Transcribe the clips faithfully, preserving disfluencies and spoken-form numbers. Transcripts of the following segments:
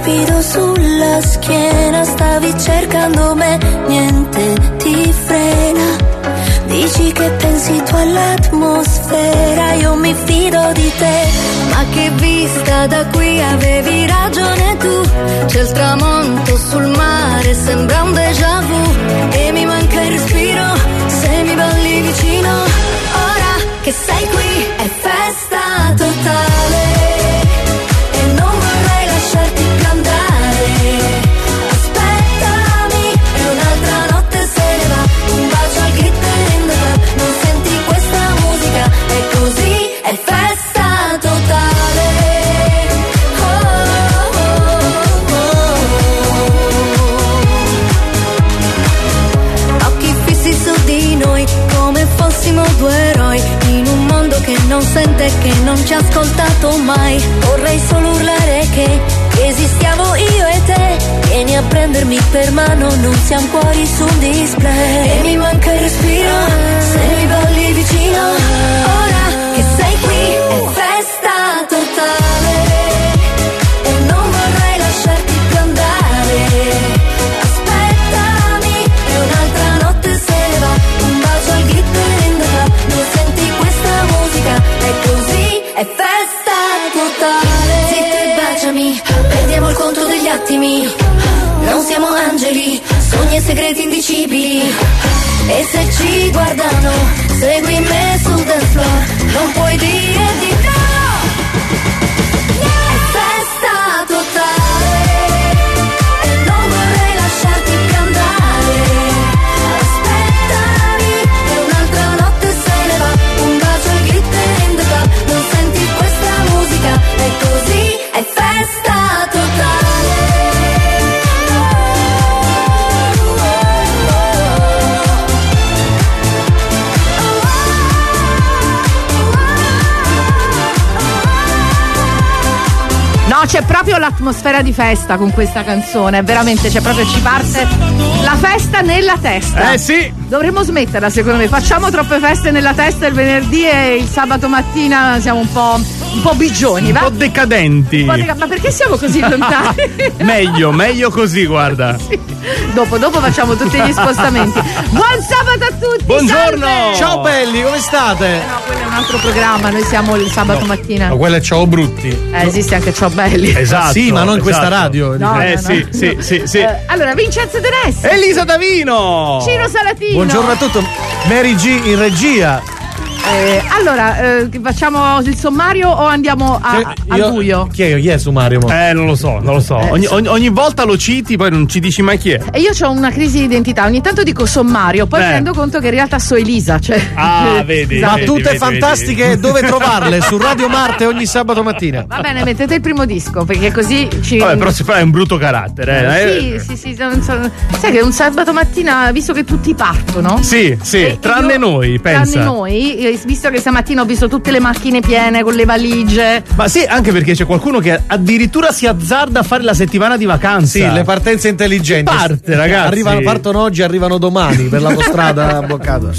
brivido sulla schiena, stavi cercando me, niente ti frena. Dici che pensi tu all'atmosfera, io mi fido di te. Ma che vista da qui, avevi ragione tu. C'è il tramonto sul mare, sembra un déjà vu. E mi manca il respiro, se mi balli vicino. Ora che sei qui, è festa totale. E non vorrei lasciarti più andare. Aspettami, e un'altra notte se ne va. Un bacio al glitter in the club. Non senti questa musica, è così, è festa totale. Oh, oh, oh, oh. Occhi fissi su di noi, come fossimo due eroi, in un mondo che non sente e che non ci ha ascoltato mai. Vorrei solo urlare che esistiamo io e te. Vieni a prendermi per mano, non siamo cuori su un display. E mi manca il respiro, se mi balli vicino. Ora che sei qui, è festa totale. E non vorrei lasciarti più andare. Aspettami, e un'altra notte se ne va. Un bacio al glitter in the club. Non senti questa musica, è così, è festa totale. Zitto e baciami, perdiamo il conto degli attimi. Non siamo angeli, sogni e segreti indicibili. E se ci guardano, segui me sul dance floor. Non puoi dire di no. È festa totale. E non vorrei lasciarti più andare. Aspettami, e un'altra notte se ne va. Un bacio al glitter in the club. Non senti questa musica, è così, è festa totale. No, c'è proprio l'atmosfera di festa con questa canzone, veramente, c'è proprio, ci parte la festa nella testa. Eh sì. Dovremmo smetterla, secondo me. Facciamo troppe feste nella testa il venerdì e il sabato mattina siamo un po', un po' bigioni, va? Un po' decadenti. Un po' deca- Ma perché siamo così lontani? meglio, meglio così, guarda. Sì. Dopo, dopo facciamo tutti gli spostamenti. Buon sabato a tutti! Buongiorno! Salve! Ciao belli, come state? Eh no, quello è un altro programma, noi siamo il sabato no. mattina. Ma quello è Ciao Brutti. Eh, esiste anche Ciao Belli. Esatto. Sì, ma non in questa esatto. radio. No, eh no, sì, no. sì, sì, sì. Eh, allora, Vincenzo Tenessi, Elisa Davino. Ciro Salatino. Buongiorno a tutti. Mary G in regia. Eh, allora, eh, facciamo il sommario o andiamo a, Io- al buio? Chi è, chi è Sumario? mo? Eh, non lo so, non lo so. Eh, ogni, so- ogni, ogni volta lo citi, poi non ci dici mai chi è. E io ho una crisi di identità, ogni tanto dico sommario, poi Eh. mi rendo conto che in realtà so Elisa, cioè. Ah, vedi. Esatto. vedi, Battute vedi, fantastiche, vedi. dove trovarle? Su Radio Marte ogni sabato mattina. Va bene, mettete il primo disco, perché così ci. Vabbè, però si fa è un brutto carattere. Eh. Sì, sì, sì, non so- sai che un sabato mattina, visto che tutti partono. Sì, sì, e tranne io- noi, pensa. Tranne noi, eh, visto che stamattina ho visto tutte le macchine piene con le valigie. Ma sì, anche perché c'è qualcuno che addirittura si azzarda a fare la settimana di vacanza. Sì, le partenze intelligenti. Si parte, ragazzi. Arrivano, partono oggi, arrivano domani per l'autostrada bloccata.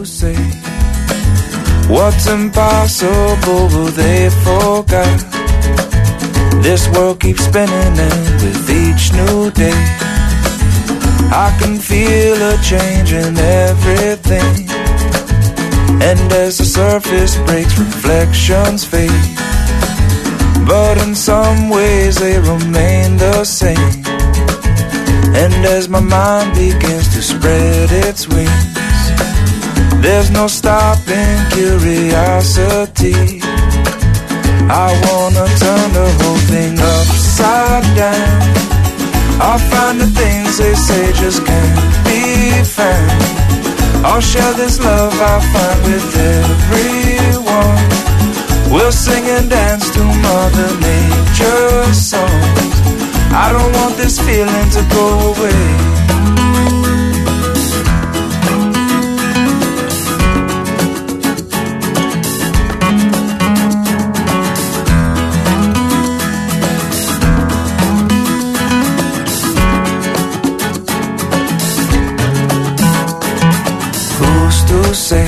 What's impossible, will they forget? This world keeps spinning and with each new day I can feel a change in everything. And as the surface breaks, reflections fade, but in some ways they remain the same. And as my mind begins to spread its wings, there's no stopping curiosity. I wanna turn the whole thing upside down. I'll find the things they say just can't be found. I'll share this love I find with everyone. We'll sing and dance to Mother Nature's songs. I don't want this feeling to go away. Say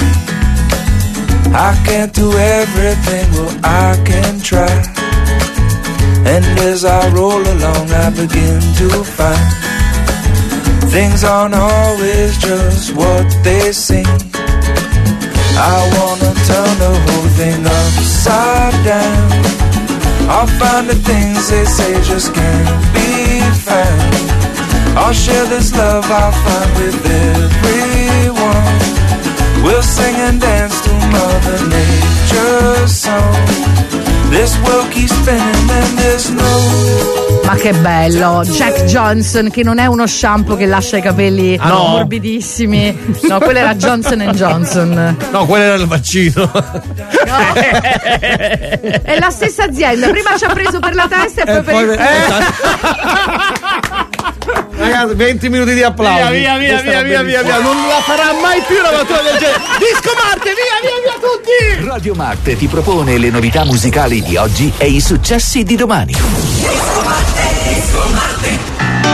I can't do everything, well I can try. And as I roll along I begin to find things aren't always just what they seem. I wanna turn the whole thing upside down. I'll find the things they say just can't be found. I'll share this love I'll find with everyone. We'll sing and dance to Mother Nature's song. This world keeps spinning and there's no. Ma che bello, Jack Johnson, che non è uno shampoo che lascia i capelli ah, no. morbidissimi. No, quello era Johnson and Johnson. No, quello era il vaccino. No. È la stessa azienda. Prima ci ha preso per la testa e, e poi, poi per il eh. Ragazzi, venti minuti di applausi. Via, via, via, via, via, via. Non la farà mai più una battuta del genere. Disco Marte, via, via, via tutti. Radio Marte ti propone le novità musicali di oggi e i successi di domani. Disco Marte, Disco Marte.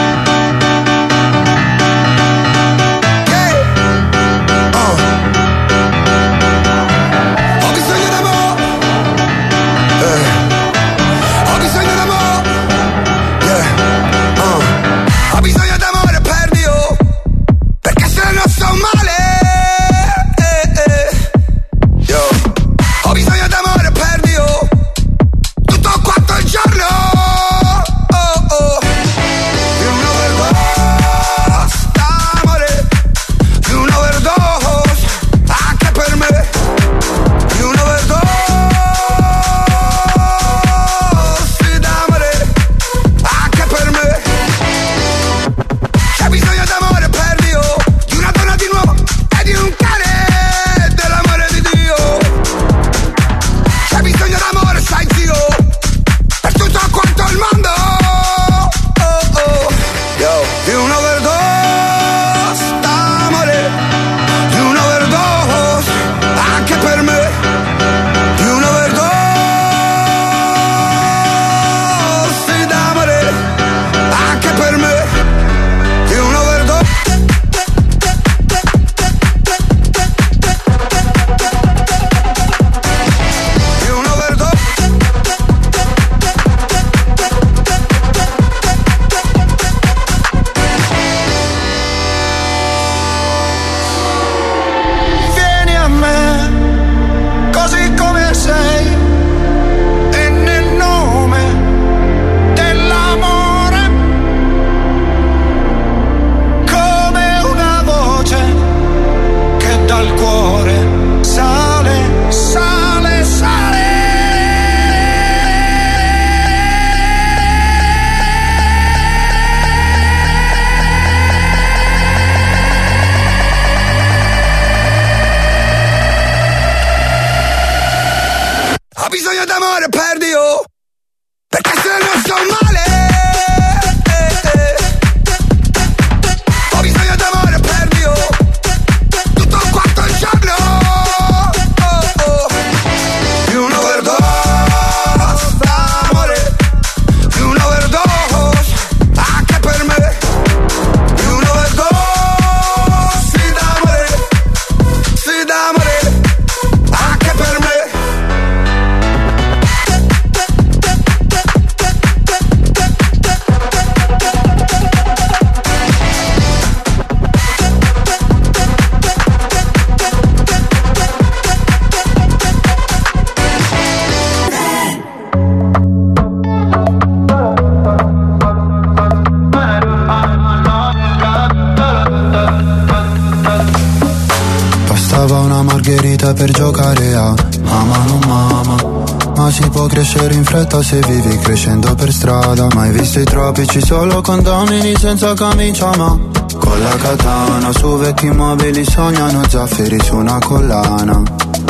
Per giocare a mamma non mamma, ma si può crescere in fretta se vivi crescendo per strada. Mai visto i tropici solo condomini senza camicia, ma con la katana su vecchi mobili sognano zaffiri su una collana.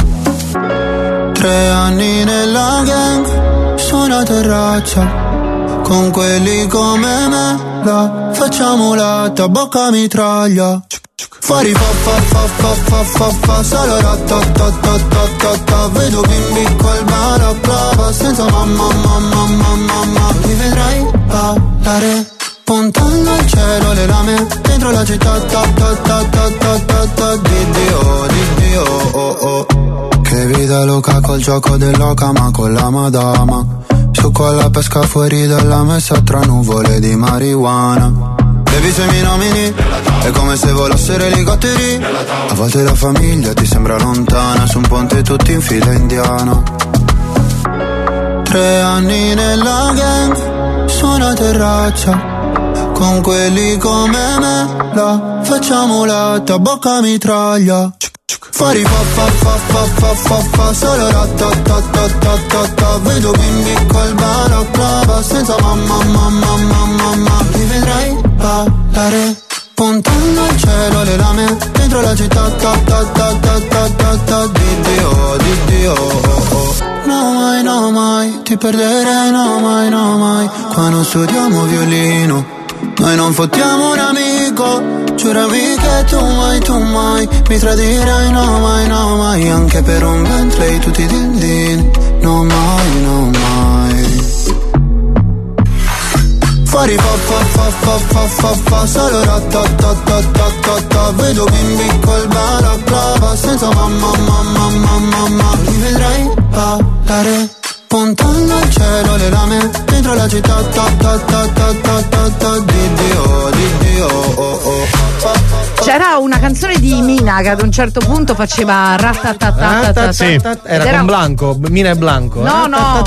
Tre anni nella gang su una terrazza con quelli come me, la facciamo latta, bocca mitraglia. Fuori fa fa fa fa fa fa fa solo ratatatatata. Vedo bimbi col balaclava senza mamma mamma mamma mamma. Mi vedrai ballare puntando al cielo le lame dentro la città ta ta ta ta ta ta ta. Di Dio, di Dio, oh oh. Che vita loca col gioco dell'oca ma con la madama. Succo alla pesca fuori dalla messa tra nuvole di marijuana. Baby se mi nomini è come se volassero elicotteri. A volte la famiglia ti sembra lontana, su un ponte tutti in fila indiana. Tre anni nella gang, su una terrazza, con quelli come me, la facciamo latta, bocca mitraglia. Fuori fa fa fa fa fa fa fa, solo ratatatatata. Vedo bimbi col balaclava, senza mamma mamma mamma mamma. Mi vedrai ballare, puntando al cielo le lame, dentro la città ta ta ta ta ta ta ta. Di Dio, di Dio, oh oh. No mai, no mai, ti perderei, no mai, no mai. Qua non studiamo violino, noi non fottiamo un amico. Giurami che tu mai, tu mai mi tradirai, no mai, no mai. Anche per un Bentley tutti din din, no mai, no mai. Fuori fa fa fa fa fa fa fa, solo ratatatatata. Vedo bimbi col balaclava, senza mamma mamma mamma mamma. Mi vedrai ballare, puntando al cielo le lame, dentro la città ta ta ta ta ta ta ta. Di Dio, di Dio, oh oh. C'era una canzone di Mina che ad un certo punto faceva ratatatata. Sì, era con Blanco, Mina e Blanco. No, no.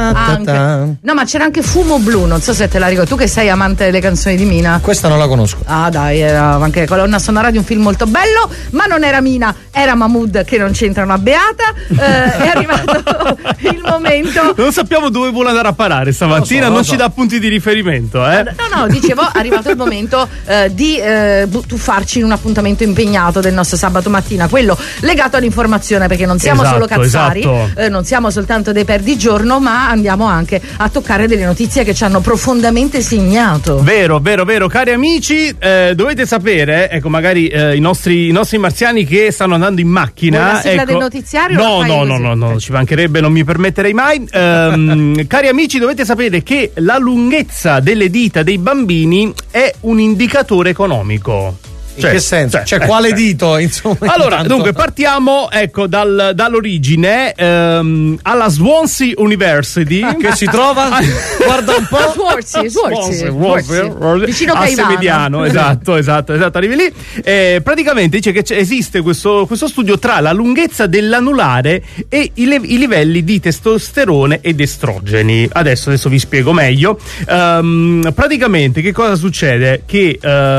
Anche. No, ma c'era anche Fumo Blu, non so se te la ricordi. Tu che sei amante delle canzoni di Mina. Questa non la conosco. Ah, dai, era anche colonna sonora di un film molto bello, ma non era Mina, era Mahmood, che non c'entra una beata. Eh, è arrivato il momento. Non sappiamo dove vuole andare a parare stamattina, non, so, non so. Ci dà punti di riferimento, eh? No, no, dicevo, è arrivato il momento eh, di eh, tuffarci in un appuntamento impegnato del nostro sabato mattina, quello legato all'informazione, perché non siamo esatto, solo cazzari, esatto. eh, non siamo soltanto dei perdigiorno, ma andiamo anche a toccare delle notizie che ci hanno profondamente segnato. Vero, vero, vero, cari amici, eh, dovete sapere, ecco, magari eh, i nostri i nostri marziani che stanno andando in macchina. Vuoi la sigla ecco, del notiziario? No, no, no, no, no, ci mancherebbe, non mi permetterei mai. Ehm, cari amici, dovete sapere che la lunghezza delle dita dei bambini è un indicatore economico. In cioè, che senso? Cioè, cioè quale dito? Insomma, allora, intanto... dunque, partiamo ecco dal, dall'origine ehm, alla Swansea University che si trova, guarda un po', Swansea, Swansea, Swansea, vicino a Semediano, esatto, esatto, esatto, arrivi lì. Eh, praticamente dice che esiste questo, questo studio tra la lunghezza dell'anulare e i, le, i livelli di testosterone ed estrogeni. Adesso, adesso vi spiego meglio. Um, praticamente che cosa succede? Che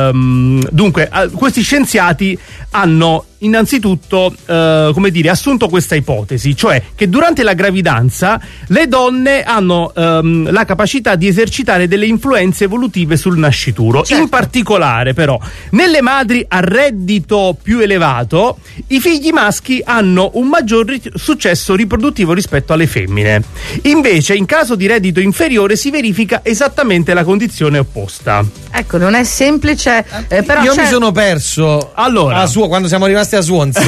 um, dunque questi scienziati hanno innanzitutto eh, come dire assunto questa ipotesi, cioè che durante la gravidanza le donne hanno ehm, la capacità di esercitare delle influenze evolutive sul nascituro. Certo. In particolare però nelle madri a reddito più elevato i figli maschi hanno un maggior ri- successo riproduttivo rispetto alle femmine. Invece in caso di reddito inferiore si verifica esattamente la condizione opposta. Ecco, non è semplice, eh, però io c'è... mi sono perso allora a suo quando siamo rimasti a Swansea.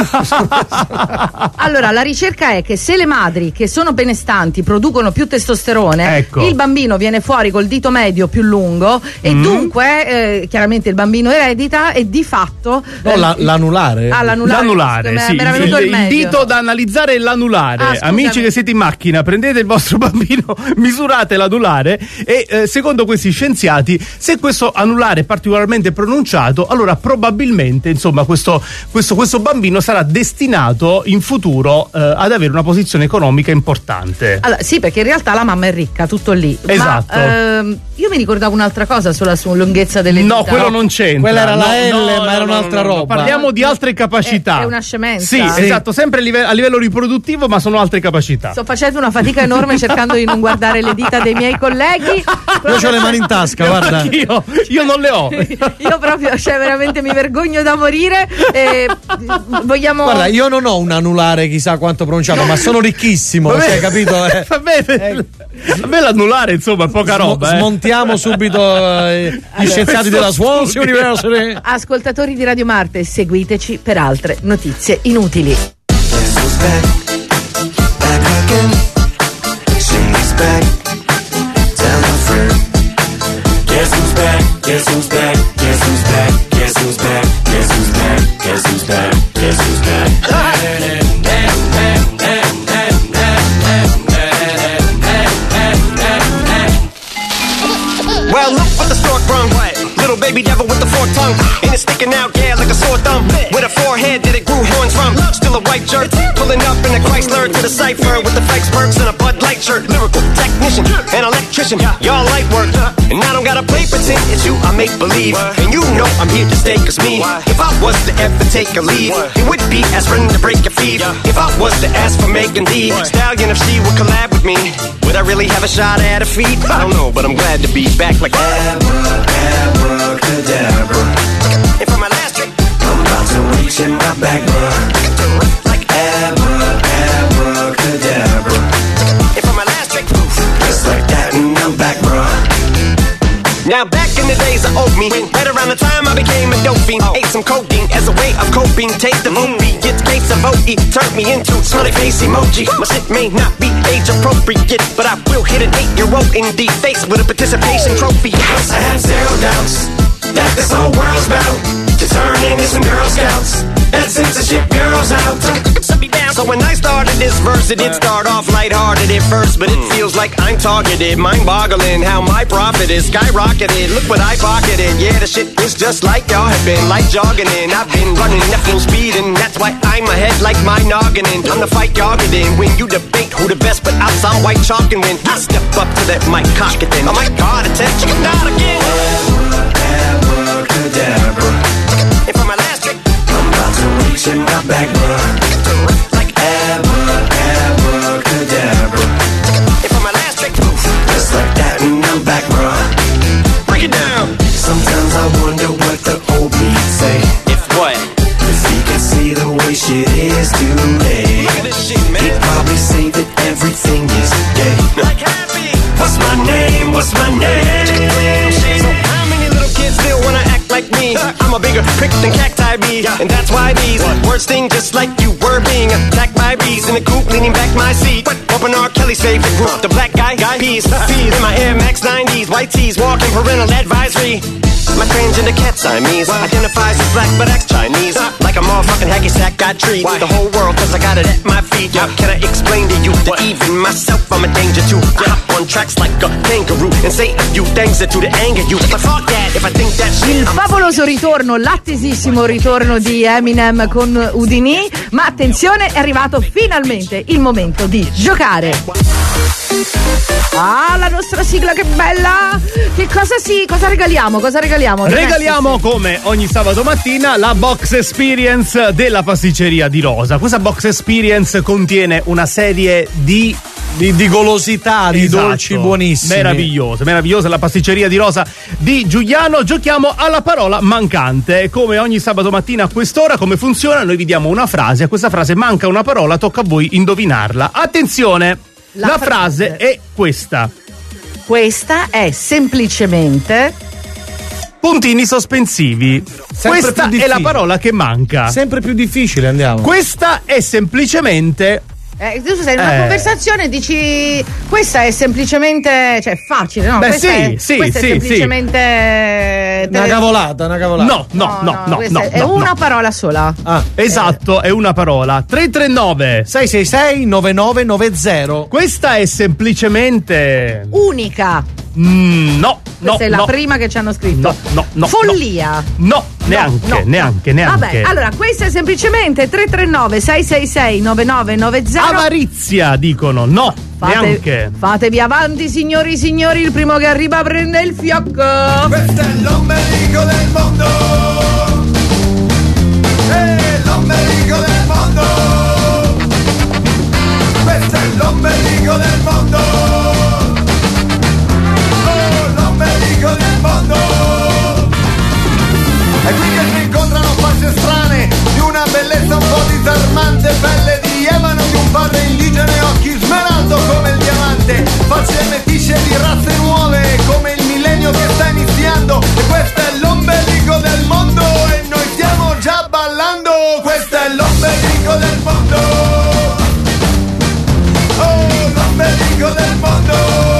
Allora, la ricerca è che se le madri che sono benestanti producono più testosterone, ecco. il bambino viene fuori col dito medio più lungo e mm. dunque eh, chiaramente il bambino eredita e di fatto no, eh, la, l'anulare ah, l'anulare, l'anulare sì. il, il, il, il dito da analizzare è l'anulare. Ah, amici che siete in macchina, prendete il vostro bambino, misurate l'anulare e eh, secondo questi scienziati se questo anulare è particolarmente pronunciato, allora probabilmente insomma questo Questo, questo bambino sarà destinato in futuro eh, ad avere una posizione economica importante. Allora, sì, perché in realtà la mamma è ricca, tutto lì. Esatto. Ma, ehm, io mi ricordavo un'altra cosa sulla sua lunghezza delle dita. No, quello non c'entra. Quella era la no, L, no, ma no, era no, un'altra no, no, roba. Parliamo di altre capacità. È, è una scemenza. Sì, sì, esatto, sempre a livello, a livello riproduttivo, ma sono altre capacità. Sto facendo una fatica enorme cercando di non guardare le dita dei miei colleghi. Io ho le mani in tasca, guarda. Io, io non le ho. Io proprio, cioè veramente mi vergogno da morire. E vogliamo... Guarda, io non ho un anulare chissà quanto pronunciato, ma sono ricchissimo, vabbè, cioè, capito? Eh. Vabbè, eh. A me l'anulare insomma è poca roba. Sm- eh. Smontiamo subito eh, gli allora, scienziati della Swansea University. Ascoltatori di Radio Marte, seguiteci per altre notizie inutili. Guess who's back? Guess who's back? Guess who's back? Guess who's back? Guess who's back? Guess who's back? Guess who's back? baby devil with the forked tongue. And it's sticking out, yeah, like a sore thumb. With a forehead that it grew horns from. Still a white shirt, pulling up in a Chrysler to the cipher with the Fikes perks and a Bud Light shirt. Lyrical technician, an electrician, y'all light work. And I don't gotta play pretend, it's you I make believe. And you know I'm here to stay, cause me, if I was to ever take a lead, it would be aspirin to break your feet. If I was to ask for Megan D Stallion, if she would collab with me, would I really have a shot at her feet? I don't know, but I'm glad to be back like Abra, abracadabra. And for my last trick, I'm about to reach in my back, bruh. Like Abra, abracadabra. And for my last trick, just like that, and I'm back, bruh. Now back in the days of old me, right around the time I became a dope fiend, ate some codeine as a way of coping. Taste of opiates, case of O E turned me into smiley face emoji. My shit may not be age appropriate, but I will hit an eight-year-old in the face with a participation trophy. I have zero doubts that this whole world's bound to turn into some Girl Scouts. That censorship girls out. So when I started this verse, it did start off lighthearted at first, but it feels like I'm targeted. Mind-boggling how my profit is skyrocketed. Look what I pocketed. Yeah, the shit is just like y'all have been, like jogging in. I've been running at full speed, and that's why I'm ahead like my noggin. And I'm the fight y'all get in. When you debate who the best, but I saw white chalk and win. I step up to that mic, cock it then. Oh my God, attention, not again. Abracadabra. And for my last trick, I'm about to reach in my back, bruh. Like Abra, abracadabra. And for my last trick, just like that, and I'm back, bruh. Break it down. Sometimes I wonder what the old me say. If what? If he could see the way shit is today. Look at this shit, man. He'd probably say that everything is gay. Like happy. What's my name? What's my name? So how many little kids still wanna act like me? I'm a bigger prick than cacti bee, and that's why these words sting just like you were being attacked by bees in the coop, leaning back my seat. Open R. Kelly's favorite group, the black guy, guy peas, peas in my Air Max nineties, white tees, walking parental advisory. My transgender cat Siamese identifies as black but acts Chinese, like a motherfucking hacky sack got treat the whole world cause I got it at my feet. How can I explain to you that even myself I'm a danger to? I hop on tracks like a kangaroo and say a few things that do to anger you. But fuck that if I think that shit. Il favoloso ritorno, l'attesissimo ritorno di Eminem con Houdini, ma attenzione, è arrivato finalmente il momento di giocare. Ah, la nostra sigla, che bella! Che cosa si, cosa regaliamo? Cosa regaliamo? Regaliamo come ogni sabato mattina la box experience della pasticceria di Rosa. Questa box experience contiene una serie di Di, di golosità, di esatto, dolci buonissimi. Meravigliose, meravigliosa la pasticceria di Rosa di Giuliano. Giochiamo alla parola mancante. Come ogni sabato mattina a quest'ora, come funziona? Noi vi diamo una frase, a questa frase manca una parola, tocca a voi indovinarla. Attenzione, la, la frase. frase è questa. Questa è semplicemente puntini sospensivi. Sempre questa è la parola che manca. Sempre più difficile, andiamo. Questa è semplicemente Eh, tu sei in una eh. conversazione e dici questa è semplicemente, cioè facile, no? Beh, questa sì, è, sì, questa sì, è semplicemente sì. Una cavolata, una cavolata. No, no, no, no, no, questa no, è no, una no. parola sola. Ah, esatto, è una parola. tre tre nove sei sei sei nove nove nove zero. Questa è semplicemente unica. Mm, no, Questa no, è la no. prima che ci hanno scritto. No, no, no. Follia. No, no neanche, no. neanche, neanche. Vabbè, allora questa è semplicemente tre tre nove sei sei sei nove nove nove zero. Avarizia, dicono. No, Fate, neanche. Fatevi avanti, signori, signori, il primo che arriva prende il fiocco. Questo è l'ombelico del mondo. È l'ombelico del mondo. Questo è l'ombelico del mondo. Oh, l'ombelico del mondo. È qui che si incontrano facce strane, di una bellezza un po' disarmante, pelle di ebano di un padre indigene, occhi smeraldo come il diamante, facce metisce di razze nuove come il millennio che sta iniziando. E questo è l'ombelico del mondo e noi stiamo già ballando. Questo è l'ombelico del mondo. Oh, l'ombelico del mondo.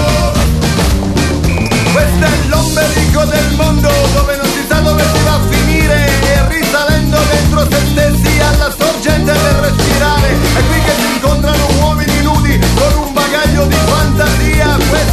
Questo è l'ombelico del mondo, dove non si sa dove si va a finire, e risalendo dentro se stessi alla sorgente del respirare. È qui che si incontrano uomini nudi con un bagaglio di fantasia. Questo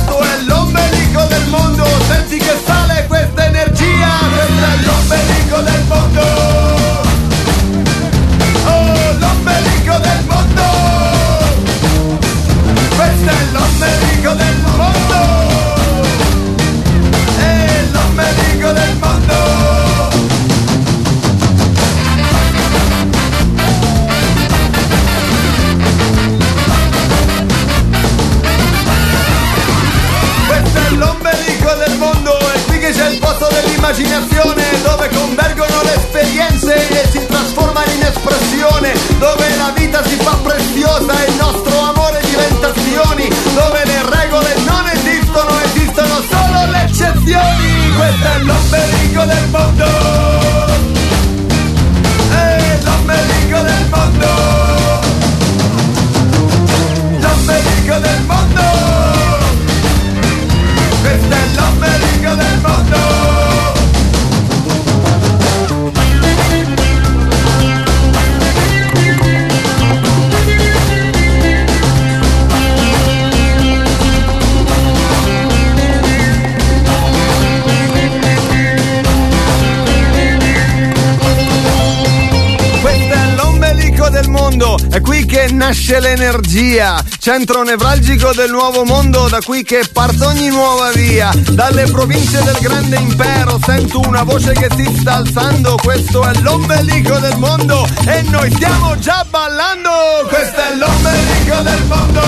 che nasce l'energia, centro nevralgico del nuovo mondo, da qui che parte ogni nuova via. Dalle province del grande impero sento una voce che si sta alzando, questo è l'ombelico del mondo e noi stiamo già ballando, questo è l'ombelico del mondo,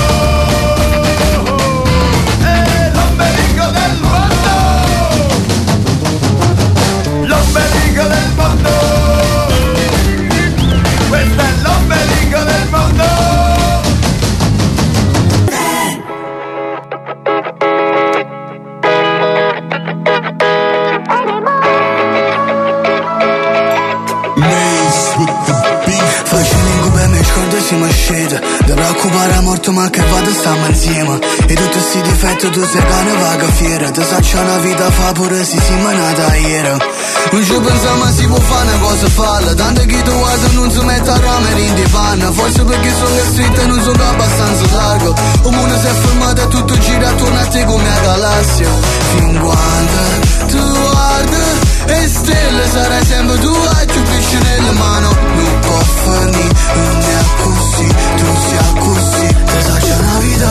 è l'ombelico del mondo, l'ombelico del mondo, questo è l'ombelico del mondo. Siamo usciti, da preoccupare è morto ma che vado stiamo insieme. E tutti sti difetti tu sei cane vaga fiera. Ti saccia una vita fa pure si si manata ieri. Non ci pensiamo si può fare una cosa falla, tanto che tu guarda non si mette a ramere in panna. Forse perché sono le strette non sono abbastanza largo. Un mondo si è fermato e tutto gira attorno a te come a galassia. Fin quando tu guardi e stelle sarai sempre tu hai più pesce nelle mani. Non può finire, non è così, tu sia così. Te sa c'è una vita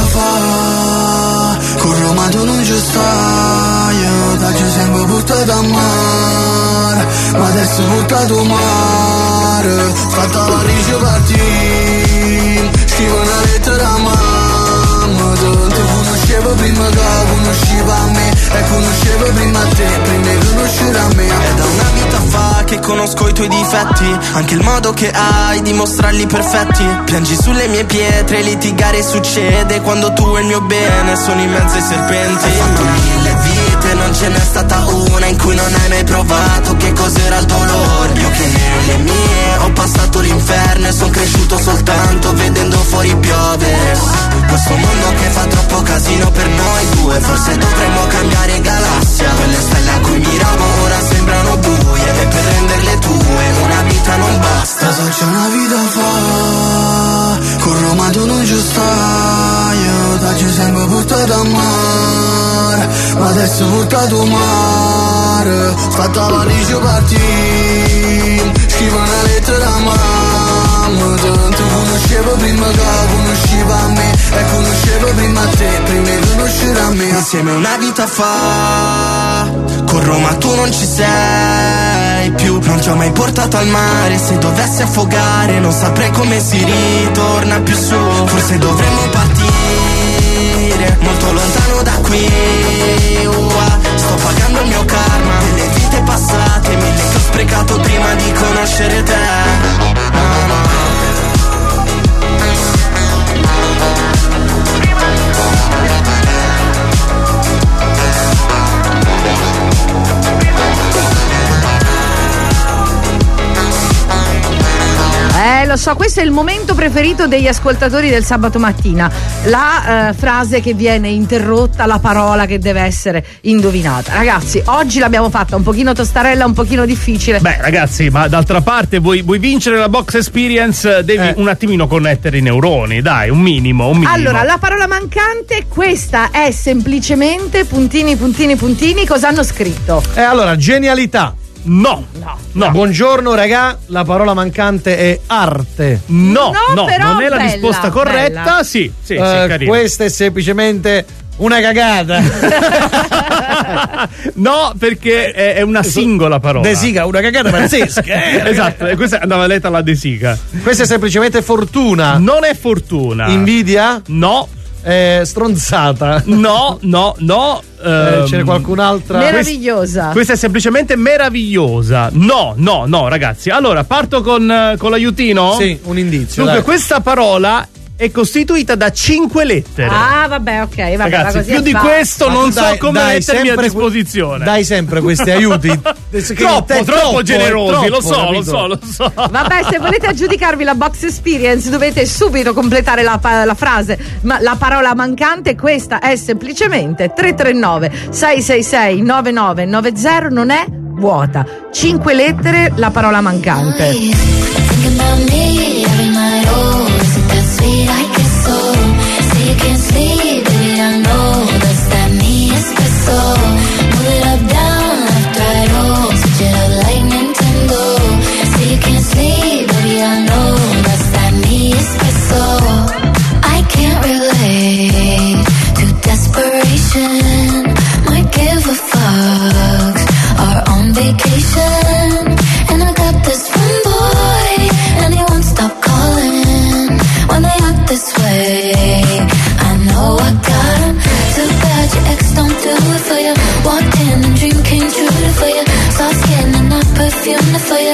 fa, con Roma tu non ci stai. Io da ci sempre buttato a mare, ma adesso buttato a mare. Fatta la valigia partire, scrivo una lettera a mamma. Ti conoscevo prima che conosceva me, e conoscevo prima te, prima di conoscere a me. È da una vita fa che conosco i tuoi difetti, anche il modo che hai di mostrarli perfetti. Piangi sulle mie pietre, litigare succede quando tu e il mio bene sono in mezzo ai serpenti. Hai fatto mille vite, non ce n'è stata una in cui non hai mai provato che cos'era il dolore. Io che nelle mie ho passato l'inferno e sono cresciuto soltanto vedendo fuori piovere. Questo mondo che fa troppo casino per noi due, forse dovremmo cambiare galassia. Quelle stelle a cui miravo ora sembrano buie, e per renderle tue una vita non basta. So c'è una vita fa, con Roma tu non ci stai. Io da ci sempre buttato a mare, ma adesso buttato a mare. Fatta la valigia partire, scrivo una lettera a mamma. Tanto conoscevo prima che conosceva me, e conoscevo prima te, prima di conoscere a me. Insieme una vita fa, con Roma tu non ci sei più. Non ti ho mai portato al mare, se dovessi affogare non saprei come si ritorna più su. Forse dovremmo partire molto lontano da qui. Ua, sto pagando il mio karma delle vite passate, mille che ho sprecato prima di conoscere te. No, no. Eh, lo so, questo è il momento preferito degli ascoltatori del sabato mattina. La eh, frase che viene interrotta, la parola che deve essere indovinata. Ragazzi, oggi l'abbiamo fatta un pochino tostarella, un pochino difficile. Beh, ragazzi, ma d'altra parte vuoi, vuoi vincere la box experience, devi eh. un attimino connettere i neuroni, dai, un minimo, un minimo. Allora, la parola mancante, questa è semplicemente puntini, puntini, puntini. Cosa hanno scritto? E eh, allora, genialità. No, no, no. Buongiorno raga, la parola mancante è arte. No, no, no però non è la bella, risposta corretta. Bella. Sì, sì, uh, sì, carino. Questa è semplicemente una cagata. No, perché è, è una singola parola. Desica, una cagata pazzesca. Esatto, e questa andava letta la desica. Questa è semplicemente fortuna. Non è fortuna. Invidia? No. Eh, stronzata. No, no, no. Eh, c'è qualcun'altra? Meravigliosa. Questa, questa è semplicemente meravigliosa. No, no, no, ragazzi. Allora, parto con, con l'aiutino? Sì, un indizio. Dunque, dai. Questa parola è costituita da cinque lettere. Ah, vabbè, ok, vabbè. Ragazzi, così più di fa. questo Ma non dai, so come dai, mettermi a disposizione. Que- dai sempre questi aiuti. troppo, te, troppo, troppo generosi, troppo, lo so, capito? lo so, lo so. Vabbè, se volete aggiudicarvi la box experience dovete subito completare la, la frase, ma la parola mancante questa è semplicemente tre tre nove sei sei sei nove nove nove zero, non è vuota. Cinque lettere, la parola mancante. So perfume for you.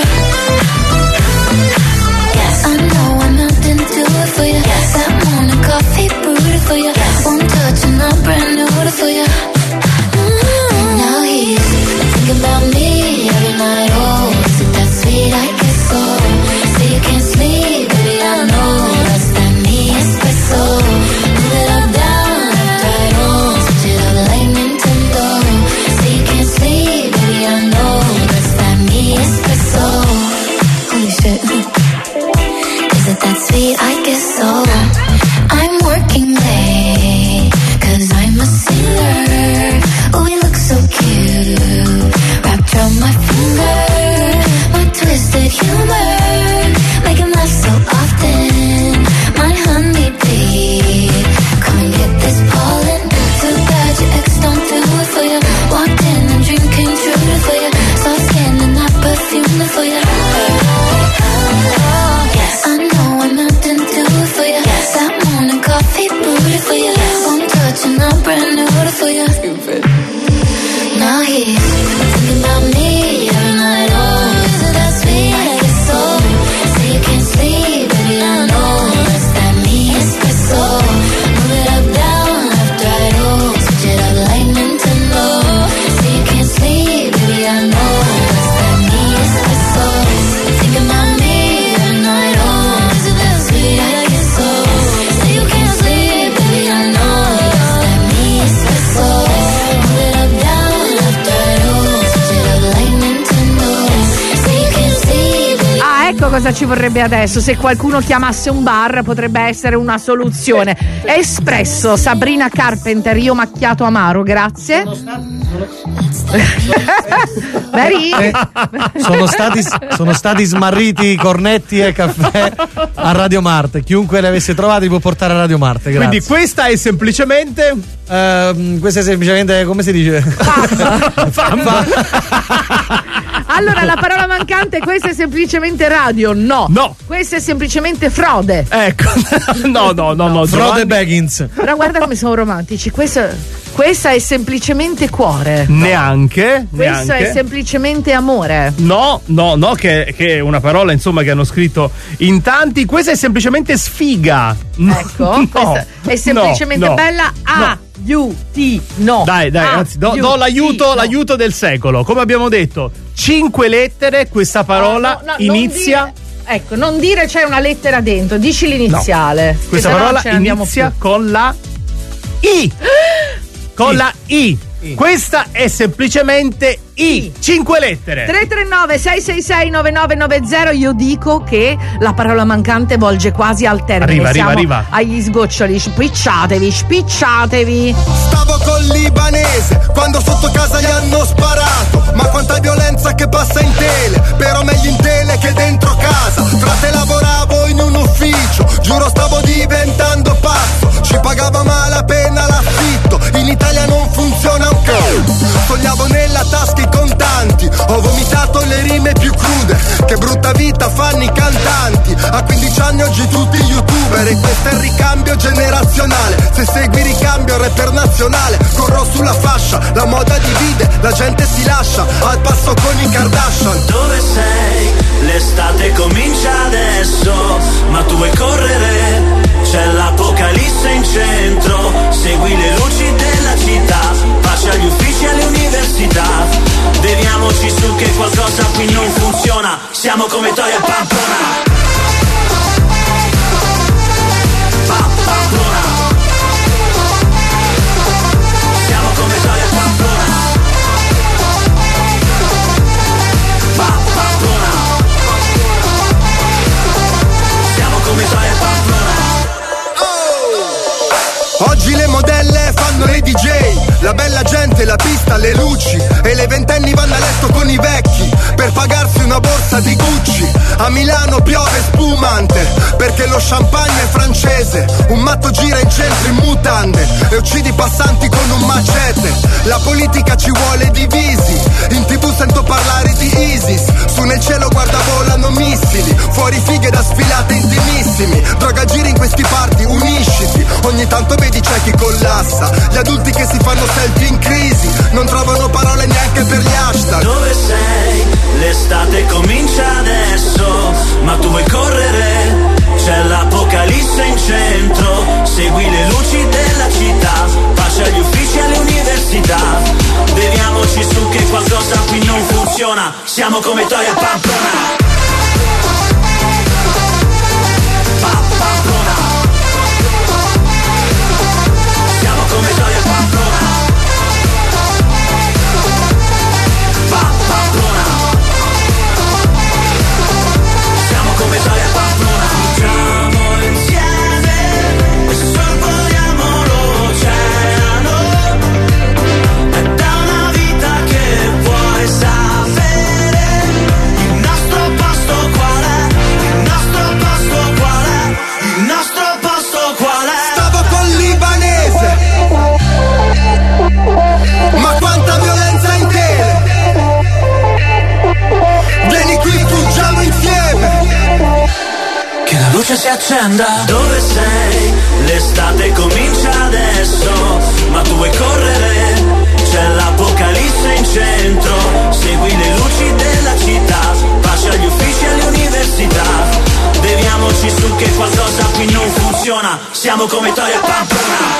Yes, I know I'm nothing to it for you. Yes, that morning coffee brewed for you. Yes, one touch and I'm brand new for you. Mm-hmm. Now he's thinking about me every night. Oh, is it that sweet? I guess so. Say you can't sleep, baby, I know. That's that me espresso. Move it up, down, left, right, oh. Switch it up like Nintendo. Say you can't sleep, baby, I know. That's that me espresso. Holy shit. Is it that sweet? I guess so. I'm working late, cause I'm a singer. Oh, we look so cute, wrapped around my finger. My twisted humor, make him laugh so often. My honeybee, come and get this pollen. Too bad your ex don't do it for you. Walked in and dream came true for you. Soft skin and that perfume for you. Yes, I know I'm nothing to it for you. Yes, that morning coffee brewed for you. Yes, one touch and I'm brand new for you. Stupid. Now he's thinking about me every night. Oh, is it that sweet? I guess so. Say you can't sleep, baby, I know. That's that me espresso. Move it up, down, left, right, oh. Switch it up like Nintendo. Say you can't sleep, baby, I know. That's that me espresso. Thinking about me every night. Oh, is it that sweet? I guess so. Say you can't sleep, baby, I know. That's that me espresso. Move it up, down, left, right, oh. Switch it up like Nintendo. Say you can't sleep, baby. Ah, ecco cosa ci vorrebbe adesso. Se qualcuno chiamasse un bar potrebbe essere una soluzione. Espresso, Sabrina Carpenter, io macchiato amaro, grazie. Mary? Eh, sono stati sono stati smarriti cornetti e caffè a Radio Marte. Chiunque li avesse trovati può portare a Radio Marte, grazie. Quindi questa è semplicemente uh, questa è semplicemente, come si dice? Famba. Allora, la parola mancante, questa è semplicemente radio. No. No. Questa è semplicemente frode. Ecco. No, no, no, no. Frode Baggins. Però guarda come sono romantici. Questa, questa è semplicemente cuore. Neanche. Questo neanche. è semplicemente amore. No, no, no, che, che è una parola, insomma, che hanno scritto in tanti. Questa è semplicemente sfiga. Ecco, no, questa è semplicemente no, no, bella. no. Aiutino. Dai, dai, anzi, do, do l'aiuto, l'aiuto del secolo. Come abbiamo detto, cinque lettere, questa parola no, no, inizia. Non dire, ecco, non dire c'è una lettera dentro, dici l'iniziale. No. Questa parola inizia con la I. Con I. la I. I. Questa è semplicemente I. Cinque lettere. tre tre nove sei sei sei nove nove nove zero. Io dico che la parola mancante volge quasi al termine. Arriva, Siamo arriva, arriva. agli sgoccioli. Spicciatevi, spicciatevi. Stavo col libanese quando sotto casa gli hanno sparato. Ma quanta violenza che passa in tele. Però meglio in tele che dentro casa. Frate, lavoravo in un ufficio, giuro stavo diventando pazzo. Ci pagava malapena l'affitto. In Italia non funziona un cazzo. Togliavo nella tasca i contanti. Ho vomitato le rime più crude. Che brutta vita fanno i cantanti. A quindici anni oggi tutti youtuber. E questo è il ricambio generazionale. Se segui ricambio rapper nazionale. Corro sulla fascia, la moda divide. La gente si lascia, al passo con i Kardashian. Dove sei? L'estate comincia adesso. Ma tu vuoi correre? C'è l'apocalisse in centro. Segui le luci della città. Pace agli uffici e alle università. Beviamoci su che qualcosa qui non funziona. Siamo come Toia Pampona. Pampona. Siamo come Toia Pampona. Pampona. Siamo come Toia Pampona. Oggi le modelle fanno le D J, la bella gente, la pista, le luci. E le ventenni vanno a letto con i vecchi per pagarsi una borsa di Gucci. A Milano piove spumante perché lo champagne è francese. Un matto gira in centro in mutande e uccidi i passanti con un macete. La politica ci vuole divisi. In tv sento parlare di ISIS. Su nel cielo guarda volano missili. Fuori fighe da sfilate intimissime. bellissimi. Droga giri in questi party, unisciti. Ogni tanto vedi c'è chi collassa. Gli adulti che si fanno selfie in crisi, non trovano parole neanche per gli hashtag. Dove sei? L'estate comincia adesso, ma tu vuoi correre? C'è l'apocalisse in centro, segui le luci della città, pace agli uffici e alle università. Beviamoci su che qualcosa qui non funziona, siamo come Toia Pamplona. Pamplona. Siamo come Toia Pamplona. Pamplona. Siamo come Toia Pamplona. Siamo insieme e sorvoliamo l'oceano. È da una vita che vuoi sapere. Il nostro posto qual è? Il nostro posto qual è? Il nostro posto qual è? Stavo col libanese, ma quanta violenza in tele. Vieni qui, fuggiamo insieme. Che la luce si accenda. Dove sei? L'estate comincia adesso, ma tu vuoi correre? C'è l'apocalisse in centro, segui le luci della città, pace agli uffici e alle università. Beviamoci su che qualcosa qui non funziona, siamo come Toia Pamplona.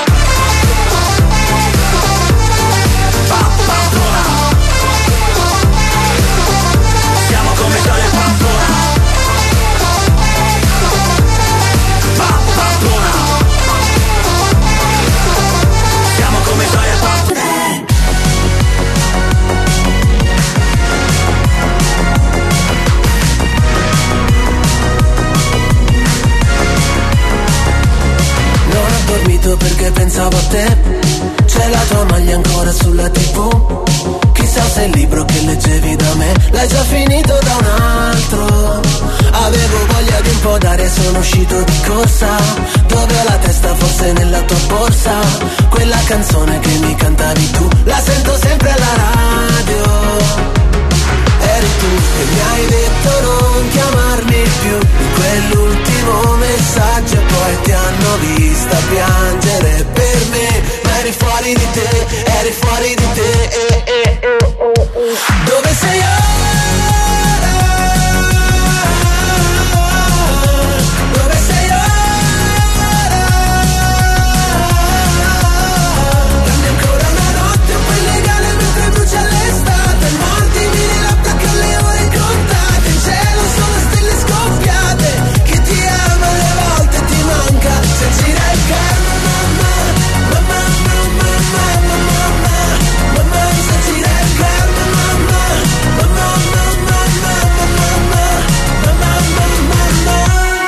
Pamplona. Siamo come Toia Pamplona. Pamplona. Siamo come Toia Pamplona. Non ho dormito perché pensavo a te. C'è la tua maglia ancora sulla tivù. Chissà se il libro che leggevi da me l'hai già finito da un altro. Avevo voglia di un po' d'aria, sono uscito di corsa. Dove ho la testa, forse nella tua borsa. Quella canzone che mi cantavi tu, la sento sempre alla radio. Eri tu e mi hai detto non chiamarmi più. In quell'ultimo messaggio e poi ti hanno vista piangere per me. Ma eri fuori di te, eri fuori di te eh, eh, eh, eh. Dove sei ora? Dove sei ora? Dammi ancora una notte un po' illegale mentre brucia l'estate. Mordimi le labbra che ho le ore contate. In cielo sono stelle scoppiate. Chi ti ama alle volte ti manca. Se gira il carro mamma, mamma, mamma, mamma, mamma, mamma, se gira il carro mamma, mamma, mamma, mamma, mamma, mamma, mamma.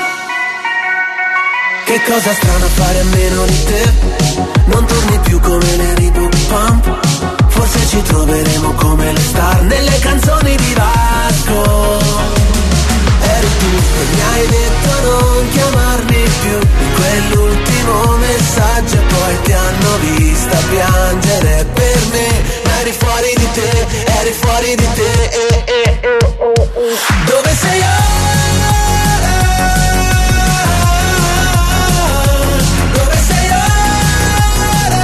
Che cosa strana fare a meno di te. Non torni più come le Reebok Pump. Forse ci troveremo come le star nelle canzoni di Vasco. Eri tu e mi hai detto non chiamarmi più. In quell'ultimo messaggio e poi ti hanno vista piangere per me. Ma eri fuori di te, eri fuori di te eh, eh, eh, eh. Dove sei ora? Dove sei ora?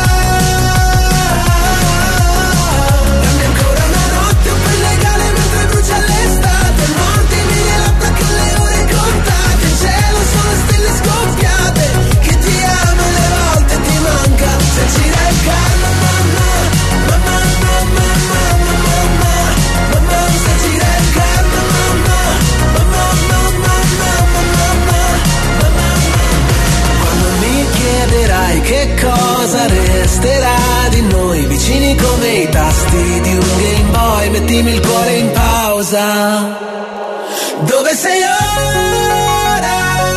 Dammi ancora una notte un po' illegale mentre brucia l'estate. Mordimi le labbra che ho le ore contate. In cielo sono stelle scoppiate. Chi ti ama alle volte ti manca. Se gira il carro mamma, mamma, mamma, mamma, mamma, mamma, se gira il carro mamma, mamma, mamma, mamma, mamma, mamma. Quando mi chiederai che cosa resterà di noi, vicini come i tasti di un Game Boy, mettimi il cuore in pausa. Dove sei ora?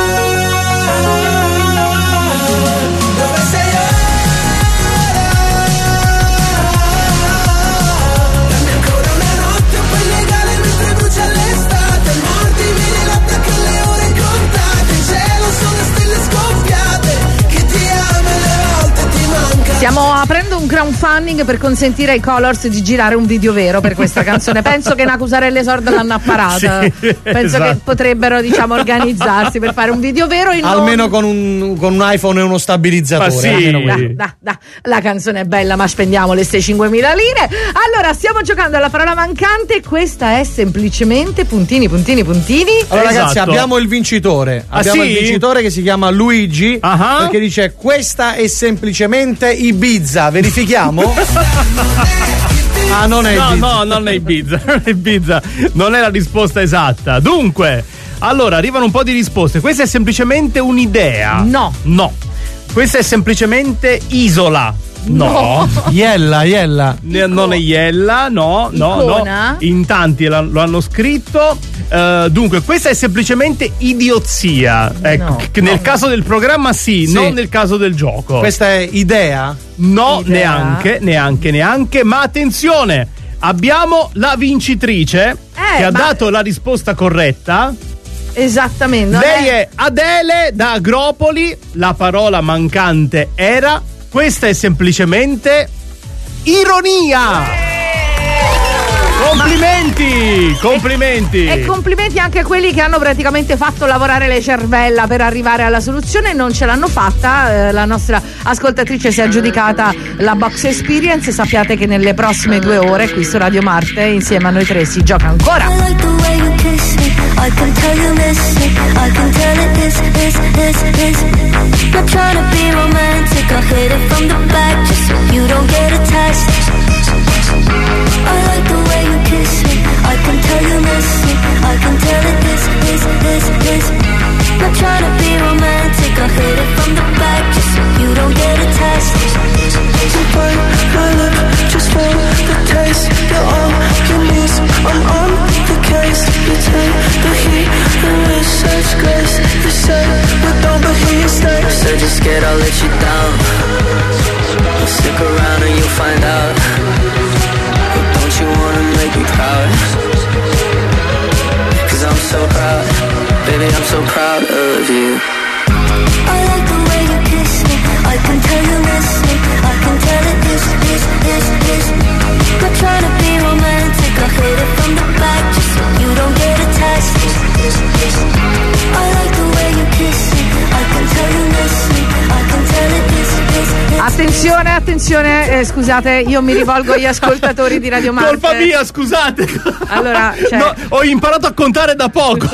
Dove sei ora? Dammi ancora una notte un po' illegale mentre brucia l'estate. Mordimi le labbra che ho le ore contate. In cielo sono stelle scoppiate. Chi ti ama alle volte ti manca. Stiamo aprendo un crowdfunding per consentire ai Colors di girare un video vero per questa canzone. Penso che Nacusarelle Sorda l'hanno apparata. Sì, Penso esatto. che potrebbero, diciamo, organizzarsi per fare un video vero. E almeno non... con, un, con un iPhone e uno stabilizzatore. Ma sì. almeno quello. Da, da, da. La canzone è bella, ma spendiamo le ste cinquemila lire. Allora, stiamo giocando alla parola mancante. Questa è semplicemente puntini, puntini, puntini. Allora, ragazzi, Esatto. abbiamo il vincitore. Ah, abbiamo sì? il vincitore che si chiama Luigi. Ah. Perché dice: questa è semplicemente Ibiza. Verifichiamo? Ah, non è No, Ibiza. no, non è Ibiza, non è Ibiza, non è la risposta esatta. Dunque, allora arrivano un po' di risposte. Questa è semplicemente un'idea. No. No. Questa è semplicemente isola. No. Iella, Iella. Ne- Non è Iella, no, no, Icona? no. In tanti la- lo hanno scritto. Eh, dunque, questa è semplicemente idiozia. Ecco, No. che nel caso del programma sì, Sì. non nel caso del gioco. Questa è idea? No, Idea. neanche, neanche, neanche. Ma attenzione, abbiamo la vincitrice Eh, che ha ma- dato la risposta corretta. Esattamente. non Lei è Adele da Agropoli. La parola mancante era: questa è semplicemente ironia. Complimenti, complimenti. E complimenti anche a quelli che hanno praticamente fatto lavorare le cervella per arrivare alla soluzione e non ce l'hanno fatta. Eh, la nostra ascoltatrice si è aggiudicata la Box Experience. Sappiate che nelle prossime due ore qui su Radio Marte insieme a noi tre si gioca ancora. I like the way you kiss me. I can tell you miss me. I can tell it is, is, is, is. Not trying to be romantic. I hit it from the back just so you don't get attached. I like the way you kiss me. I can tell you miss me. I can tell it is, is, is, is. Not trying to be romantic. I hit it from the back just so you don't get attached. To bite my lip, just for the taste. You're all you need, I'm on the case. You take the heat and with such grace. You say you don't, but here you stay. Said you're scared I'll let you down. Well, stick around and you'll find out. But don't you wanna make me proud? Cause I'm so proud, baby, I'm so proud of you. I like the way you kiss me. I can tell you miss me. I can tell it is, is, is, is. Not trying to be romantic. I hit it from the back just so you don't get attached. I like the way you kiss me. I can tell you miss me. I can tell it is, is, is. Attenzione, attenzione, eh, scusate, io mi rivolgo agli ascoltatori di Radio Marte. Colpa mia, scusate. Allora, cioè- No, ho imparato a contare da poco.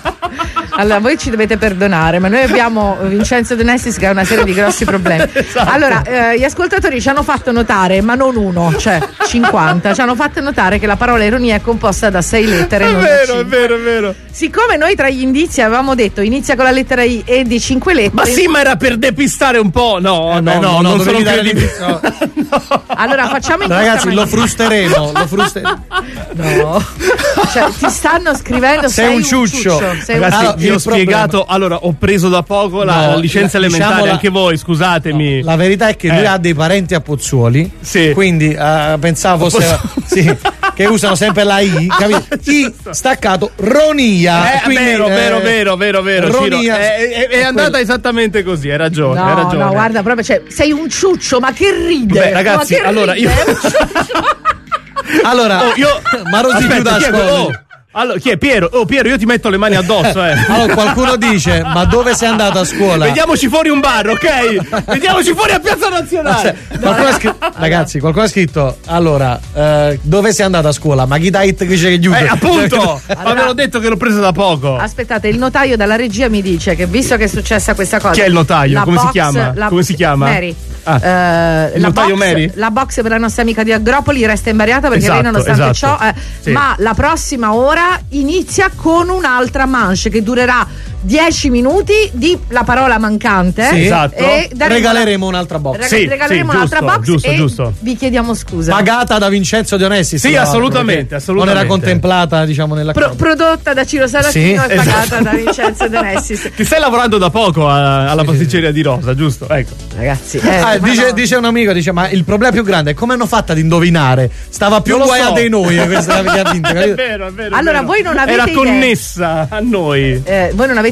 Allora, voi ci dovete perdonare, ma noi abbiamo Vincenzo De Nestis che ha una serie di grossi problemi. Esatto. Allora, eh, gli ascoltatori ci hanno fatto notare, ma non uno, cioè cinquanta, ci hanno fatto notare che la parola ironia è composta da sei lettere. È non da vero, è cinque. vero, è vero. Siccome noi tra gli indizi avevamo detto inizia con la lettera I e di cinque lettere. Ma sì, ma era per depistare un po'. No, Eh beh, no, no, no, no, non dovevi sono dare credibile. l'inizio. Allora facciamo in Ragazzi, questa lo frusteremo, lo frusteremo. No. Cioè, ti stanno scrivendo Sei un ciuccio. Sei un Ragazzi, Allora, vi ho il spiegato. problema- Allora, ho preso da poco la, No, la licenza la- elementare. diciamo la- Anche voi, scusatemi. La verità è che lui Eh. ha dei parenti a Pozzuoli. Sì. Quindi eh, pensavo fosse. Sì, che usano sempre la I, capito? I staccato Ronia. Eh, quindi, vero, eh, vero, vero, vero, vero, Ciro. Ronia. È, è- è andata esattamente così, hai ragione, hai No, ragione. no, guarda, proprio, cioè, sei un ciuccio, ma che ride! Beh, ragazzi, ma che allora ride, io- è un ciuccio. Allora, Oh, io ma Rosy Aspetta, chiuda chi è que- scuola. oh, allora, chi è Piero? Oh, Piero, io ti metto le mani addosso, eh. Allora, qualcuno dice: ma dove sei andato a scuola? Vediamoci fuori un bar, ok? Vediamoci fuori a Piazza Nazionale. Qualcuno ha scritto, ragazzi, qualcuno ha scritto: allora, eh, dove sei andato a scuola? Ma chi dà hit che c'è chiude? Eh, appunto, ma ve l'ho detto che l'ho preso da poco. Aspettate, il notaio dalla regia mi dice che visto che è successa questa cosa. Chi è il notaio? la Come si box- chiama? la- Come si chiama? Mary. Ah. Eh, Il la notaio box, Mary? La box per la nostra amica di Agropoli resta invariata perché Esatto, lei nonostante esatto. ciò eh, Sì. ma la prossima ora inizia con un'altra manche che durerà dieci minuti di la parola mancante. Sì, esatto. E daremo Regaleremo un'altra box. Rega- Sì, regaleremo sì, un'altra giusto, box giusto, e giusto. vi chiediamo scusa. Pagata da Vincenzo Dionessi. Sì, tra l'altro, assolutamente, perché assolutamente. Non era contemplata, diciamo, nella Pro- prodotta da Ciro Salatino Sì, e pagata esatto. da Vincenzo De Nessis. Ti stai lavorando da poco a- alla pasticceria di Rosa, giusto? Ecco. Ragazzi, eh, Ah, ma dice, no. dice un amico, dice: ma il problema più grande è come hanno fatto ad indovinare? Stava più Non lo guai so. a dei noi eh, questa che ha vinto, È capito? vero, è vero. è Allora, vero. voi non avete Era idea. connessa a noi. Eh, voi non avete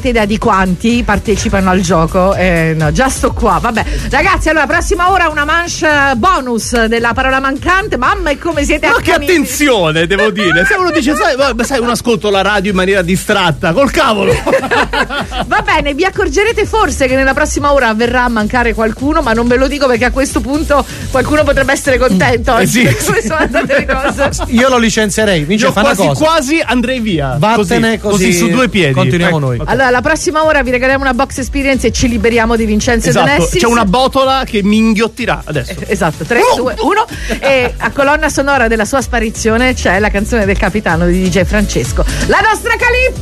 avete idea di quanti partecipano al gioco? Eh, no, già sto qua. Vabbè, ragazzi, allora prossima ora una manche bonus della parola mancante. Mamma, e come siete Ma che accaniti. attenzione, devo dire. Se uno dice, sai, ma sai, uno ascolto la radio in maniera distratta, col cavolo. Va bene, vi accorgerete forse che nella prossima ora verrà a mancare qualcuno, ma non ve lo dico perché a questo punto qualcuno potrebbe essere contento. Eh sì. Come sono andate le cose? Io lo licenzierei. Vince, Io fa quasi una cosa. quasi andrei via. Vattene così, così su due piedi. continuiamo Ecco. noi. Allora, la prossima ora vi regaliamo una box experience e ci liberiamo di Vincenzo Esatto, D'Onessis. c'è una botola che mi inghiottirà adesso. Esatto, tre, due, uno. E a colonna sonora della sua sparizione c'è la canzone del capitano di D J Francesco, la nostra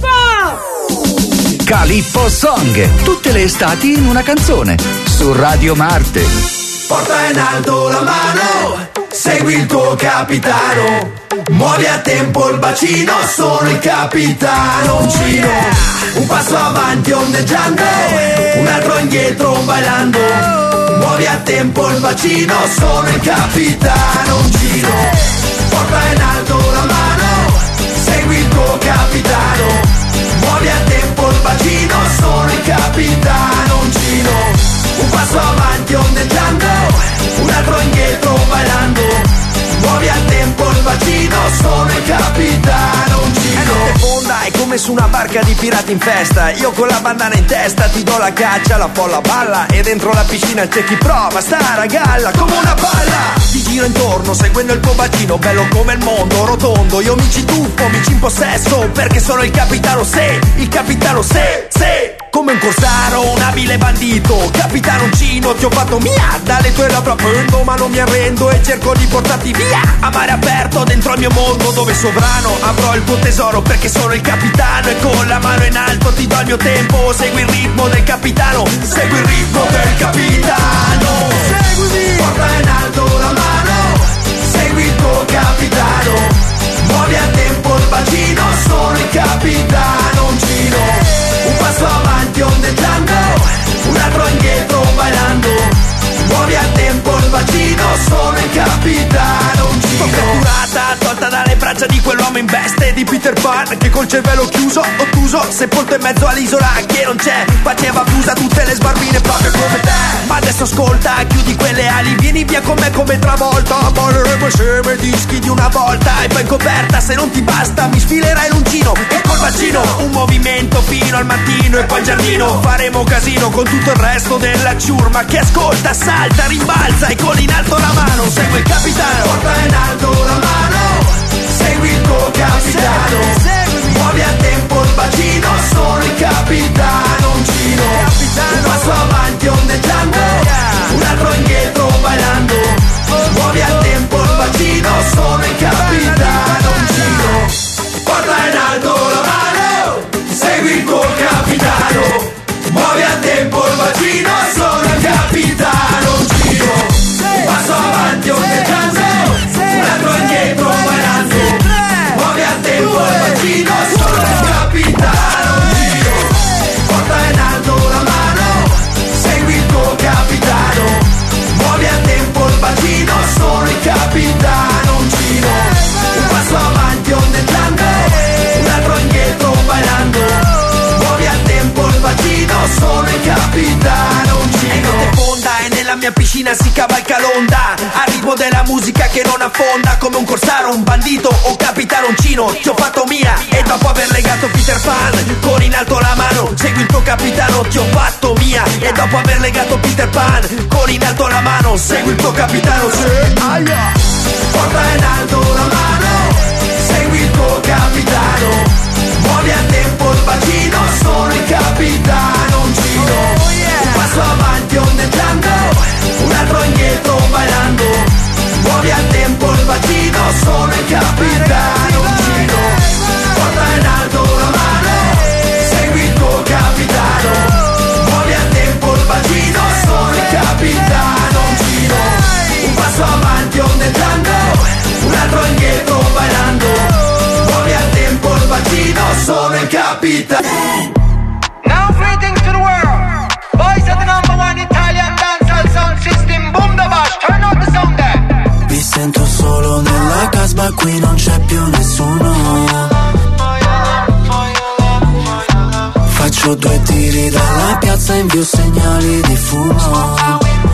Calippo! Calippo Song, tutte le estati in una canzone, su Radio Marte. Porta in alto la mano, segui il tuo capitano, muovi a tempo il bacino, sono il capitano. Uncino, un passo avanti ondeggiando, un altro indietro bailando, muovi a tempo il bacino, sono il capitano. Uncino, porta in alto la mano, segui il tuo capitano, muovi a tempo il bacino, sono il capitano. Uncino, un passo avanti ondeggiando, un altro indietro bailando, muovi a tempo il bacino, sono il capitano. Uncino, notte fonda, è come su una barca di pirati in festa. Io con la bandana in testa ti do la caccia, la folla balla e dentro la piscina c'è chi prova, stare a galla come una palla. Ti giro intorno seguendo il tuo bacino, bello come il mondo, rotondo. Io mi ci tuffo, mi ci impossesso, perché sono il capitano, se, il capitano, se, se. Come un corsaro, un abile bandito, capitanoncino, ti ho fatto mia, dalle tue labbra prendo, ma non mi arrendo e cerco di portarti via a mare aperto dentro il mio mondo, dove sovrano avrò il tuo tesoro, perché sono il capitano e con la mano in alto ti do il mio tempo. Segui il ritmo del capitano, segui il ritmo del capitano. Seguimi, porta in alto la mano, segui il tuo capitano, muovi a tempo il bacino, sono il capitano. Uncino, un passo avanti ondeggiando, un altro indietro bailando, muovi a tempo il bacino, sono il capitano. Uncino, sto catturata, tolta dalle braccia di quell'uomo in veste di Peter Pan, che col cervello chiuso, ottuso, sepolto in mezzo all'isola che non c'è, faceva fusa tutte le sbarbine proprio come te. Ma adesso ascolta, chiudi quelle ali, vieni via con me come travolta, balleremo insieme dischi di una volta, e poi in coperta se non ti basta mi sfilerai l'uncino e col bacino un movimento fino al mattino, e poi in giardino faremo casino con tutto il resto della ciurma che ascolta, salta, rimbalza e con in alto la mano segui il capitano. Porta in alto la mano, segui il tuo capitano, muovi a tempo il bacino, sono il capitano. Uncino, un passo avanti ondeggiando, un altro indietro bailando, muovi a tempo il bacino, sono il capitano. Uncino, porta in alto la mano, segui il tuo capitano, muovi a tempo il bacino, sono il capitano. Uncino, un passo avanti ondeggiando, un altro indietro bailando, muovi a tempo il bacino, sono il capitano. Uncino, porta in alto la mano, segui il tuo capitano, muovi a tempo il bacino, sono il capitano. Uncino, un passo avanti ondeggiando, un altro indietro bailando, muovi a tempo il bacino, sono il capitano. Uncino, e notte fonda e nella mia piscina si cavalca l'onda, arrivo della musica che non affonda, come un corsaro, un bandito o un capitanoncino, ti ho fatto mia e dopo aver legato Peter Pan con in alto la mano, segui il tuo capitano, ti ho fatto mia e dopo aver legato Peter Pan con in alto la mano, segui il tuo capitano. Se aia, porta in alto la mano, segui il tuo capitano, muovi a tempo il bacino, sono il capitano. Uncino, un passo avanti ondeggiando, un altro indietro bailando, muovi a tempo il bacino, sono il capitano. Uncino, porta in alto la mano, segui il tuo capitano, muovi a tempo il bacino, sono il capitano. Uncino, un passo avanti ondeggiando, un altro indietro bailando, muovi a tempo il bacino, sono il capitano. Now greetings to the world. Boys are the number one Italian dancehall sound system. Boom the bash, turn up the sound there. Mi sento solo nella casba, qui non c'è più nessuno. Faccio Tocco due tiri dalla piazza, invio segnali di fumo.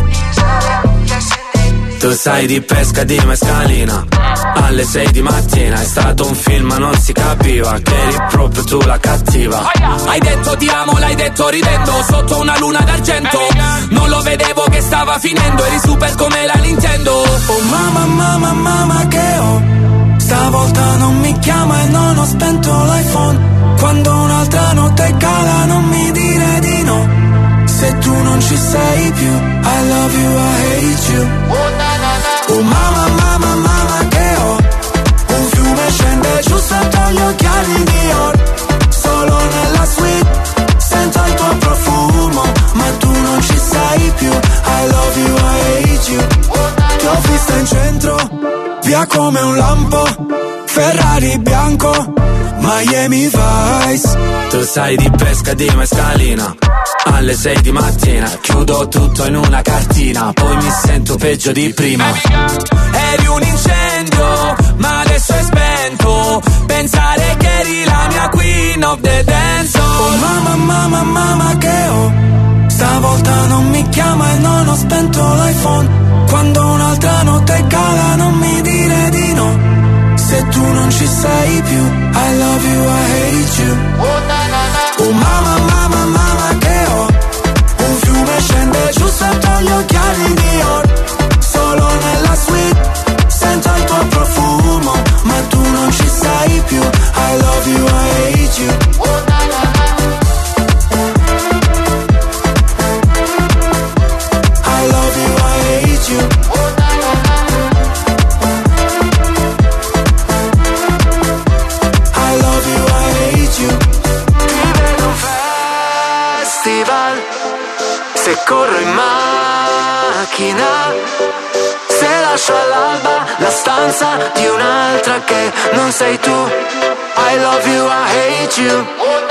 Tu sai di pesca di mescalina, alle sei di mattina. È stato un film ma non si capiva che eri proprio tu la cattiva. Hai detto ti amo, l'hai detto ridendo, sotto una luna d'argento. Non lo vedevo che stava finendo, eri super come la Nintendo. Oh mamma, mamma, mamma che ho, stavolta non mi chiama e non ho spento l'iPhone. Quando un'altra notte cala non mi dire di no. Se tu non ci sei più, I love you, I hate you. Oh mamma, mamma, mamma che ho, un fiume scende giù sotto gli occhiali di Dior. Solo nella suite sento il tuo profumo, ma tu non ci sei più, I love you, I hate you. Ti ho vista in centro, via come un lampo, Ferrari bianco, Miami Vice. Tu sai di pesca di mescalina, alle sei di mattina. Chiudo tutto in una cartina, poi mi sento peggio di prima. Eri un incendio, ma adesso è spento. Pensare che eri la mia queen of the dance. Oh mamma, mamma, mamma che ho, stavolta non mi chiama e non ho spento l'iPhone. Quando un'altra notte cala non mi dire di no. Se tu non ci sei più, I love you, I hate you. Oh mamma, mamma, mamma che ho, un fiume scende giù sotto gli occhiali di Dior. Solo nella suite sento il tuo profumo, ma tu non ci sei più, I love you, I hate you. I love you, I hate you. Se corro in macchina, se lascio all'alba la stanza di un'altra che non sei tu, I love you, I hate you.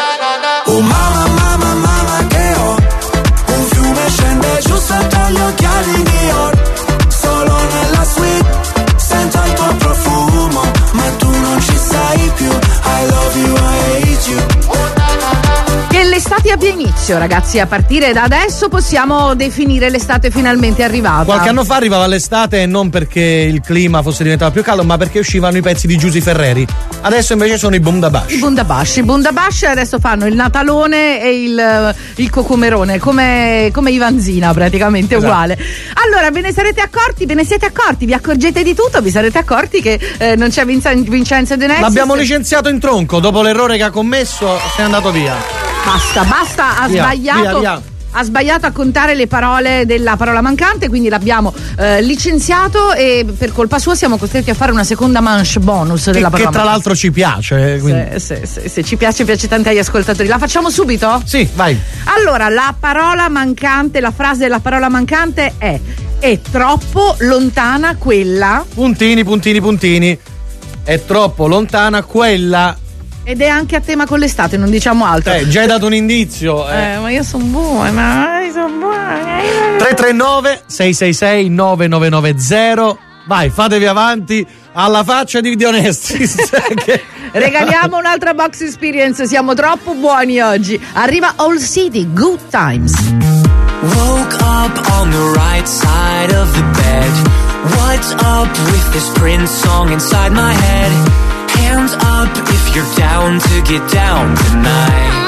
Oh mamma, mamma, mamma che ho, un fiume scende giù sotto gli occhiali di Dior. Solo nella suite sento il tuo profumo, ma tu non ci sei più, I love you, I hate you. Che l'estate abbia inizio, ragazzi. A partire da adesso possiamo definire l'estate finalmente arrivata. Qualche anno fa arrivava l'estate e non perché il clima fosse diventato più caldo, ma perché uscivano i pezzi di Giusy Ferreri. Adesso invece sono i Bundabash. I Bundabash, i Bundabash adesso fanno il Natalone e il, il Cocomerone, come, come Ivanzina praticamente, esatto. Uguale. Allora, ve ne sarete accorti, ve ne siete accorti, vi accorgete di tutto, vi sarete accorti che eh, non c'è Vincen- Vincenzo De Nessis. L'abbiamo licenziato in tronco, dopo l'errore che ha commesso se n'è andato via. Basta, basta, ha via, sbagliato. Via, via. Ha sbagliato a contare le parole della parola mancante, quindi l'abbiamo eh, licenziato e per colpa sua siamo costretti a fare una seconda manche bonus della che, parola che tra mancante. l'altro ci piace. Se, se, se, se ci piace, piace tanto agli ascoltatori. La facciamo subito? Sì, vai. Allora, la parola mancante, la frase della parola mancante è: è troppo lontana quella. Puntini, puntini, puntini. È troppo lontana quella. Ed è anche a tema con l'estate, non diciamo altro. Eh, già hai dato un indizio. Eh, eh ma io sono buona, io sono buona. tre tre nove sei sei sei nove nove nove zero. Vai, fatevi avanti alla faccia di Dionestis. Regaliamo un'altra box experience, siamo troppo buoni oggi. Arriva All City, Good Times. Woke up on the right side of the bed. What's up with this Prince song inside my head? Hands up if you're down to get down tonight.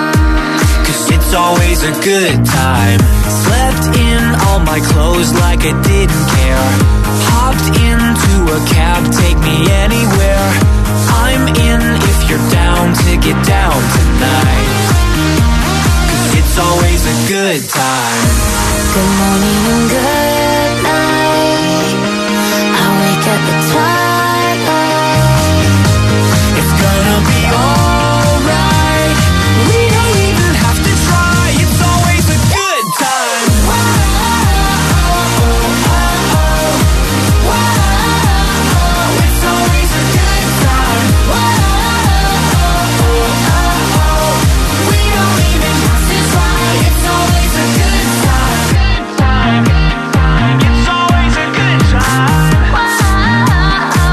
Cause it's always a good time. Slept in all my clothes like I didn't care. Hopped into a cab, take me anywhere. I'm in if you're down to get down tonight. Cause it's always a good time. Good morning and good night. I wake up at twilight. Gonna be alright. We don't even have to try. It's always a good time. It's always a good time. We don't even have to try. It's always a good time. It's always a good time.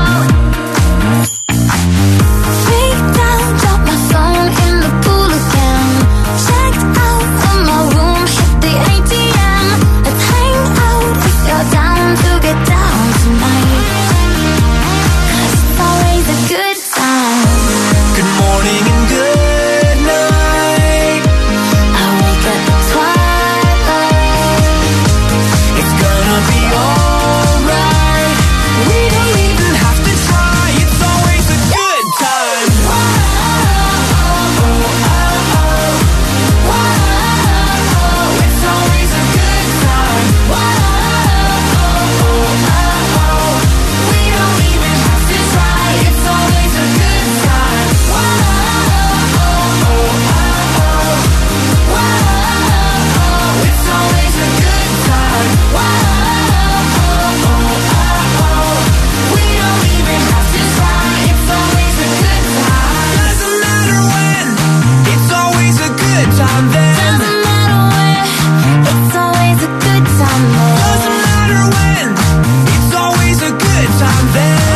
time then. Doesn't matter where, it's always a good time there. Doesn't matter when, it's always a good time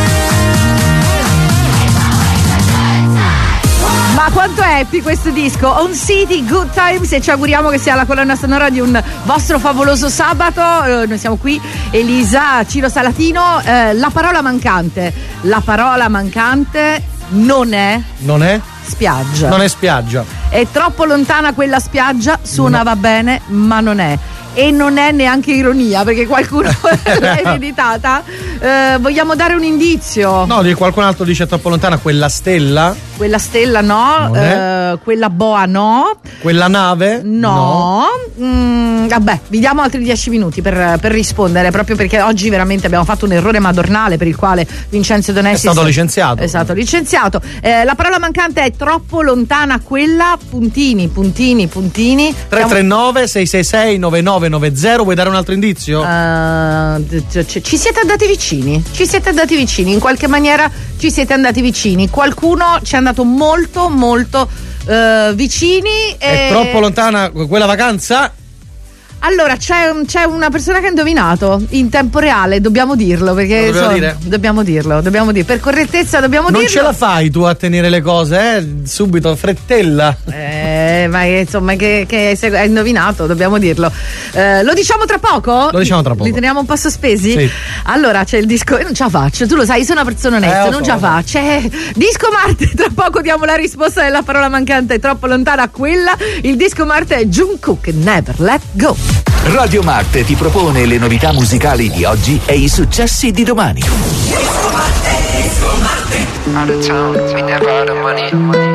then. Ma quanto è happy questo disco? On City, Good Times, e ci auguriamo che sia la colonna sonora di un vostro favoloso sabato. Eh, noi siamo qui, Elisa, Ciro Salatino. Eh, la parola mancante. La parola mancante non è... Non è? Spiaggia. Non è spiaggia. È troppo lontana quella spiaggia, suonava no. bene, ma non è. E non è neanche ironia, perché qualcuno l'ha ereditata. Eh, vogliamo dare un indizio? No, di qualcun altro dice troppo lontana, quella stella. Quella stella no, eh, quella boa no. Quella nave? No. no. Mm, vabbè, vi diamo altri dieci minuti per, per rispondere, proprio perché oggi veramente abbiamo fatto un errore madornale per il quale Vincenzo Donessi è stato licenziato. È stato licenziato. Eh, la parola mancante è troppo lontana quella, puntini, puntini, puntini. tre tre nove sei sei sei nove nove nove zero. Vuoi dare un altro indizio? Uh, ci siete andati vicini, ci siete andati vicini, in qualche maniera ci siete andati vicini. Qualcuno ci è andato molto molto uh, vicini. È e... troppo lontana quella vacanza? Allora c'è, c'è una persona che ha indovinato in tempo reale, dobbiamo dirlo perché dobbiamo, so, dire? dobbiamo dirlo, dobbiamo dire per correttezza dobbiamo non dirlo. Non ce la fai tu a tenere le cose, eh? Subito, frettella. Eh, ma insomma che, che hai indovinato, dobbiamo dirlo. Eh, lo diciamo tra poco? Lo diciamo tra poco. Li teniamo un po' sospesi? Sì. Allora c'è il disco, io non ce la faccio, tu lo sai, io sono una persona onesta, eh, non so, ce la faccio. C'è Disco Marte, tra poco diamo la risposta della parola mancante, è troppo lontana a quella. Il Disco Marte è Jungkook, Never Let Go. Radio Marte ti propone le novità musicali di oggi e i successi di domani. Disco Marte, Disco Marte. Out of town, we never out of money.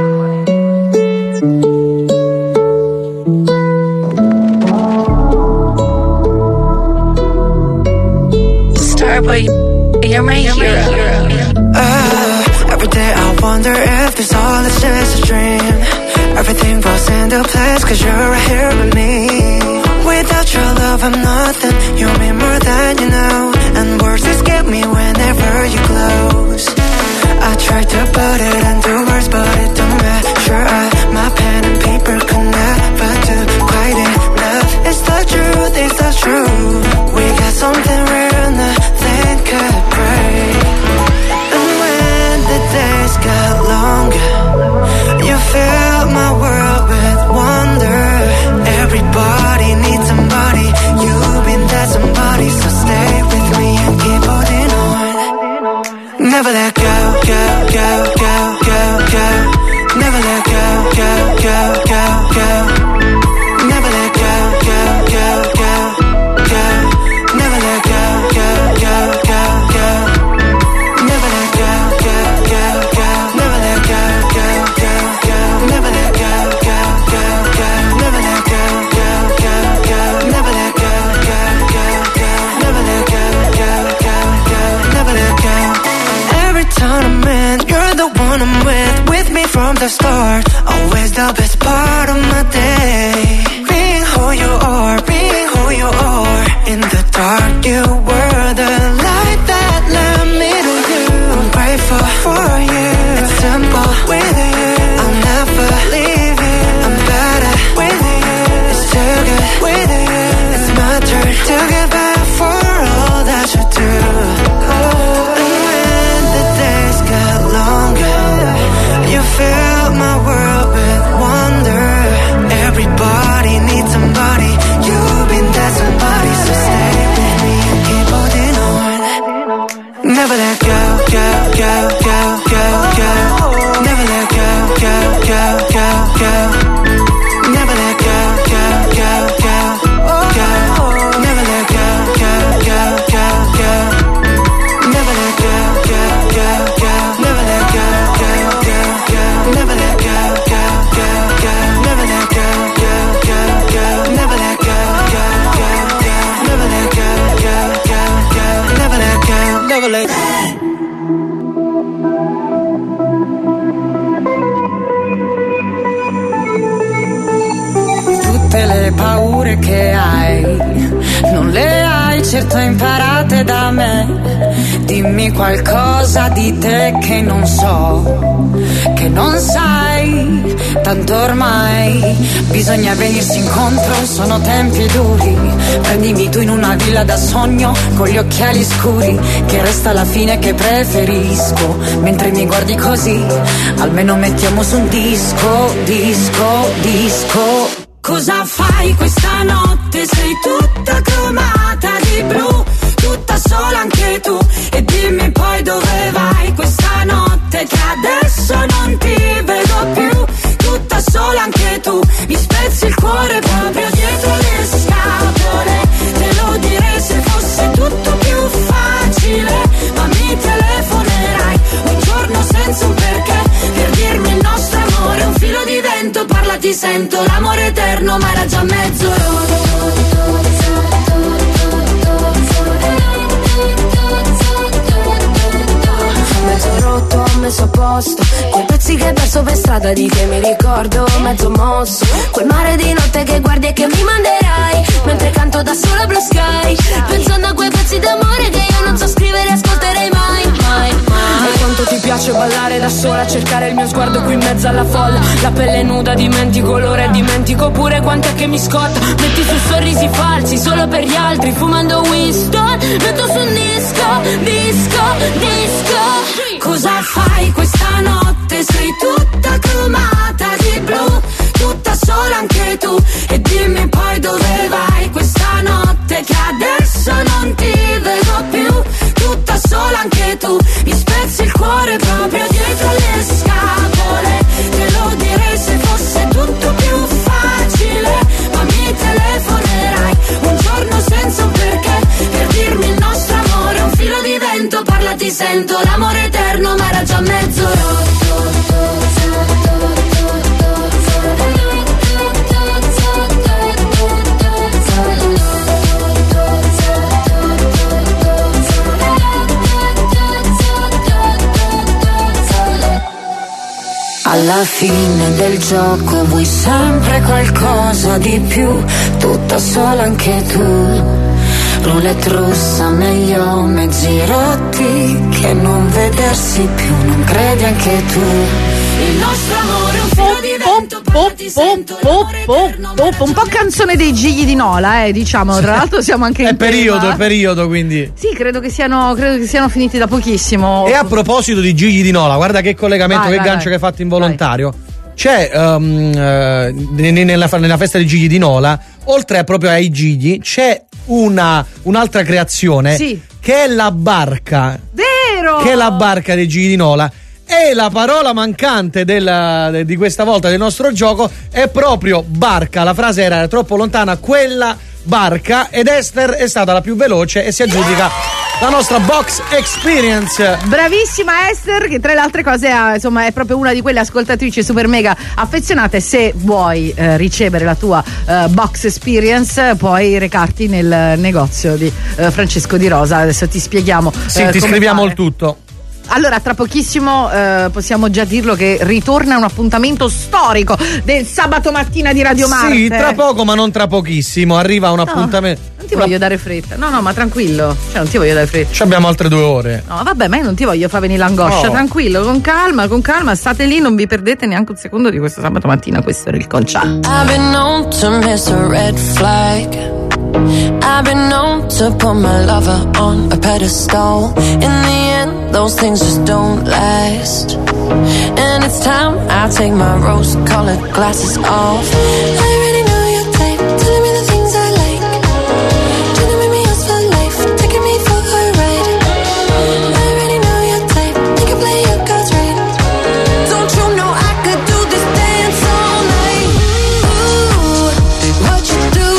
Starboy, you're my hero. Uh, every day I wonder if this all is just a dream. Everything falls into place cause you're right here with me. Without your love I'm nothing, you mean more than you know. And words escape me whenever you close. I tried to put it into words but it don't matter. I, my pen and paper could never do quite enough. It's the truth, it's the truth. We got something real, nothing could break. And when the days got longer, you fill my world with wonder. Everybody needs somebody, you've been that somebody, so stay with me and keep holding on. Never let go, go, go, go, go, go. Never let go, go, go, go, go. Never let go, go, go, go, go. Never let go, go, go, go, go. Never let go, go, go, go. Never let go, go, go, go. Never let go, go, go, go. Never let go, go, go, go. Never let go, go, go, go. Never let go, go, go, go. Never let go. Every time I'm in, you're the one I'm with. With me from the start, always the best part of my day. Being who you are, being who you are. In the dark, you were the light that led me to you. I'm grateful for you. It's simple with you. I'll never leave you. I'm better with you. It's too good with you. It's my turn to give back for all that you do. And when the days get longer, you fill my world with wonder. Everybody needs somebody, you've been that somebody, so stay with me and keep holding on. Never let go, go, go, go, go, go. Never let go, go, go, go, go. Never let go, go, go, go, go. Never let go, go, go, go, go. Never let go, go, go, go. Never let go, go, go, go. Never let go, go, go, go. Never let go, go, go, go. Never let go, go, go, go. Never let go, go, go, go. Never let go, never let go. Tutte le paure che hai, non le hai certo imparate da me. Dimmi qualcosa di te che non so, che non sai. sai, tanto ormai bisogna venirsi incontro, sono tempi duri. Prendimi tu in una villa da sogno con gli occhiali scuri, che resta alla fine che preferisco. Mentre mi guardi così, almeno mettiamo su un disco, disco, disco. Cosa fai questa notte? Sei tutta cromata di blu, tutta sola anche tu. E dimmi poi dove vai questa notte, che adesso non ti vedo più. Tutta sola anche tu, mi spezzi il cuore proprio dietro le scatole. Te lo direi se fosse tutto più facile, ma mi telefonerai un giorno senza un perché, per dirmi il nostro amore è un filo di vento. Parla, ti sento, l'amore eterno, ma era già mezzo mezzo rotto, messo a posto, quei pezzi che perso per strada di te mi ricordo, mezzo mosso, quel mare di notte che guardi e che mi manderai, mentre canto da sola Blue Sky, pensando a quei pezzi d'amore che io non so scrivere e ascolterei mai, mai, mai. E quanto ti piace ballare da sola, cercare il mio sguardo qui in mezzo alla folla, la pelle nuda, dimentico l'ora e dimentico pure quant'è che mi scotta, metti su sorrisi falsi solo per gli altri, fumando Winston, metto su un disco, disco, disco. Cosa fai questa notte? Sei tutta cromata di blu, tutta sola anche tu. E dimmi poi dove vai questa notte, che adesso non ti vedo più. Tutta sola anche tu, mi spezzi il cuore proprio dietro le scatole. Te lo direi se fosse tutto più facile, ma mi telefonerai un giorno senza un perché, per dirmi il nostro amore è un filo di vento. Parla, ti sento, l'amore eterno, ma era già mezzo rotto. Alla fine del gioco vuoi sempre qualcosa di più, tutta sola anche tu. Roulette russa, meglio mezzi rotti che non vedersi più, non credi anche tu. Il nostro amore è un filo di vento, pop, pop, pop, pop, pop, un po' canzone dei Gigli di Nola, eh, diciamo. Tra l'altro siamo anche in è periodo, tema. è periodo, quindi. Sì, credo che siano, credo che siano finiti da pochissimo. E a proposito di Gigli di Nola, guarda che collegamento, vai, che vai, gancio vai. Che hai fatto involontario. Vai. C'è um, uh, nella, nella festa di Gigli di Nola, oltre a proprio ai Gigli, c'è una un'altra creazione, sì, che è la barca. Vero! Che è la barca dei Gigli di Nola. E la parola mancante della, de, di questa volta del nostro gioco è proprio barca. La frase era troppo lontana, quella barca, ed Esther è stata la più veloce e si aggiudica la nostra box experience. Bravissima Esther, che tra le altre cose ha, insomma, è proprio una di quelle ascoltatrici super mega affezionate. Se vuoi eh, ricevere la tua eh, box experience, puoi recarti nel negozio di eh, Francesco Di Rosa. Adesso ti spieghiamo. Sì, eh, ti come scriviamo fare. Il tutto. Allora, tra pochissimo eh, possiamo già dirlo che ritorna un appuntamento storico del sabato mattina di Radio Marte. Sì, tra poco, ma non tra pochissimo. Arriva un no, appuntamento. Non ti voglio dare fretta. No, no, ma tranquillo. Cioè, non ti voglio dare fretta. Ci abbiamo altre due ore. No, vabbè, ma io non ti voglio far venire l'angoscia. No. Tranquillo, con calma, con calma. State lì, non vi perdete neanche un secondo di questo sabato mattina. Questo era il Conciato. I've been known to miss a red flag. I've been known to put my lover on a pedestal. In the end, those things just don't last. And it's time I take my rose-colored glasses off. I already know your type, telling me the things I like. Trying to make me yours for life, taking me for a ride. I already know your type, you can play your cards right. Don't you know I could do this dance all night? Ooh, what you doing?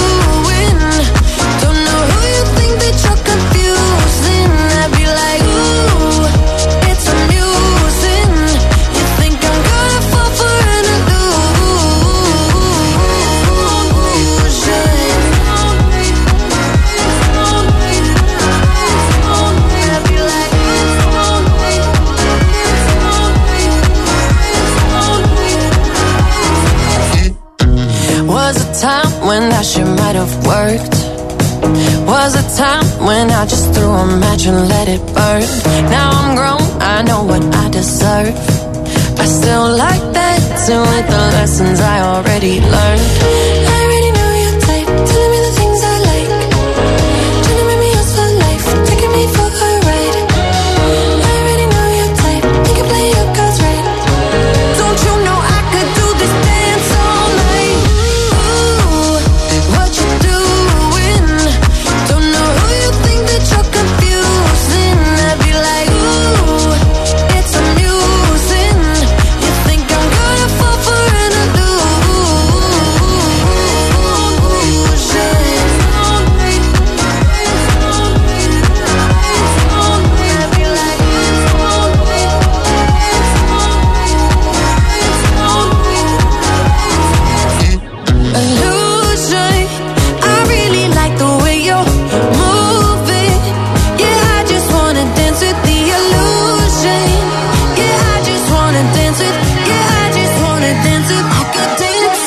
Don't know who you think that you're confusing. I'd be like, ooh, it's amusing. You think I'm gonna fall for an illusion. Was a time when that shit might have worked. Was a time when I just threw a match and let it burn. Now I'm grown, I know what I deserve. I still like dancing with the lessons I already learned. I already know your type, telling me the things I like, trying to make me yours for life, taking me for a ride. I already know your type, you can play your cards right. Don't you know I could do this dance all night? Ooh, what you doing? Don't know who you think that you're confusing. I'd be like, ooh, it's amusing. You think I'm gonna fall for an illusion. I really like the way you're moving. Yeah, I just wanna dance with the illusion. Yeah, I just wanna dance with. Yeah, I just wanna dance with. I could dance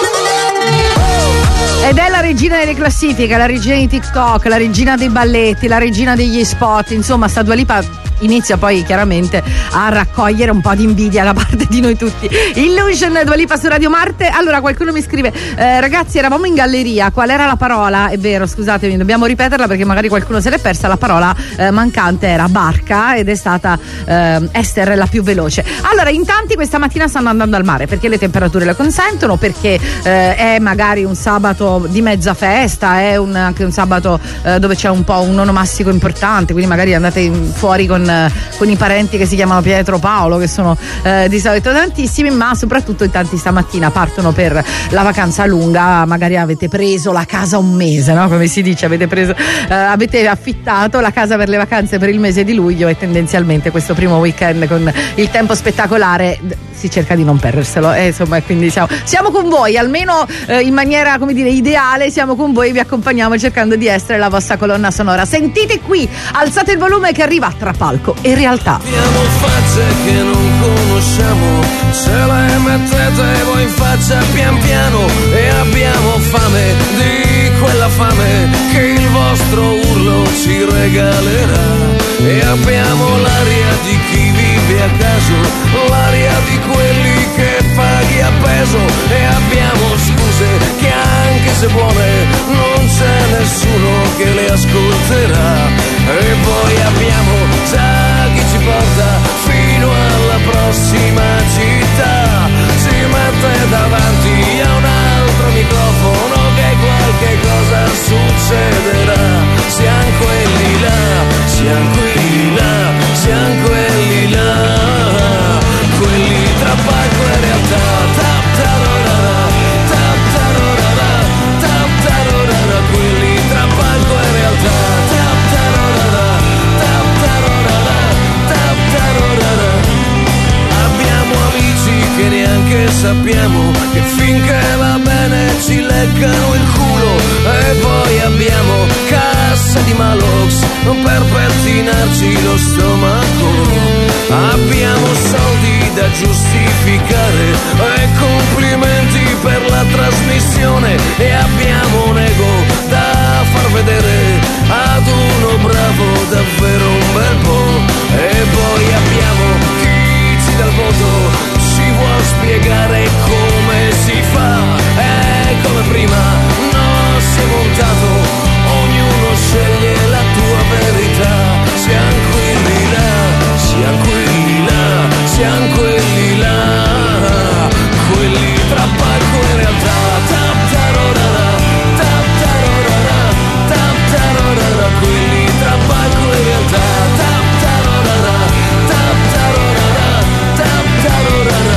all night. Ed è la regina delle classifiche, la regina di TikTok, la regina dei balletti, la regina degli spot. Insomma, sta Dua Lipa inizia poi chiaramente a raccogliere un po' di invidia da parte di noi tutti. Illusion, Dua Lipa su Radio Marte. Allora qualcuno mi scrive eh, ragazzi, eravamo in galleria, qual era la parola? È vero, scusatemi, dobbiamo ripeterla perché magari qualcuno se l'è persa. La parola eh, mancante era barca ed è stata eh, Esther la più veloce. Allora, in tanti questa mattina stanno andando al mare perché le temperature lo consentono, perché eh, è magari un sabato di mezza festa, è un, anche un sabato eh, dove c'è un po' un onomastico importante, quindi magari andate in, fuori con con i parenti che si chiamano Pietro Paolo, che sono eh, di solito tantissimi, ma soprattutto in tanti stamattina partono per la vacanza lunga. Magari avete preso la casa un mese, no? Come si dice, avete preso eh, avete affittato la casa per le vacanze per il mese di luglio e tendenzialmente questo primo weekend con il tempo spettacolare si cerca di non perderselo, e insomma, quindi siamo, siamo con voi, almeno eh, in maniera, come dire, ideale, siamo con voi, vi accompagniamo cercando di essere la vostra colonna sonora. Sentite qui, alzate il volume che arriva tra palco e realtà. Abbiamo facce che non conosciamo, ce le mettete voi in faccia pian piano, e abbiamo fame di quella fame che il vostro urlo ci regalerà. E abbiamo l'aria di chi vive a caso, l'aria di quelli che paghi a peso, e abbiamo scuse che anche se buone non c'è nessuno che le ascolterà. E poi abbiamo già chi ci porta fino alla prossima città, si mette davanti a un altro microfono che qualche cosa succederà. Siamo quelli là, siamo quelli là, siamo quelli là, quelli tra palco e realtà. Tap tarorara, tap tarorara, tap tarorara, quelli tra palco e realtà. Tap tarorara, tap tarorara, tap tarorara. Abbiamo amici che neanche sappiamo, che finché va bene ci leccano il culo. E poi abbiamo casse di Malox per pettinarci lo stomaco. Abbiamo soldi da giustificare e complimenti per la trasmissione, e abbiamo un ego da far vedere ad uno bravo davvero un bel po'. E poi abbiamo chi ci dà il voto, ci vuol spiegare come si fa, e come prima non si è montato, ognuno sceglie la tua verità. Siamo quelli là, siamo quelli là, siamo quelli là, quelli tra palco e realtà. Tap tarorara, tap tarorara, tap tarorara, quelli tra palco e realtà. Tap tarorara, tap tarorara, tap tarorara.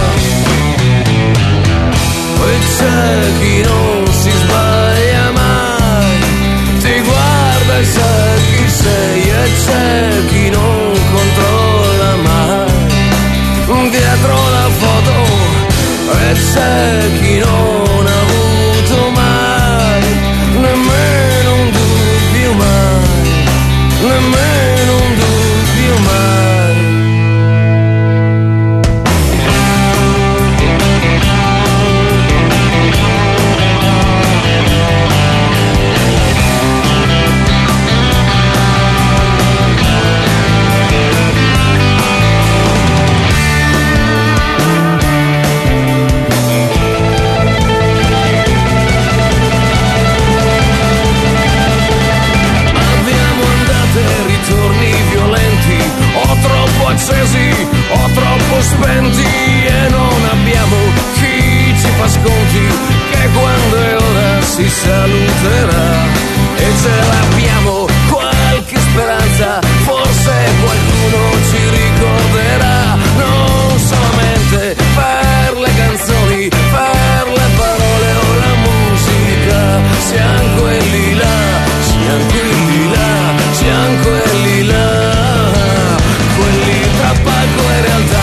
Poi c'è chi non si sbaglia mai, ti guarda e sa chi sei, e c'è chi non controlla mai dietro la foto, e c'è chi non ha avuto mai nemmeno un dubbio mai, nemmeno un dubbio mai. si saluterà e ce l'abbiamo qualche speranza, forse qualcuno ci ricorderà, non solamente per le canzoni, per le parole o la musica, siamo quelli là, siamo quelli là, siamo quelli là, quelli tra palco e realtà.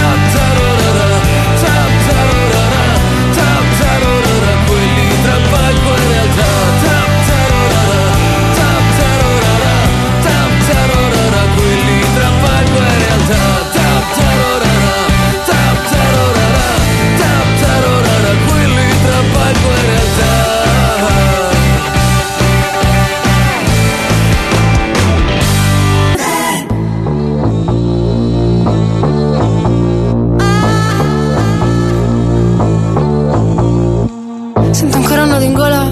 Sento ancora un nodo in gola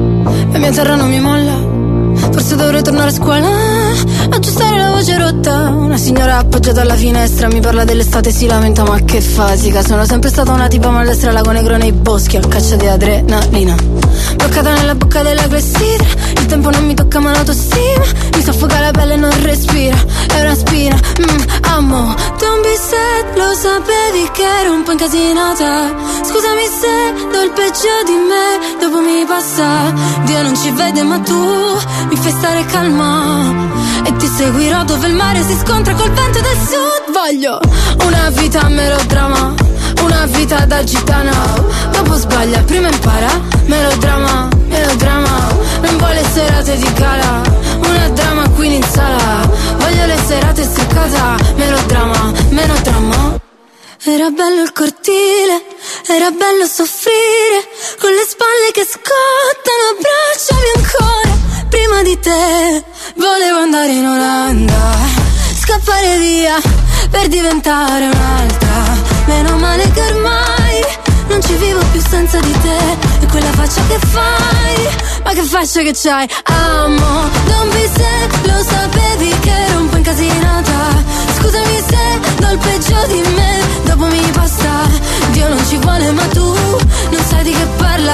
e mia terra non mi molla. Forse dovrei tornare a scuola, aggiustare la voce rotta. Una signora appoggiata alla finestra mi parla dell'estate e si lamenta, ma che fasica. Sono sempre stata una tipa maldestra, lago negro nei boschi, a caccia di adrenalina. Bloccata nella bocca della clessidra, il tempo non mi tocca ma l'autostima mi soffoca la pelle e non respira, è una spina. mm, Amo, don't be sad, lo sapevi che ero un po' incasinata. Scusami se do il peggio di me, dopo mi passa. Dio non ci vede ma tu mi fai stare calma e ti seguirò dove il mare si scontra col vento del sud. Voglio una vita melodrama, una vita da gitana. Dopo sbaglia, prima impara. Melodrama, melodrama. Non vuole serate di gala, una drama queen in sala. Voglio le serate struccata. Melodrama, melodrama. Era bello il cortile, era bello soffrire, con le spalle che scottano, abbracciami ancora. Prima di te volevo andare in Olanda, scappare via per diventare un'altra. Meno male che ormai non ci vivo più senza di te. E quella faccia che fai, ma che faccia che c'hai. Amo, don't be sad, lo sapevi che ero un po' incasinata. Scusami se do il peggio di me, dopo mi passa. Dio non ci vuole ma tu non sai di che parla,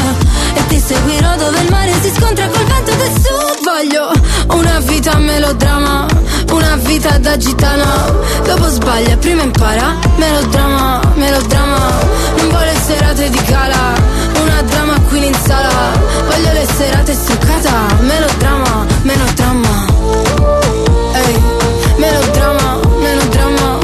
e ti seguirò dove il mare si scontra col vento del sud. Voglio una vita melodrama, una vita da gitana. Dopo sbaglia, prima impara. Melodrama, melodrama. Non vuole serate di gala, una drama queen in sala. Voglio le serate struccata. Melodrama, melodrama. Ehi, melodrama, melodrama.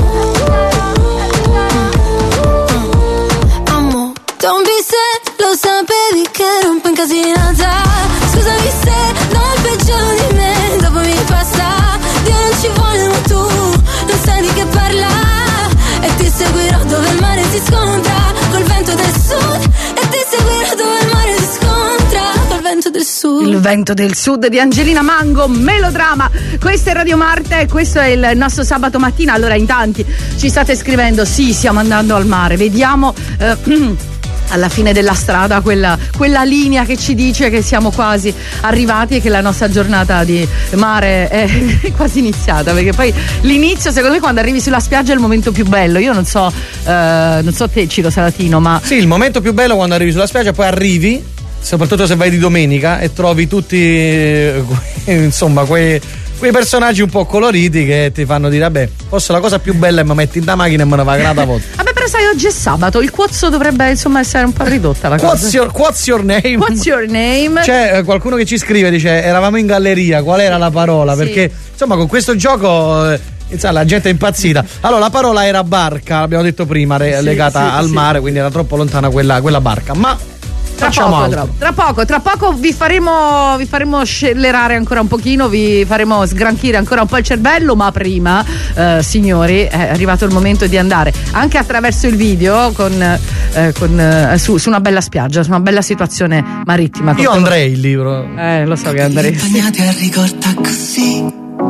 Amo, don't be sad, lo sapevi che ero un po' incasinata. Scusami se do il peggio di me, dopo mi passa. Dio non ci vuole ma tu non sai di che parla, e ti seguirò dove il mare si scontra col vento del sud. E ti seguirò dove il mare si scontra col vento del sud. Il vento del sud di Angelina Mango, Melodrama. Questo è Radio Marte, questo è il nostro sabato mattina. Allora in tanti ci state scrivendo: sì, stiamo andando al mare, vediamo eh, alla fine della strada quella, quella linea che ci dice che siamo quasi arrivati e che la nostra giornata di mare è quasi iniziata, perché poi l'inizio secondo me quando arrivi sulla spiaggia è il momento più bello. Io non so eh, non so te Ciro Salatino, ma sì, il momento più bello quando arrivi sulla spiaggia, poi arrivi, soprattutto se vai di domenica, e trovi tutti insomma quei quei personaggi un po' coloriti che ti fanno dire vabbè, forse la cosa più bella è mi metti in da macchina e me ne va grata volta. Vabbè, però sai, oggi è sabato, il quozzo dovrebbe insomma essere un po' ridotta la What's cosa. your, what's your name? What's your name? C'è eh, qualcuno che ci scrive, dice eravamo in galleria, qual era la parola? Sì. Perché insomma con questo gioco eh, insomma, la gente è impazzita. Allora la parola era barca, l'abbiamo detto prima, re, Sì, legata sì, al sì. mare, quindi era troppo lontana quella, quella barca, ma Tra facciamo poco, altro. tra, tra poco, tra poco vi faremo vi faremo scellerare ancora un pochino, vi faremo sgranchire ancora un po' il cervello, ma prima, eh, signori, è arrivato il momento di andare anche attraverso il video con, eh, con eh, su, su una bella spiaggia, su una bella situazione marittima. Io andrei il libro. Eh, lo so che andrei. Bagnati a ricorda così,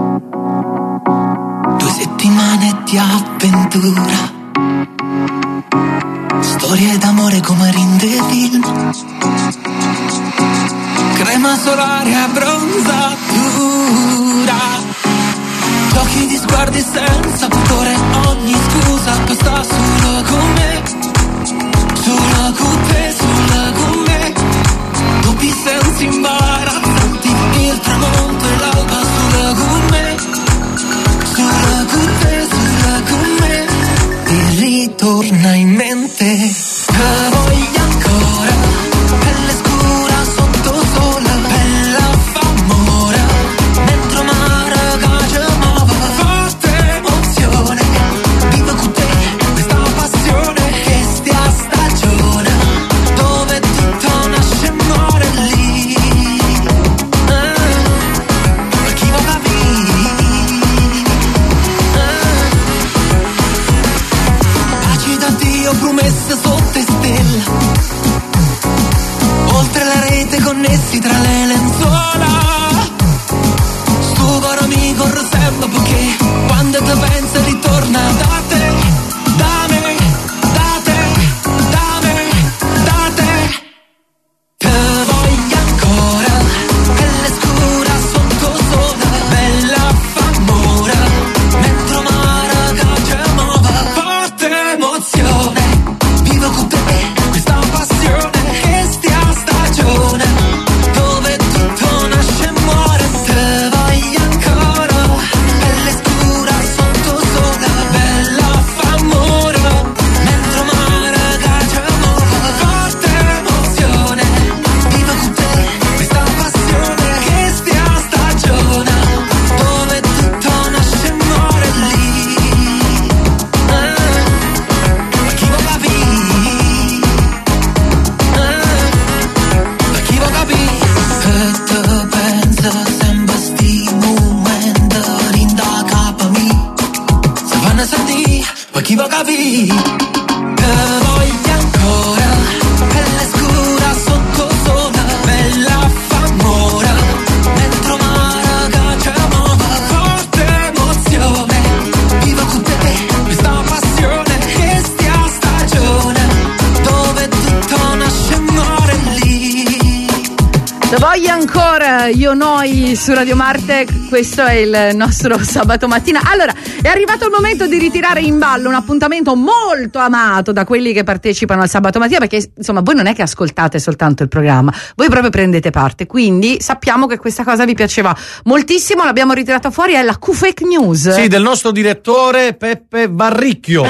due settimane di avventura, storie d'amore come rinde film, crema solare a bronzatura, giochi di sguardi senza pudore, ogni scusa basta solo con me, solo con te, solo con me. Dubbi connessi tra le lenzuola. Sto cuore mi corre sempre perché quando ti penso ritorna da te, da me, da te, da me, da te. Te voglio ancora, pelle scura sotto sole, bella f'amore, mentre mare che muove, forte emozione, vivo con te questa passione, che stia stagione, dove tutto nasce e muore. Te voglio ancora, pelle scura sotto sole, bella f'amore, mentre mare che muove, forte emozione, vivo con te questa passione, che stia stagione, dove tutto nasce e muore lì. Ma chi vuoi capire? Ma chi vuoi capire? Che te pensa sempre sti momenti rinda capa mi se fanno sentire, ma chi vuoi capire? Te voglio ancora, pelle scura sotto sole, bella f'amore, mentre mare che muove, forte emozione, vivo con te questa passione, che stia stagione, dove tutto nasce e muore lì. Lo voglio ancora, io noi su Radio Marte, questo è il nostro sabato mattina. Allora, è arrivato il momento di ritirare in ballo un appuntamento molto amato da quelli che partecipano al sabato mattina, perché insomma voi non è che ascoltate soltanto il programma, voi proprio prendete parte, quindi sappiamo che questa cosa vi piaceva moltissimo, l'abbiamo ritirata fuori, è la Q-Fake News. Sì, del nostro direttore Peppe Varricchio.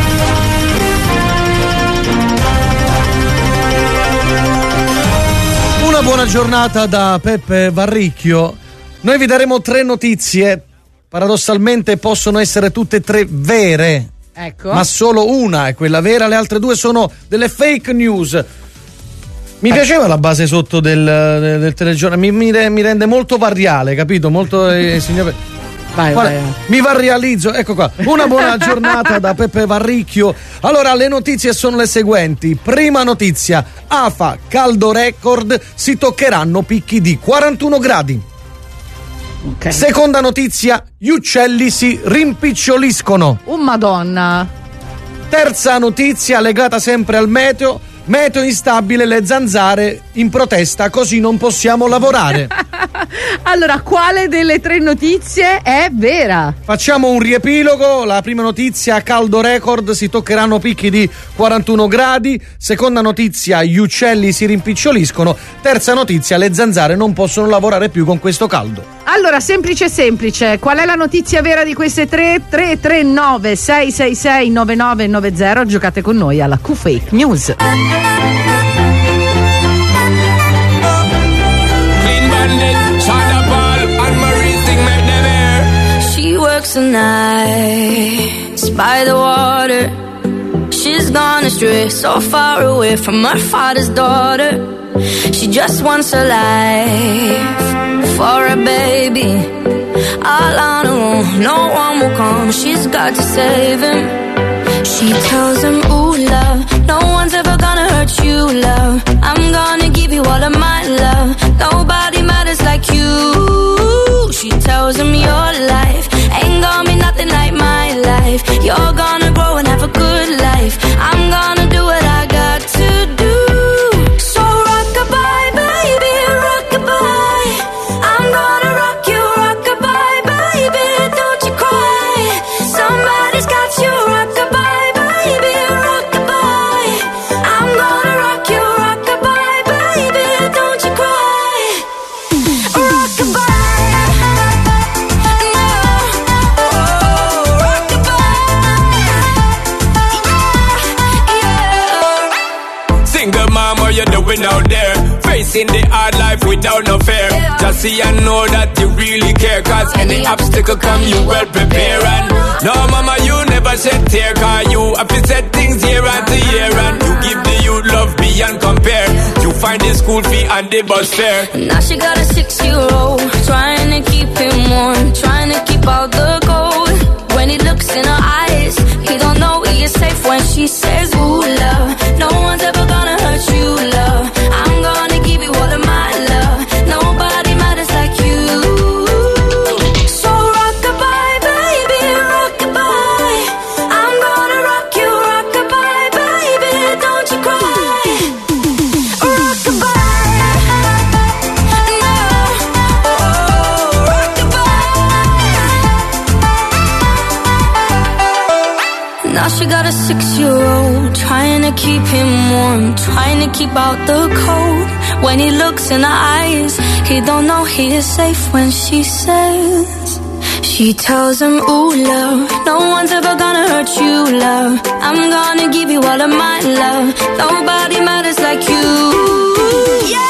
Una buona giornata da Peppe Varricchio. Noi vi daremo tre notizie, paradossalmente possono essere tutte e tre vere, Ecco. ma solo una è quella vera, le altre due sono delle fake news. Mi Eh. piaceva la base sotto del, del, del telegiornale, mi, mi, re- mi rende molto variale, capito? Molto eh, signore. Vai, Guarda, vai. mi varrializzo, ecco qua. Una buona giornata da Peppe Varricchio. Allora, le notizie sono le seguenti. Prima notizia: A F A, caldo record, si toccheranno picchi di quarantuno gradi. Ok. Seconda notizia: gli uccelli si rimpiccioliscono. Oh madonna. Terza notizia legata sempre al meteo: meteo instabile, le zanzare in protesta, così non possiamo lavorare. Allora, quale delle tre notizie è vera? Facciamo un riepilogo. La prima notizia: caldo record, si toccheranno picchi di quarantuno gradi. Seconda notizia: gli uccelli si rimpiccioliscono. Terza notizia: le zanzare non possono lavorare più con questo caldo. Allora, semplice semplice, qual è la notizia vera di queste tre? tre tre nove sei sei sei nove nove nove zero. Giocate con noi alla Q-Fake News. She works the nights by the water. She's gone astray, so far away from her father's daughter. She just wants a life for a baby. All on her own, no one will come. She's got to save him. She tells him, ooh, love, no one's ever gonna hurt you, love. I'm gonna give you all of my love. Nobody matters like you. She tells him your life ain't gonna be nothing like my life. You're gonna grow and have a good life. I'm gonna do what I got to do. So rock-a-bye, baby, rock-a-bye. I'm gonna rock you, rock-a-bye, baby, don't you cry. Somebody's got you, rock-a-bye, baby, rock-a-bye. I'm gonna rock you, rock-a-bye, baby, don't you cry. Rock-a-bye. Single mom, what you doing out there? Facing the hard life without no fear. Just see and know that you really care. Cause any obstacle come, you well prepare. And no mama, you never shed tear. Cause you have to set things year after year. And you give the youth love beyond compare. You find the school fee and the bus fare. Now she got a six-year-old, trying to keep him warm, trying to keep out the cold. When he looks in her eyes, he don't know he is safe when she says, ooh, love, no one's ever gonna hurt you, love. I'm gonna give you all of my six-year-old, trying to keep him warm, trying to keep out the cold. When he looks in her eyes, he don't know he is safe when she says, she tells him, ooh, love, no one's ever gonna hurt you, love. I'm gonna give you all of my love. Nobody matters like you. Yeah.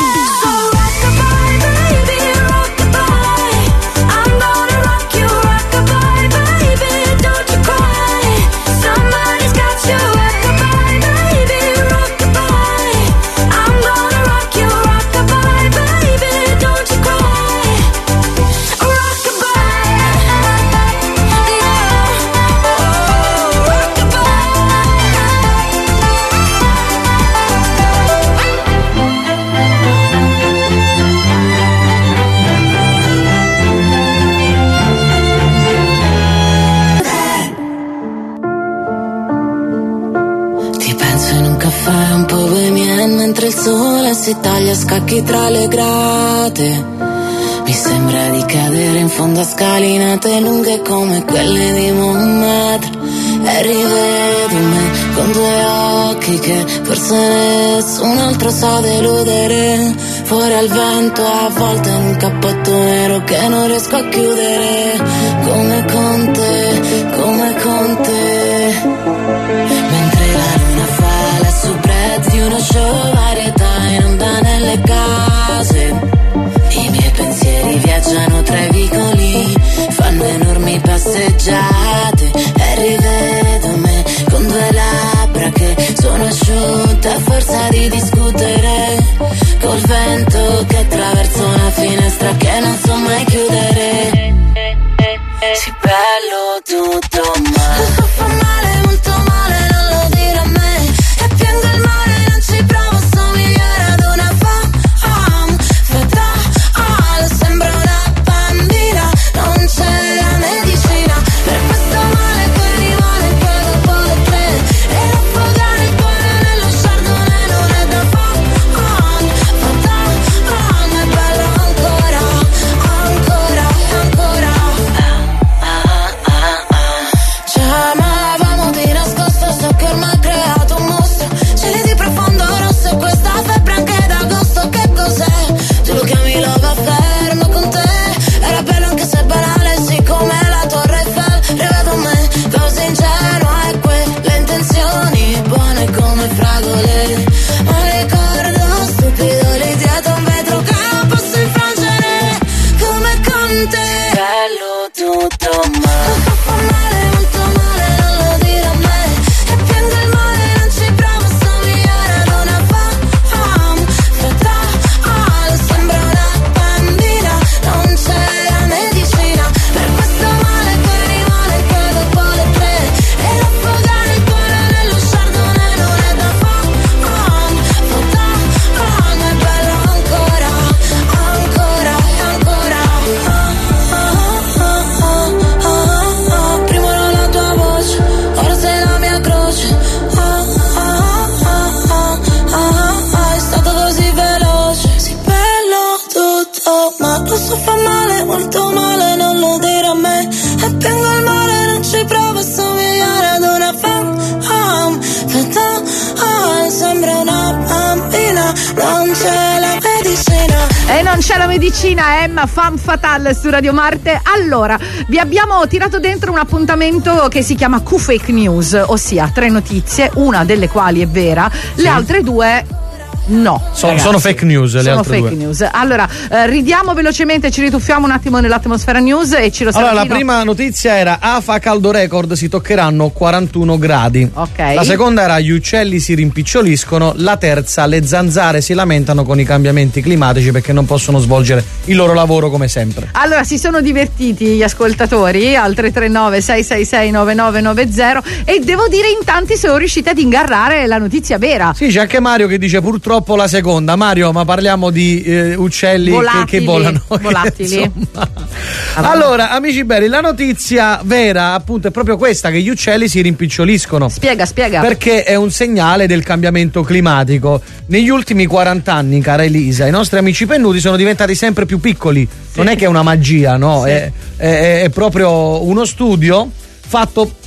Un po' bohemian mentre il sole si taglia a scacchi tra le grate. Mi sembra di cadere in fondo a scalinate lunghe come quelle di Montmartre. E rivedo me con due occhi che forse nessun altro sa deludere. Fuori al vento a volte in un cappotto nero che non riesco a chiudere. Come con te, come con te. Mentre la luna fa la sopra di uno show, varietà in onda nelle case. I miei pensieri viaggiano tra i vicoli, fanno enormi passeggiate. E rivedo me con due labbra che sono asciutte a forza di discutere, col vento che attraversa una finestra che non so mai chiudere. Sì, bello tutto ma lo so fa male, molto male, non lo dire a me. E piango il mare, non ci provo a somigliare ad una fam fatale. Sembra una bambina, non c'è la medicina per questo male che rimane poi dopo le tre. E affogare il cuore nello chardonnay non è da fam fatale. È bello ancora, ancora, ancora. Ci amavamo di nascosto, so che ormai ha creato un mostro. Cieli di profondo rosso e questa febbre anche d'agosto. Che cos'è? Tu lo chiami love affair, ma con te era bello anche se banale, sì come la Torre Eiffel. Rivedo me, così ingenua e quelle intenzioni buone come fragole. Ma ricordo stupido lì dietro un vetro che non posso infrangere, come con te. Bello tutto ma lo so fa male, molto male, non lo dire a me. E piango il mare, non ci provo a somigliare ad una fam fatale. Sembra una bambina, non c'è la medicina per questo male che rimane poi dopo le tre. E affogare il cuore nello chardonnay non è da fam fatale. È bello ancora, ancora, ancora. Prima era la tua voce, ora sei la mia croce. È stato così veloce, sì bello tutto, ma lo so fa male, molto male, non lo dire a me. E piango il mare, non ci provo a somigliare ad una fam fatale. Sembra una bambina, non c'è la medicina. E non c'è la medicina, Emma Femme Fatale su Radio Marte. Allora, vi abbiamo tirato dentro un appuntamento che si chiama Q-Fake News, ossia tre notizie, una delle quali è vera, le altre due no. Sono, sono fake news le sono altre fake due. news. Allora, eh, ridiamo velocemente, ci rituffiamo un attimo nell'atmosfera news e ci lo Allora, la prima notizia era A F A caldo record, si toccheranno quarantuno gradi. Ok. La seconda era gli uccelli si rimpiccioliscono. La terza, le zanzare si lamentano con i cambiamenti climatici perché non possono svolgere il loro lavoro come sempre. Allora, si sono divertiti gli ascoltatori al tre tre nove sei sei sei nove nove nove zero e devo dire in tanti sono riusciti ad ingarrare la notizia vera. Sì, c'è anche Mario che dice purtroppo la seconda. Mario, ma parliamo di eh, uccelli che, che volano. Volatili. Allora, amici belli, la notizia vera appunto è proprio questa, che gli uccelli si rimpiccioliscono. Spiega, spiega. Perché è un segnale del cambiamento climatico. Negli ultimi quaranta anni, cara Elisa, i nostri amici pennuti sono diventati sempre più piccoli. Sì. Non è che è una magia, no? Sì. È, è, è proprio uno studio fatto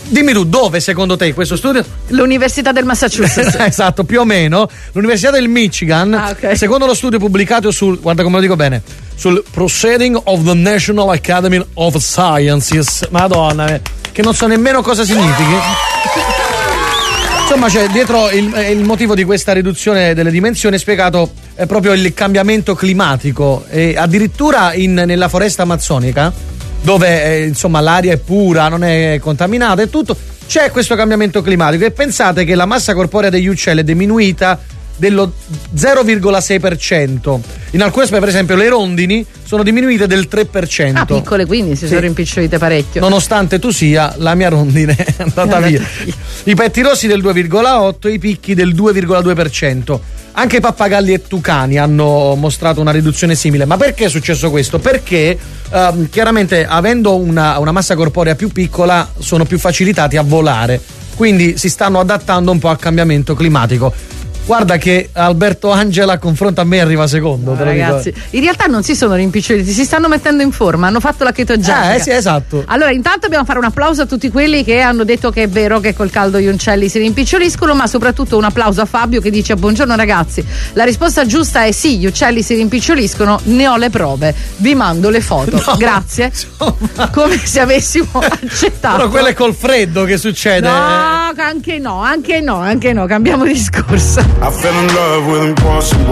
Dimmi tu, dove secondo te questo studio? L'Università del Massachusetts. Esatto, più o meno. L'Università del Michigan, ah, okay. secondo lo studio pubblicato sul, guarda come lo dico bene, sul Proceeding of the National Academy of Sciences. Madonna, che non so nemmeno cosa significhi. Insomma, c'è dietro il, il motivo di questa riduzione delle dimensioni è spiegato è proprio il cambiamento climatico e addirittura in, nella foresta amazzonica, dove eh, insomma l'aria è pura, non è contaminata e tutto, c'è questo cambiamento climatico e pensate che la massa corporea degli uccelli è diminuita dello zero virgola sei per cento. In alcune specie, per esempio, le rondini sono diminuite del tre per cento. Ah, piccole, quindi si sì. sono rimpicciolite parecchio. Nonostante tu sia, la mia rondine è andata via. I pettirossi del due virgola otto, i picchi del due virgola due per cento. Anche pappagalli e tucani hanno mostrato una riduzione simile. Ma perché è successo questo? Perché ehm, chiaramente avendo una, una massa corporea più piccola sono più facilitati a volare. Quindi si stanno adattando un po' al cambiamento climatico. Guarda che Alberto Angela a confronto a me arriva secondo. No, ragazzi, dico. In realtà non si sono rimpiccioliti, si stanno mettendo in forma, hanno fatto la chetogenica. Eh sì, esatto. Allora, intanto dobbiamo fare un applauso a tutti quelli che hanno detto che è vero che col caldo gli uccelli si rimpiccioliscono, ma soprattutto un applauso a Fabio che dice: buongiorno ragazzi, la risposta giusta è sì, gli uccelli si rimpiccioliscono, ne ho le prove, vi mando le foto. No, grazie. Insomma. Come se avessimo accettato. Però quello è col freddo che succede. No, anche no, anche no, anche no, cambiamo discorso. I fell in love with impossible.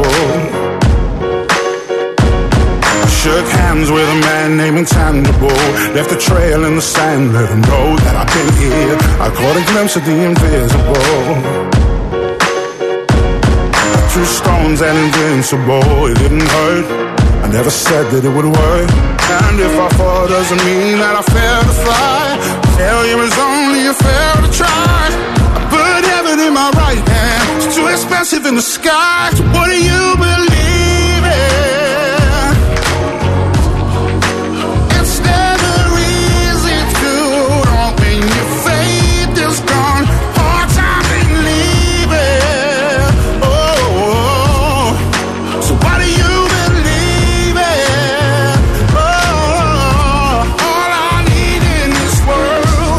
I shook hands with a man named Intangible. Left a trail in the sand, let him know that I've been here. I caught a glimpse of the invisible. I threw stones and invincible. It didn't hurt, I never said that it would work. And if I fall doesn't mean that I failed to fly. Failure is only a fail to try. I put heaven in my right hand. It's too expensive in the sky. So what do you believe in? It's never easy to don't when your faith is gone. Hard time believing. Oh, oh, oh. So what do you believe in? Oh, all I need in this world.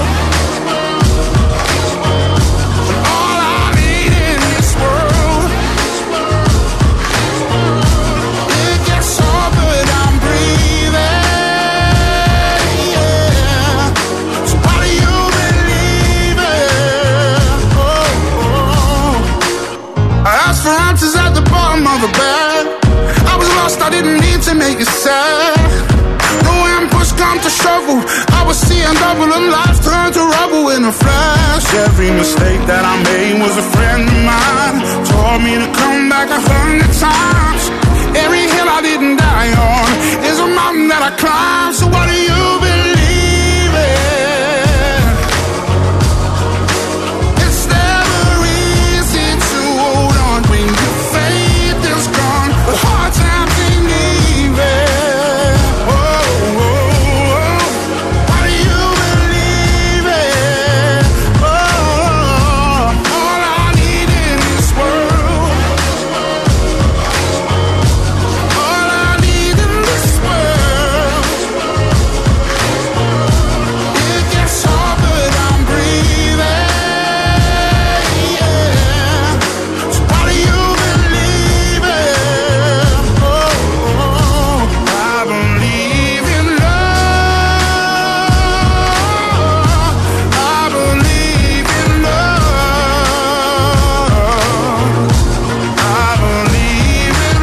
All I need in this world. It gets so good I'm breathing. Yeah. So what do you believe in? Oh, oh. I asked for answers at the bottom of the bed. I was lost, I didn't need to make it sad. No when push come to shovel, I was seeing double and life turned to rubble in a flash. Every mistake that I made was a friend of mine. Told me to come back a hundred times. Every hill I didn't die on is a mountain that I climb. So what do you believe in? It's never easy to hold on when your faith is gone. But hard times ain't leaving. Oh, oh, oh. What do you believe in? Oh, all I need in this world. All I need in this world. It gets harder, I'm breathing. Yeah. So what do you believe in? Oh, oh, I believe in love. I believe in love. I believe in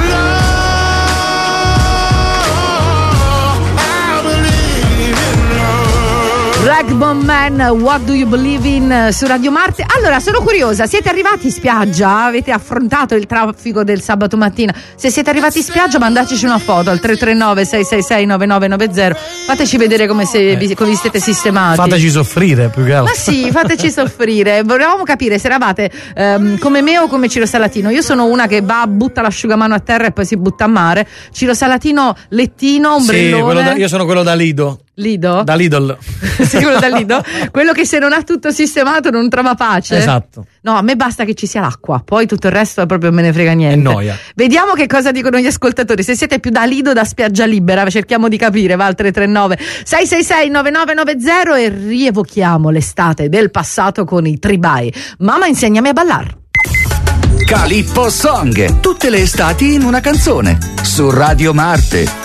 love. I believe in love. Black Bomb Man, What Do You Believe In su Radio Marte. Allora, sono curiosa, siete arrivati in spiaggia? Avete affrontato il traffico del sabato mattina? Se siete arrivati in spiaggia, mandateci una foto al tre tre nove sei sei sei nove nove nove zero. Fateci vedere come, se vi, come vi siete sistemati. Fateci soffrire più che altro. Ma sì, fateci soffrire. Volevamo capire se eravate ehm, come me o come Ciro Salatino. Io sono una che va, butta l'asciugamano a terra e poi si butta a mare. Ciro Salatino, lettino, ombrellone. Sì, quello da, io sono quello da Lido. Lido? Da Lidl. Sicuro da Lido? Quello che se non ha tutto sistemato non trova pace? Esatto. No, a me basta che ci sia l'acqua, poi tutto il resto proprio me ne frega niente. È noia. Vediamo che cosa dicono gli ascoltatori. Se siete più da Lido o da spiaggia libera, cerchiamo di capire. Va al tre tre nove sei sei sei nove nove nove zero e rievochiamo l'estate del passato con i Tribai. Mamma, insegnami a ballare. Calippo Song, tutte le estati in una canzone, su Radio Marte.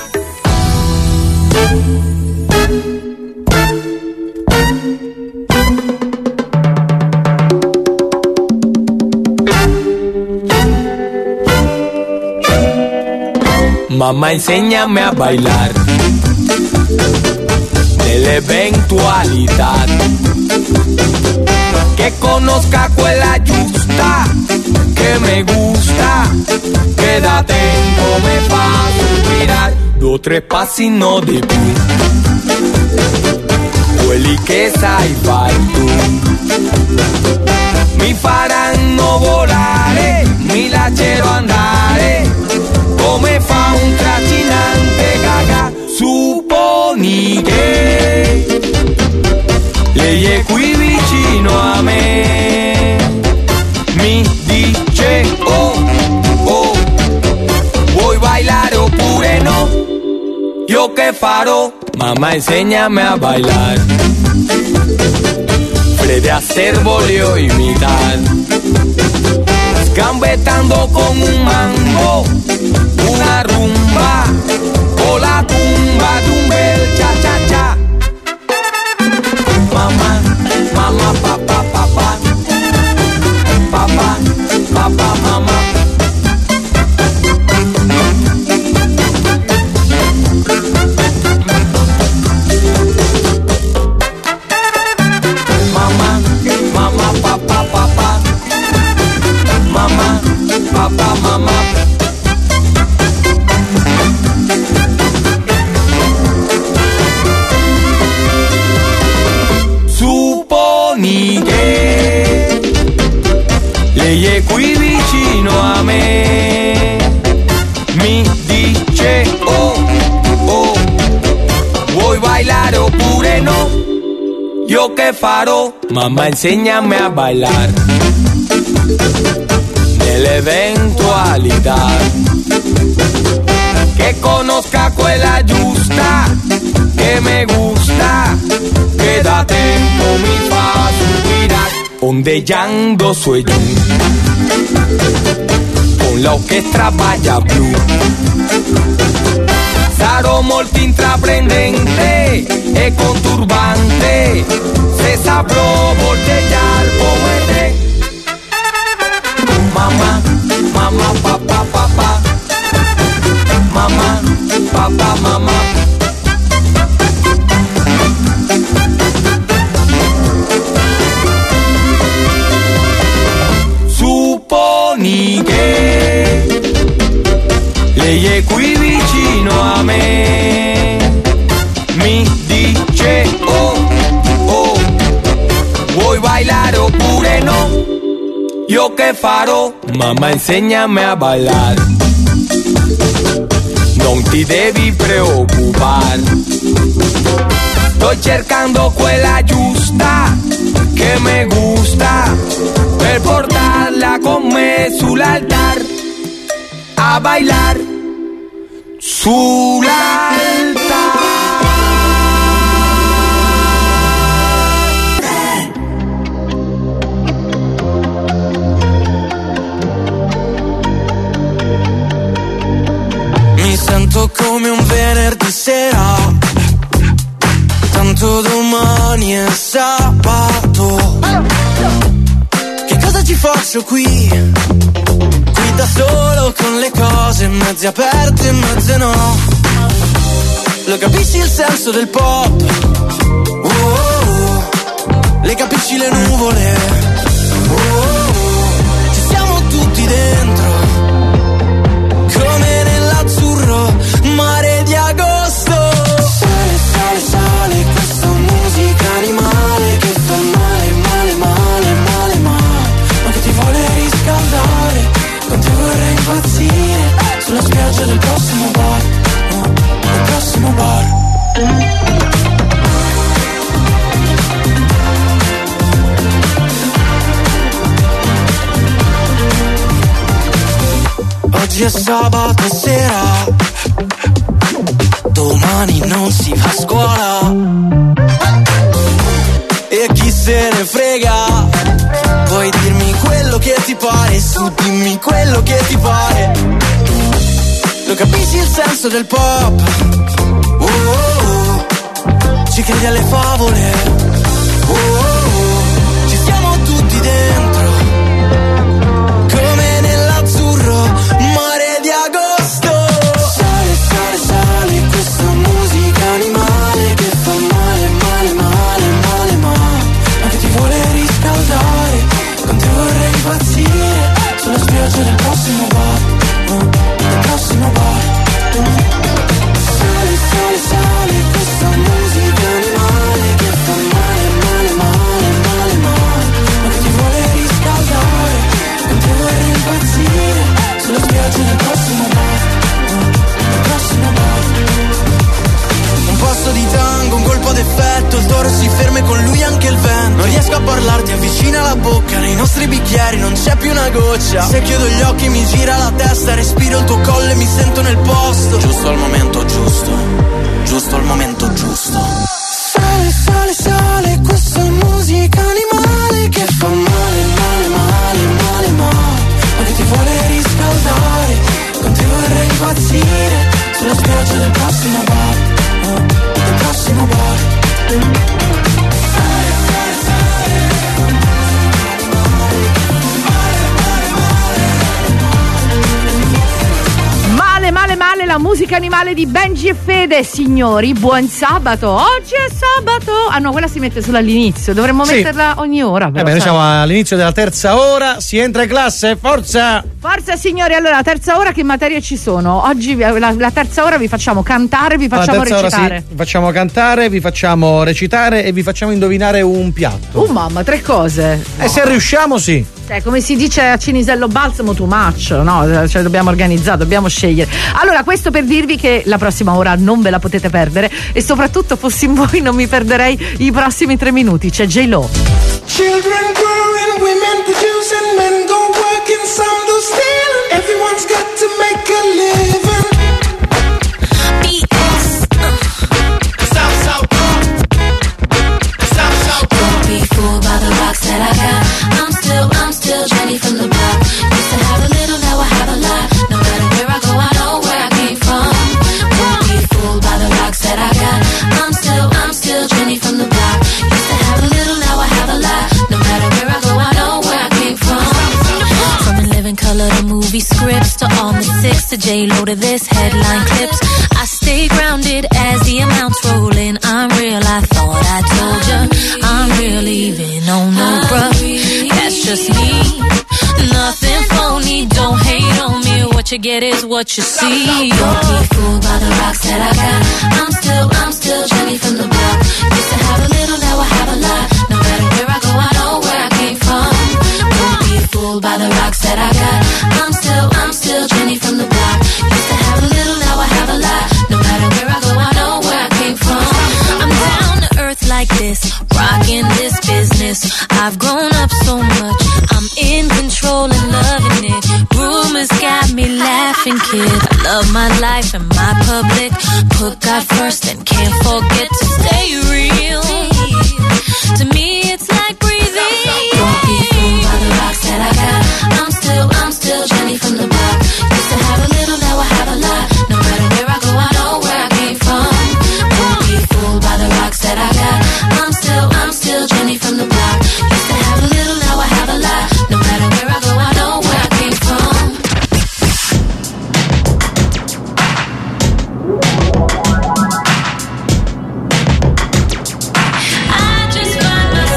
Mamma, inséñame a bailar nell'eventualità che conosca quella giusta, che me gusta, che da tempo me fa sospirar. Due o tre passi, no di più, quelli che sai fare tu, mi faranno volare, mi lascerò andare, come fa un trascinante gaga. Supponi che lei è qui vicino a me, mi dice oh, oh, vuoi ballare oppure no? Io che farò? Mamma, inséñame a bailar. Fred Astaire voglio imitar, sgambettando con un mambo, una rumba, o la tumba di un bel cha cha cha. Mamma, mamma, papà, papà, papà, papà, mamma. Mamma, mamma, papà, papà, mamma, papà, mamma. Supponi che lei è qui vicino a me, mi dice oh, oh, vuoi ballare oppure no? Io che farò? Mamma, inséñame a bailar nell'eventualità che conosca quella giusta, che me gusta, che da tempo mi fa sospirar. Ondeggiando su e giù con l'orchestra Baia Blu, sarò molto intraprendente e conturbante se saprò volteggiar come te. Mamma, mamma, papà, papà, mamma, papà, mamma. Supponi che lei è qui vicino a me, mi dice oh, oh, vuoi ballare oppure no? Io che farò? Mamma, inséñame a bailar, non ti devi preoccupare, sto cercando quella giusta, che me gusta, per portarla con me sull'altar, a bailar sull'altar. Mi sento come un venerdì sera, tanto domani è sabato. Che cosa ci faccio qui? Qui da solo con le cose mezze aperte e mezze no. Lo capisci il senso del pop? Oh, oh, oh. Le capisci le nuvole? Oh, oh, oh. Ci siamo tutti dentro, come nell'azzurro mare di agosto. Sale, sale, sale, questa musica animale che fa male, male, male, male, male, ma che ti vuole riscaldare, con te vorrei impazzire, sulla spiaggia del prossimo bar, no, del prossimo bar. oggi è sabato sera, domani non si va a scuola. E chi se ne frega, puoi dirmi quello che ti pare, su dimmi quello che ti pare. Lo capisci il senso del pop? Oh, oh, oh. Ci credi alle favole? Oh, oh, oh. Ci siamo tutti dentro, come nell'azzurro mare di agosto. Sale, sale, sale, questa musica animale che fa male, male, male, male, male, ma che ti vuole riscaldare. Con te vorrei impazzire sulla spiaggia del prossimo bar, oh, del prossimo bar. Sale, sale, sale, questa musica animale che fa male, male, male, male, male, ma che ti vuole riscaldare. Con te vorrei impazzire sulla spiaggia del prossimo bar, del prossimo bar. Un passo di tango, un colpo d'effetto, il toro si ferma e con lui anche il vento. Non riesco a parlarti, avvicina la bocca, nei nostri bicchieri non c'è più una goccia. Se chiudo gli occhi mi gira la testa, respiro il tuo collo e mi sento nel posto. Giusto al momento giusto, giusto al momento giusto. Sale, sale, sale, questa musica animale che fa male, male, male, male, male, ma che ti vuole riscaldare. Con te vorrei impazzire sulla spiaggia del prossimo bar, oh, del prossimo bar. Sale, sale, sale, Male, male, male, la musica animale di Benji e Fede. Signori, buon sabato. Oggi è sabato. Ah no, quella si mette solo all'inizio. Dovremmo Sì. metterla ogni ora. Eh però, beh, noi sai. siamo all'inizio della terza ora, si entra in classe, forza! Forza signori, allora terza ora che materie ci sono? Oggi vi- la, la terza ora vi facciamo cantare, vi Alla facciamo terza ora recitare. sì, vi facciamo cantare, vi facciamo recitare e vi facciamo indovinare un piatto. Oh mamma, tre cose. E se riusciamo, sì. Cioè, come si dice a Cinisello Balsamo, too much, no? Cioè, dobbiamo organizzare, dobbiamo scegliere. Allora, questo per dirvi che la prossima ora non ve la potete perdere e soprattutto, fossi in voi, non mi perderei i prossimi tre minuti. C'è J-Lo. Children growing, women producing, men go working, some do stealing. Everyone's got to make a living. B S South, South, South, South. Don't be fooled by the rocks that I got. I'm still, I'm still Jenny from the block. Used to have a little, now I have a lot. No matter where I go, I know where I came from. Don't be fooled by the rocks that I got. I'm still, I'm still Jenny from the block. Used to have a little, now I have a lot. No matter where I go, I know where I came from. From in living color to movie scripts to all the six to J-Lo to this headline clips. I stay grounded as the amounts roll in. I'm real, I thought I told ya. I'm real even on no bruh. That's just me. Nothing phony, don't hate on me. What you get is what you see. Don't be fooled by the rocks that I got. I'm still, I'm still Jenny from the block. Used to have a little, now I have a lot. No matter where I go, I know where I came from. Don't be fooled by the rocks that I got. I'm still, I'm still Jenny from the block. Used to have a little, now I have a lot. No matter where I go, I know where I came from. I'm down to earth like this, rocking this business. I've grown up so much, I'm in control and loving it. Rumors got me laughing, kid. I love my life and my public. Put God first and can't forget to stay real. To me, it's like breathing. Don't be fooled by the rocks that I got. I'm still, I'm still Jenny from the block. Used to have a little, now I have a lot. No matter where I go, I know where I came from. Don't be fooled by the rocks that I got. I'm still, I'm still Jenny from the block. Used to have a little, now I have a lot. No matter where I go, I know where I came from. I just find myself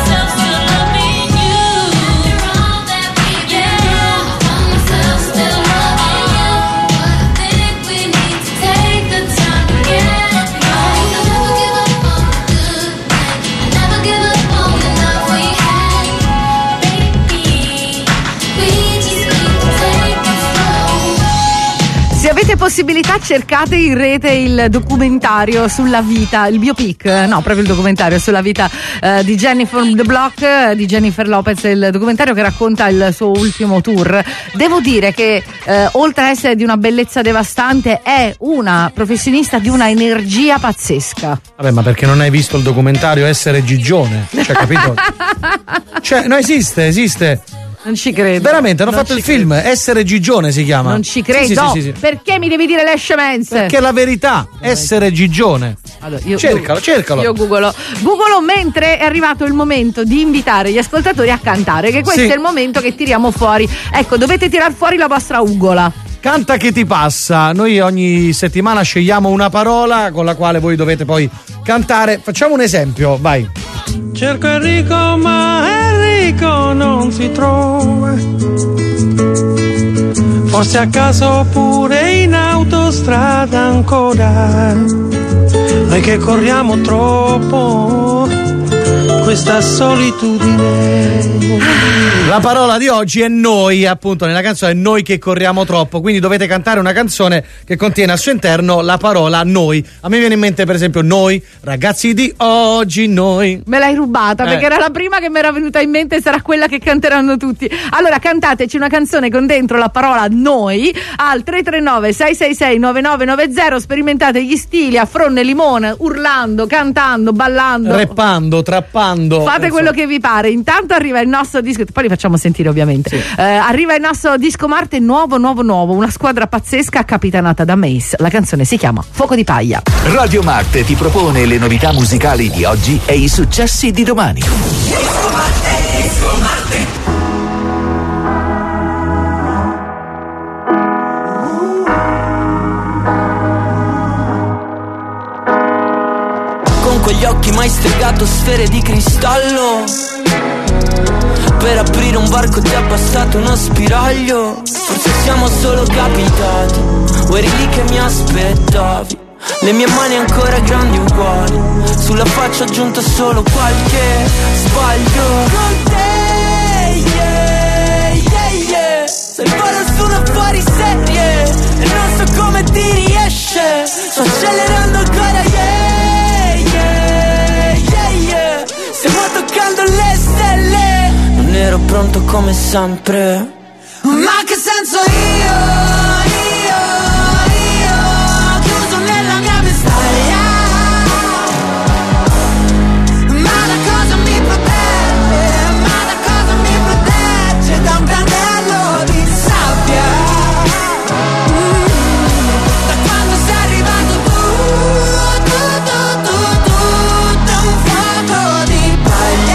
Se avete possibilità, cercate in rete il documentario sulla vita, il biopic, no, proprio il documentario sulla vita eh, di Jennifer the Block, eh, di Jennifer Lopez, il documentario che racconta il suo ultimo tour. Devo dire che eh, oltre a essere di una bellezza devastante, è una professionista di una energia pazzesca. Vabbè, ma perché non hai visto il documentario Essere Gigione? Cioè, capito? Cioè, no, esiste, esiste. Non ci credo. Veramente, hanno Non fatto ci il film Essere Gigione si chiama. Non ci credo. Sì, sì, sì, sì, sì. Perché mi devi dire le scemenze? Perché è la verità. Essere Gigione. Allora, io, cercalo, io, cercalo. Io googolo. Googolo mentre è arrivato il momento di invitare gli ascoltatori a cantare, che questo Sì. è il momento che tiriamo fuori. Ecco, dovete tirar fuori la vostra ugola. Canta che ti passa. Noi ogni settimana scegliamo una parola con la quale voi dovete poi cantare. Facciamo un esempio, vai. Cerco Enrico ma Enrico non si trova. Forse a caso oppure in autostrada ancora. Noi che corriamo troppo, questa solitudine. La parola di oggi è noi, appunto nella canzone Noi che corriamo troppo, quindi dovete cantare una canzone che contiene al suo interno la parola noi. A me viene in mente per esempio Noi, ragazzi di oggi, noi. Me l'hai rubata Eh. perché era la prima che mi era venuta in mente e sarà quella che canteranno tutti. Allora cantateci una canzone con dentro la parola noi al tre tre nove sei sei sei nove nove nove zero. Sperimentate gli stili a fronte e limone, urlando, cantando, ballando, Reppando, trappando. fate quello che vi pare. Intanto arriva il nostro disco, poi li facciamo sentire ovviamente. Sì. Eh, arriva il nostro disco Marte nuovo nuovo nuovo, una squadra pazzesca capitanata da Mace. La canzone si chiama Fuoco di Paglia. Radio Marte ti propone le novità musicali di oggi e i successi di domani. Con quegli occhi mai stregato sfere di cristallo. Per aprire un varco ti è passato uno spiraglio. Forse siamo solo capitati, o eri lì che mi aspettavi. Le mie mani ancora grandi uguali, sulla faccia aggiunto solo qualche sbaglio. Con te, yeah, yeah, yeah. Sei buono su una fuori serie e non so come ti riesce. Sto accelerando ancora, yeah, yeah, yeah, yeah. Stiamo toccando le stelle. Non ero pronto come sempre. Ma che senso io, io, io, chiuso nella mia vestaglia. Ma da cosa mi protegge, ma da cosa mi protegge? Da un prandello di sabbia. Mm. Da quando sei arrivato tu, tu, tu, tu, tu, da un fuoco di paglia.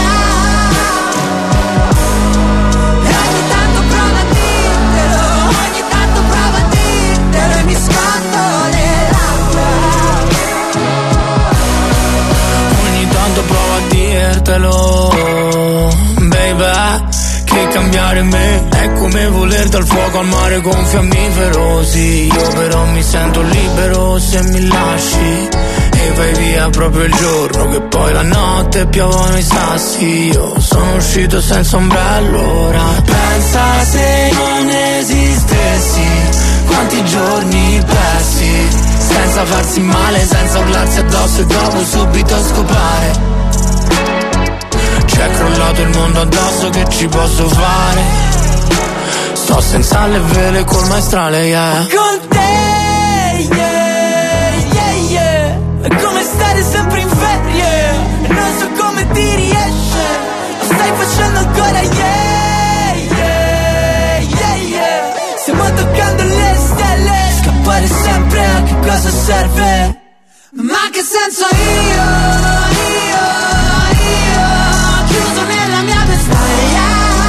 Provo a dirtelo, baby, che cambiare me è come voler dal fuoco al mare con fiammifero. Sì, io però mi sento libero se mi lasci e vai via proprio il giorno che poi la notte piovono i sassi. Io sono uscito senza ombrello ora. Pensa se non esistessi, quanti giorni persi senza farsi male, senza urlarsi addosso e dopo subito scopare. C'è crollato il mondo addosso, che ci posso fare? Sto senza le vele col maestrale, yeah. Con te, yeah, yeah, yeah. È come stare sempre in ferie e non so come ti riesce. Lo stai facendo ancora, yeah, yeah, yeah, yeah. Stiamo toccando le stelle. Scappare sempre, a che cosa serve? Ma che senso io, io, io, chiuso nella mia vestaglia.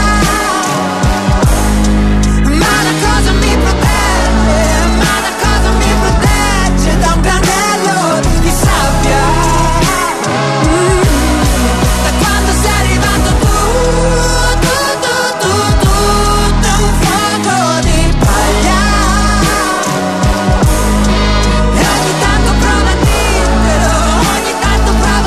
Ma da cosa mi protegge, ma da cosa mi protegge? Da un prandello di sabbia. Mm. Da quando sei arrivato tu, tu, tu, tu, tu, da un fuoco di paglia. Ogni tanto prova a dirtelo, ogni tanto prova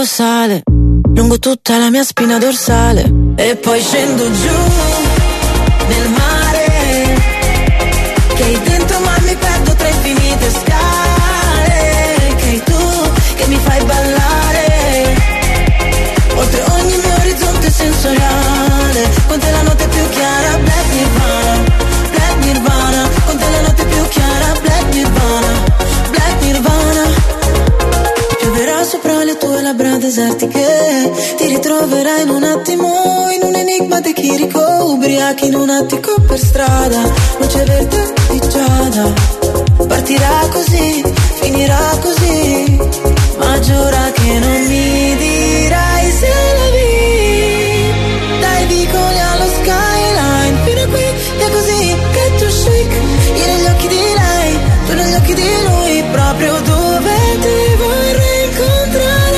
brivido sale lungo tutta la mia spina dorsale e poi scendo giù nel mare che hai dentro ma mi perdo tra infinite scale, che hai tu che mi fai ballare oltre ogni mio orizzonte sensoriale, con te la notte più chiara, Black Nirvana, Black Nirvana, con te la notte più chiara, Black Nirvana, Black Nirvana. Pioverà sopra le tue labbra desertiche, ti ritroverai in un attimo in un enigma di chirico, ubriachi in un attico per strada, luce verde di giada, partirà così, finirà così, ma giura che non mi dirai se la vi, dai vicoli allo skyline, fino a qui è così che tu shake, io negli occhi di lei, tu negli occhi di lui, proprio dove ti vorrei incontrare.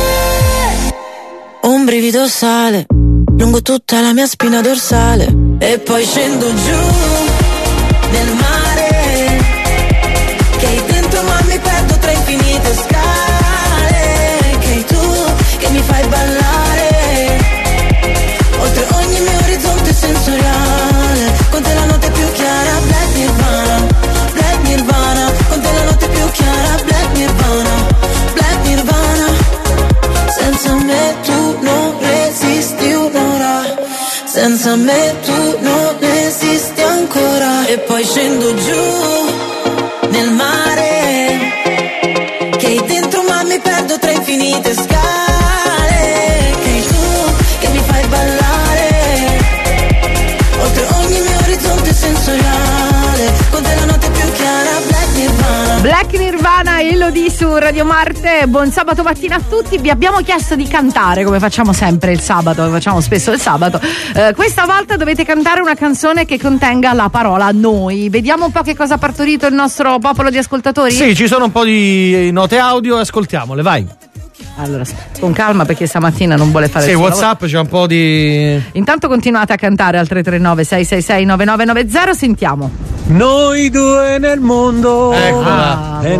Un brivido sale lungo tutta la mia spina dorsale e poi scendo giù nel mare che hai dentro ma mi perdo tra infinite scale, che hai tu che mi fai ballare oltre ogni mio orizzonte sensoriale, con te la notte più chiara, Black Nirvana, Black Nirvana, con te la notte più chiara, Black Nirvana, Black Nirvana. Senza me tu non resisti un'ora, senza me tu non esisti ancora, e poi scendo giù nel mare che hai dentro ma mi perdo tra infinite scale, che hai tu che mi fai ballare oltre ogni mio orizzonte sensoriale, con te la notte più chiara, Black Nirvana. Black Nirvana, Elodie su Radio Marte. Buon sabato mattina a tutti. Vi abbiamo chiesto di cantare come facciamo sempre il sabato, facciamo spesso il sabato. Eh, questa volta dovete cantare una canzone che contenga la parola noi. Vediamo un po' che cosa ha partorito il nostro popolo di ascoltatori. Sì, ci sono un po' di note audio, ascoltiamole, vai. Allora, con calma perché stamattina non vuole fare sì, il suo WhatsApp lavoro. c'è un po' di. Intanto continuate a cantare al tre tre nove sei sei sei nove nove nove zero. Sentiamo. Noi due nel mondo Eccola. e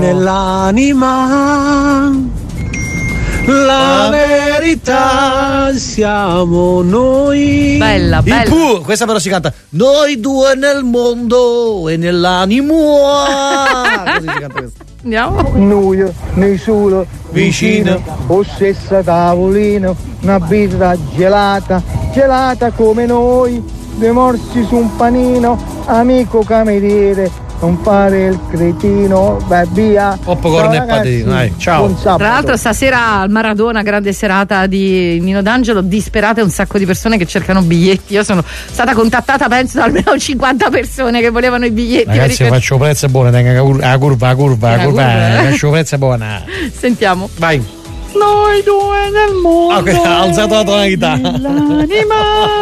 nell'anima, la verità siamo noi. Bella, Il bella. Pooh, questa però si canta. Noi due nel mondo e nell'animo. Così si canta questo. Andiamo. Noi, nessuno, vicino, o stessa tavolino, una birra gelata, gelata come noi, due morsi su un panino, amico cameriere, non fare il cretino, vai via. Popcorn e patino, dai, ciao. Buon sabato. Tra l'altro stasera al Maradona, grande serata di Nino D'Angelo, disperate un sacco di persone che cercano biglietti. Io sono stata contattata penso da almeno cinquanta persone che volevano i biglietti. Ragazzi, per i- faccio prezzo buono, tenga la curva, la curva, la curva, La curva, curva, eh. faccio prezzo buona. Sentiamo. Vai. Noi due nel mondo. Ok, ha alzato la tonalità. L'anima.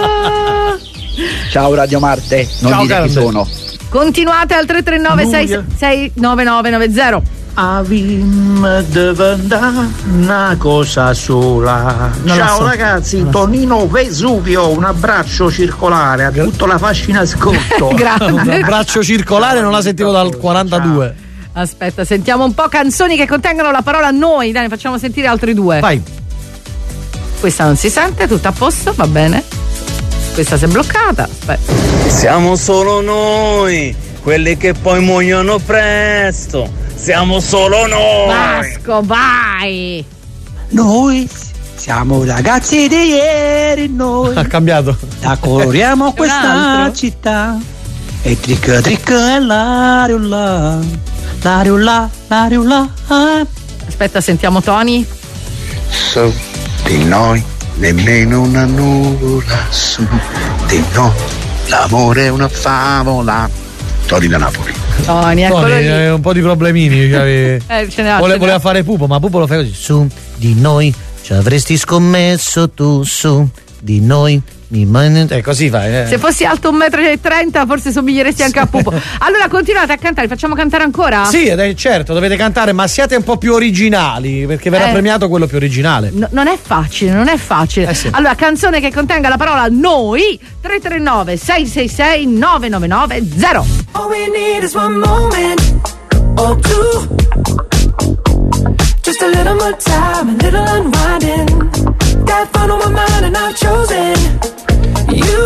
Ciao Radio Marte, non Ciao, dire chi grande. sono. Continuate al tre tre nove sei sei nove nove nove zero. Avim deve andare una cosa sola. Non la Ciao so. ragazzi, Non la so. Tonino Vesuvio, un abbraccio circolare a tutta la fascia in ascolto. Un abbraccio circolare non la sentivo dal quarantadue. Aspetta, sentiamo un po' canzoni che contengono la parola noi. Dai, ne facciamo sentire altri due. Vai. Questa non si sente, tutto a posto, va bene. Questa si è bloccata. Aspetta. Siamo solo noi, quelli che poi muoiono presto. Siamo solo noi. Vasco, vai. Noi siamo ragazzi di ieri, noi Ha cambiato. la coloriamo questa altro. città. E trick trick è l'aria là, l'aria là, l'aria là. Aspetta, sentiamo Tony. Su di noi nemmeno una nuvola, su di noi l'amore è una favola. Tony da Napoli. Tony, eccolo Tony, lì. eh, un po' di problemini. Cioè, Eh, ce ne ha, vole- ce ne voleva ha. fare Pupo, ma Pupo lo fai così. Su di noi ci avresti scommesso tu, su di noi. Mi man- eh, così fai. Eh. Se fossi alto un metro e trenta forse somiglieresti anche a Pupo. Allora continuate a cantare, facciamo cantare ancora? Sì, ed è certo, dovete cantare, ma siate un po' più originali, perché verrà Eh. premiato quello più originale. No, non è facile, non è facile. Eh sì. Allora, canzone che contenga la parola noi. Tre tre nove sei sei sei nove nove nove zero. All we need is one moment or two to Just a little more time, a little unwinding. Got fun on my mind and I've chosen you.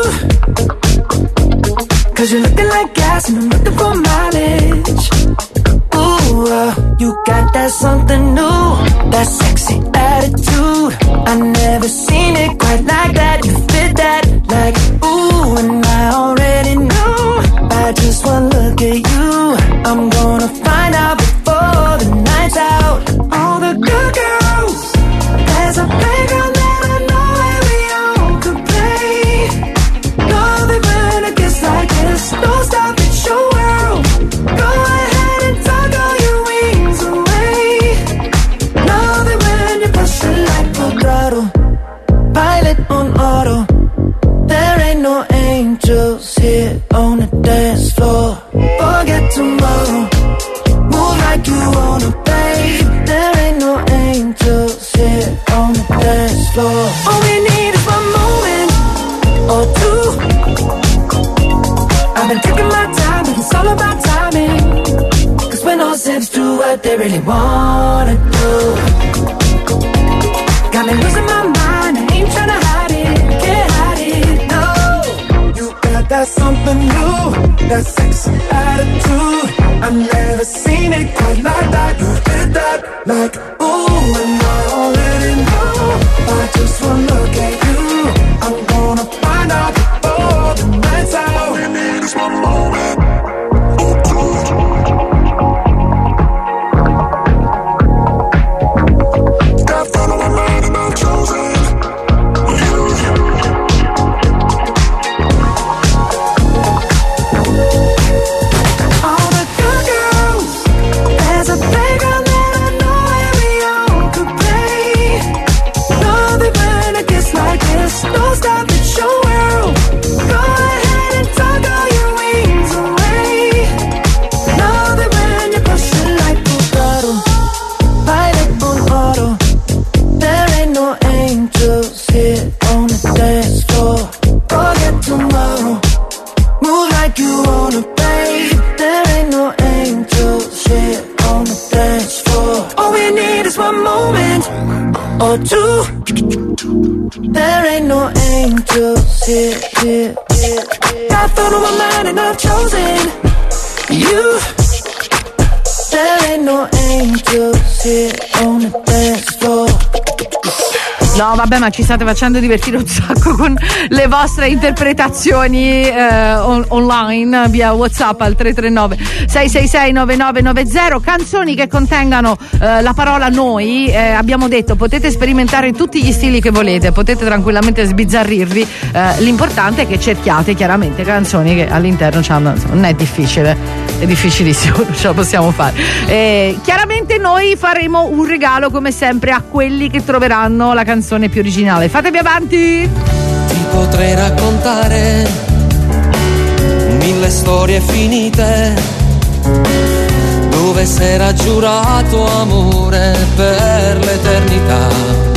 Cause you're looking like gas and I'm looking for mileage. Ooh, uh, you got that something new, that sexy attitude. I never seen it quite like that. You fit that like ooh, and I already know. By just one look at you, I'm gonna find out before the night's out. All the good girls, there's a playground that I know where we all could play. Know that when it gets like this, don't stop, it's your world. Go ahead and tuck all your wings away. Know that when you push it like a throttle, pilot on auto. There ain't no angels here on the dance floor. Forget tomorrow, move like you wanna, babe. There ain't no angels here on the dance floor. All we need is one moment or two. I've been taking my time, but it's all about timing. Cause when all zips do what they really wanna do, got me losing my mind, I ain't tryna hide it, can't hide it, no. You got that something new, that sexy attitude. I've never seen it quite like that. You did that like ooh, and I already know. By just one look at you, I'm gonna find out before the night's out. All we need is one moment or two. Got fun on my mind and I've chosen you. All the good girls, there's a playground that I know where we all could play. Know that when it gets like this, don't stop, it's your world. Go ahead and tuck all your wings away. Know that when you push it like a throttle, pilot on auto. There ain't no angels here on the dance floor. Forget tomorrow, move like you wanna, babe. There ain't no angels here on the dance floor. All we need is one moment or two. There ain't no angels here, here, here, here. Got fun on my mind and I've chosen you. There ain't no angels here on the dance floor. No, vabbè, ma ci state facendo divertire un sacco con le vostre interpretazioni eh, on- online via WhatsApp al tre tre nove sei sei sei nove nove nove zero. Canzoni che contengano eh, la parola noi. Eh, abbiamo detto potete sperimentare tutti gli stili che volete, potete tranquillamente sbizzarrirvi. Eh, l'importante è che cerchiate chiaramente canzoni che all'interno c'hanno, insomma, non è difficile, è difficilissimo, non ce la possiamo fare. Eh, chiaramente noi faremo un regalo come sempre a quelli che troveranno la canzone più originale. Fatevi avanti. Ti potrei raccontare mille storie finite dove s'era giurato amore per l'eternità,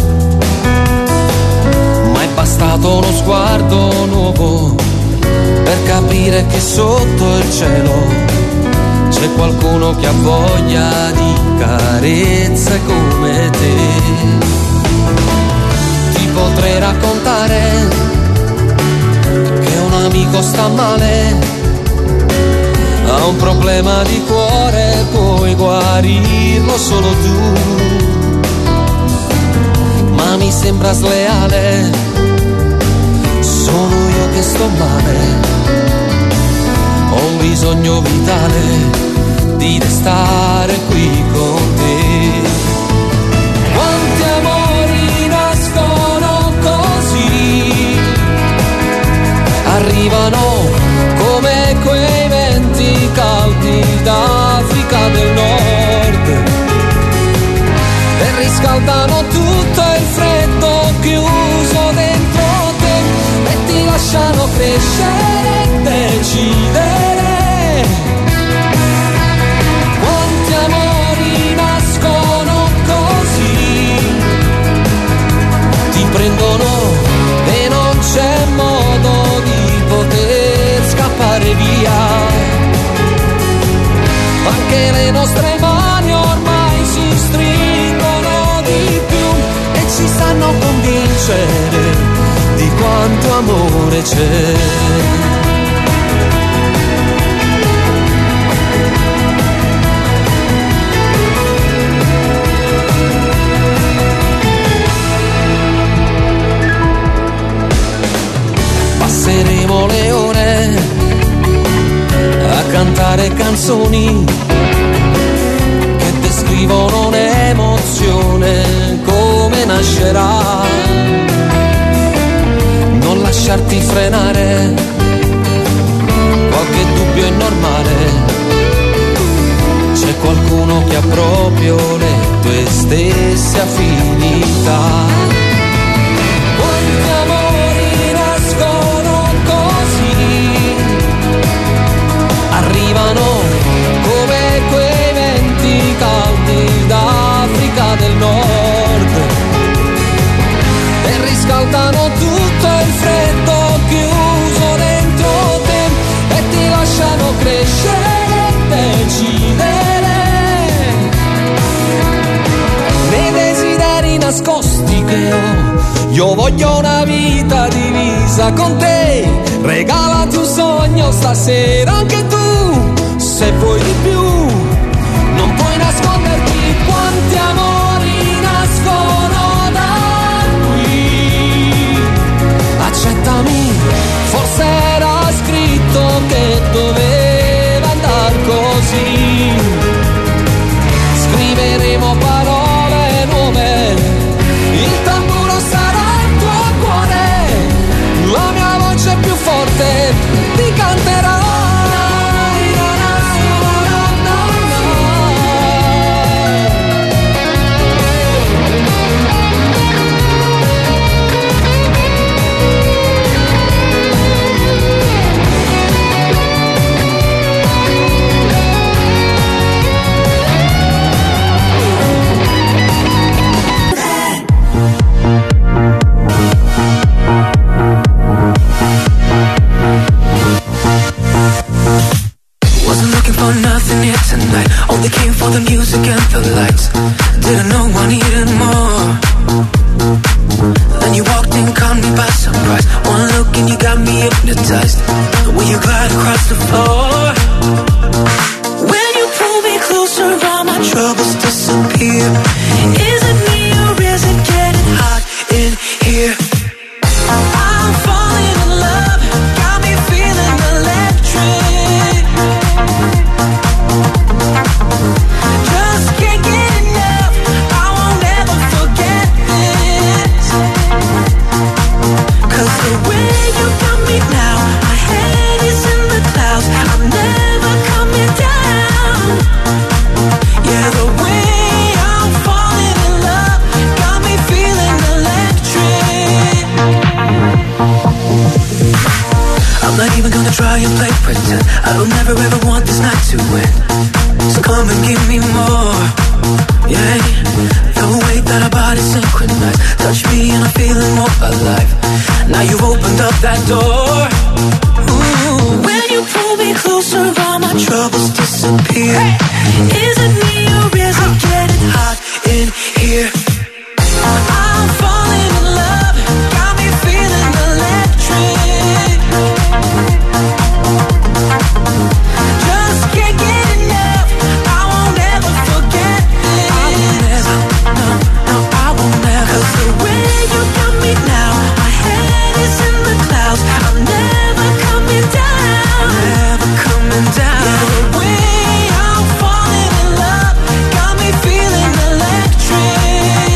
ma è bastato uno sguardo nuovo per capire che sotto il cielo c'è qualcuno che ha voglia di carezze come te. Potrei raccontare che un amico sta male, ha un problema di cuore, puoi guarirlo solo tu, ma mi sembra sleale, sono io che sto male, ho un bisogno vitale di restare qui con te. Quanti amori nascono così, arrivano come quei venti caldi d'Africa del Nord e riscaldano tutto il freddo chiuso dentro te e ti lasciano crescere e decidere. Quanti amori nascono così, ti prendono e non c'è modo di poter scappare via. Anche le nostre mani ormai si stringono pure c'è. Passeremo le ore a cantare canzoni che descrivono un'emozione, come nascerà. Non lasciarti frenare, qualche dubbio è normale. C'è qualcuno che ha proprio le tue stesse affinità. Quanti amori nascono così, arrivano come quei venti caldi d'Africa del Nord e riscaldano tutto il freddo chiuso dentro te e ti lasciano crescere e decidere nei desideri nascosti che ho. Io voglio una vita divisa con te, regalati un sogno stasera anche tu, se vuoi di più. Non puoi nasconderti quanti amori nascono da qui. Accettami, forse era scritto che doveva andar così. Scriveremo parole nuove, il tamburo sarà il tuo cuore, la mia voce più forte ti canterà. Nothing here tonight, only came for the music and the lights. Didn't know I needed more. Then you walked in, caught me by surprise. One look and you got me hypnotized. The way you glide across the floor. When you pull me closer, all my troubles disappear. Is it me or is it getting hot in here? I'm falling in love, got me feeling electric. Try and play pretend. I don't ever ever want this night to end. So come and give me more. Yeah, the way that our bodies synchronize. Touch me and I'm feeling more alive. Now you've opened up that door. Ooh. When you pull me closer, all my troubles disappear. Hey. Is it me or is it getting hot in here? I'm falling in love, got me feeling electric. Feeling electric.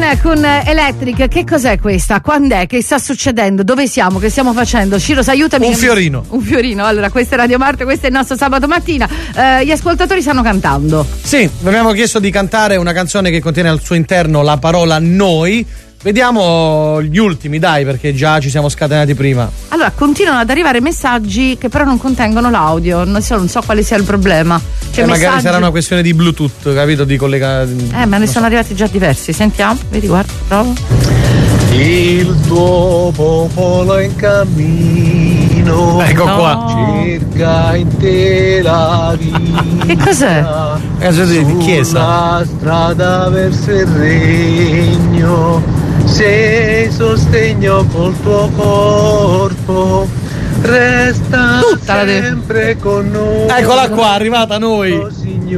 Queen con Electric. Che cos'è questa? Quando è? Che sta succedendo? Dove siamo? Che stiamo facendo? Ciro, aiutami. Un fiorino. Un fiorino. Allora, questa è Radio Marte, questo è il nostro sabato mattina. Eh, gli ascoltatori stanno cantando. Sì, vi abbiamo chiesto di cantare una canzone che contiene al suo interno la parola noi. Vediamo gli ultimi, dai, perché già ci siamo scatenati prima. Allora, continuano ad arrivare messaggi che però non contengono l'audio. Non so, non so quale sia il problema. Cioè, eh, messaggi... Magari sarà una questione di Bluetooth, capito? Di collega... Eh, ma ne sono so. arrivati già diversi. Sentiamo, vedi, guarda, provo. Il tuo popolo è in cammino. Ecco no. qua. Cerca in te la vita. Che cos'è? Canzone di chiesa. La strada verso il regno. Sei sostegno col tuo corpo, resta Tutta sempre con noi. Eccola qua, arrivata a noi. Oh,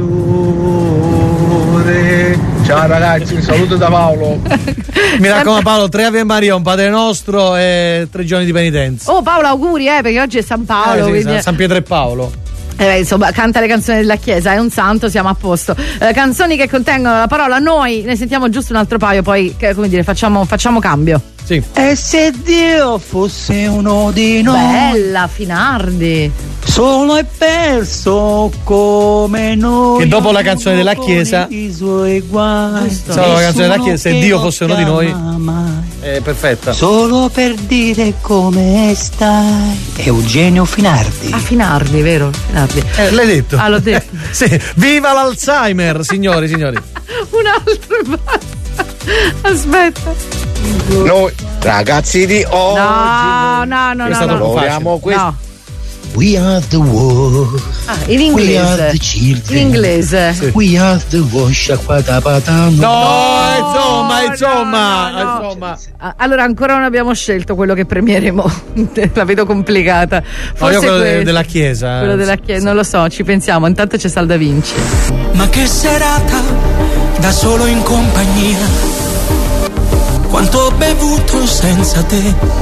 Signore. Ciao ragazzi, un saluto da Paolo. Mi raccomando Paolo, tre Ave Maria, un Padre Nostro e tre giorni di penitenza. Oh Paolo, auguri, eh, perché oggi è San Paolo. Eh, sì, quindi... San Pietro e Paolo. Eh, insomma, canta le canzoni della chiesa, è un santo, siamo a posto. Eh, canzoni che contengono la parola noi, ne sentiamo giusto un altro paio, poi che, come dire, facciamo, facciamo cambio. Sì. E se Dio fosse uno di noi? Bella, Finardi. Solo è perso come noi. Che dopo la canzone della chiesa, i suoi guai. solo la canzone della chiesa, se Dio fosse uno di noi, è perfetta. Solo per dire come stai. Eugenio Finardi. Ah, Finardi, vero? Finardi. Eh, l'hai detto. Ah, l'ho detto. Sì. Viva l'Alzheimer, signori, signori. Un altro e basta. Aspetta. Noi ragazzi di oggi. No, no, no, no. no. Proviamo questo. No. We are the world. Ah, in inglese. We are the children. In inglese. Sì. We are the wash. No, no, insomma, insomma, no, no, no. insomma. Allora ancora non abbiamo scelto quello che premieremo. La vedo complicata. Forse no, quello questo. della chiesa. Quello della chiesa, non lo so, ci pensiamo. Intanto c'è Salda Vinci. Ma che serata da solo in compagnia. Quanto ho bevuto senza te.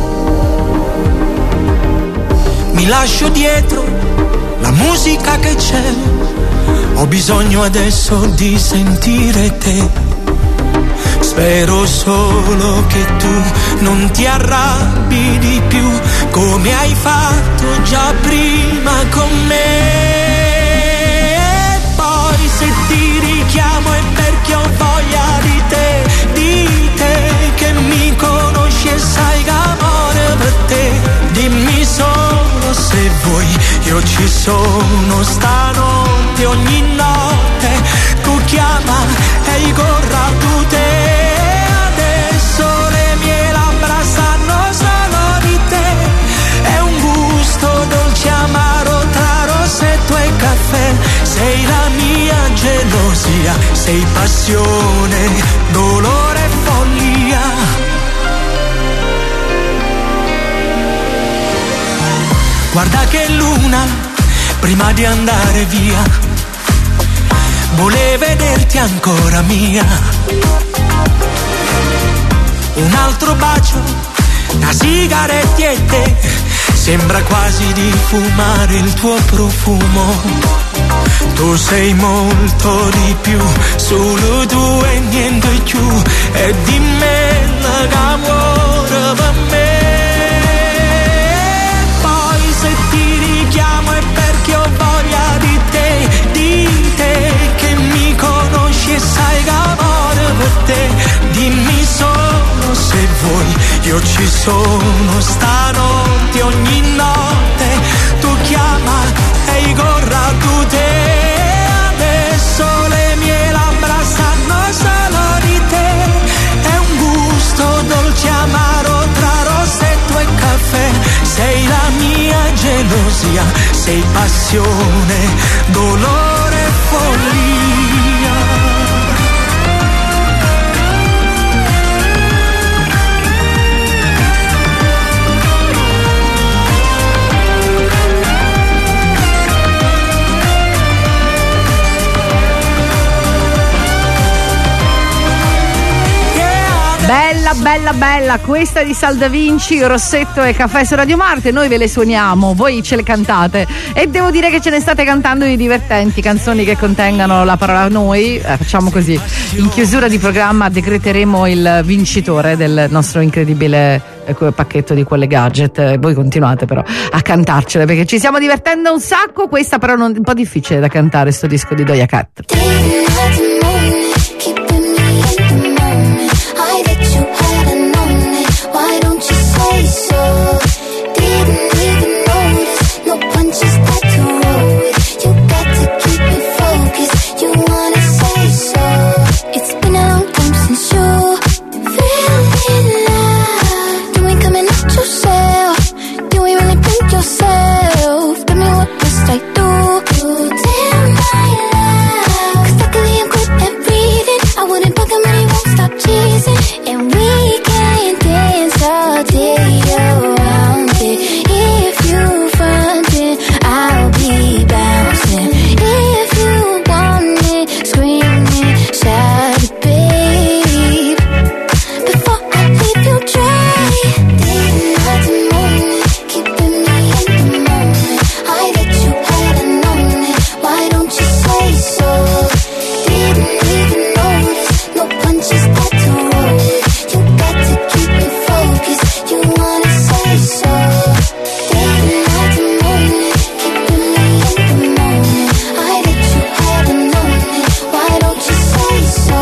Mi lascio dietro la musica che c'è. Ho bisogno adesso di sentire te. Spero solo che tu non ti arrabbi di più come hai fatto già prima con me. E poi se ti richiamo è perché ho voglia di te, di te che mi conosci e sai che amore per te. Dimmi solo se vuoi, io ci sono stanotte, ogni notte tu chiama e io corro tu te. Adesso le mie labbra sanno solo di te, è un gusto dolce amaro tra rossetto e caffè. Sei la mia gelosia, sei passione, dolore e follia. Guarda che luna, prima di andare via, vuole vederti ancora mia. Un altro bacio, da sigaretti e te, sembra quasi di fumare il tuo profumo. Tu sei molto di più, solo tu e niente più, e di me l'amore per me. Se ti richiamo è perché ho voglia di te, di te che mi conosci e sai che amore per te. Dimmi solo se vuoi, io ci sono stanotte, ogni notte tu chiama e io corro tu te. Adesso le mie labbra sanno solo di te, è un gusto dolce amaro tra rossetto e caffè. Sei la mia gelosia, sei passione, dolore e follia. Yeah, Bella, bella, bella, questa di Salda Vinci, Rossetto e Caffè su Radio Marte. Noi ve le suoniamo, voi ce le cantate. E devo dire che ce ne state cantando di divertenti, canzoni che contengano la parola noi. Eh, facciamo così, in chiusura di programma decreteremo il vincitore del nostro incredibile eh, pacchetto di quelle gadget. Eh, voi continuate però a cantarcele perché ci stiamo divertendo un sacco. Questa però non, un po' difficile da cantare, sto disco di Doja Cat. So didn't even notice, no punches that to roll with. You got to keep it focused, you wanna say so. It's been a long time since you feeling love. You ain't coming out yourself, you ain't really think yourself. Tell me what must I do to tell my love? Cause luckily I'm good at breathing, I wouldn't bug him and he won't stop teasing. And we can dance all day around it. If you front it, I'll be bouncing. If you want it, scream it, shout it, babe. Before I leave you dry, day, night, and morning, keeping me in the moment. I that you hadn't known it, why don't you say so? Didn't even notice, no punches that to roll with. You got to keep it focused, you wanna say so. Day, night, and morning, keeping me in the moment. I that you hadn't known it, why don't you say so?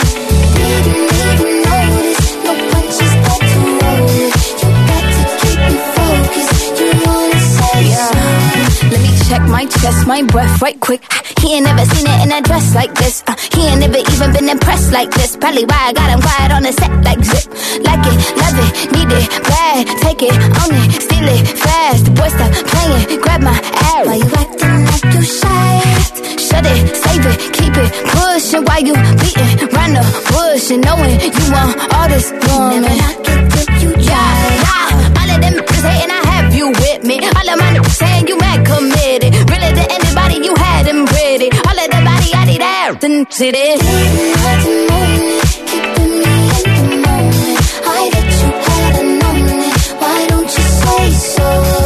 Didn't even notice, no punches that to roll with. You got to keep it focused, you wanna say so. Let me check my chest, my breath right quick. He ain't never seen it in a dress like this. Uh, he ain't never even been impressed like this. Probably why I got him quiet on the set like zip. Like it, love it, need it, bad. Take it, own it, steal it, fast. The boy stop playing, grab my ass. Why you acting like you shy? Shut it, save it, keep it pushing. While you beating round the bush and knowing you want all this woman. Never knock it till you try. Yeah, yeah. All of them niggas hating, I have you with me. All of my niggas saying you mad committed. Really to anybody you had them pretty. All of the body I need out and sit it. Night and morning, keeping me in the moment. I that you hadn't known it, why don't you say so?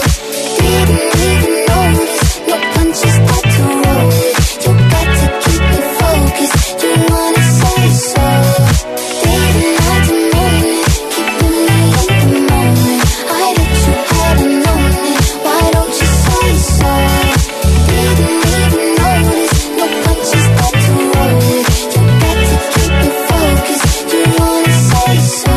Didn't even notice, no punches that to roll with. You got to keep it focused, you wanna say so. Night and morning, keeping me in the moment. I that you hadn't known it, why don't you say so? Didn't even notice, no punches that to roll with. You got to keep it focused, you wanna say so.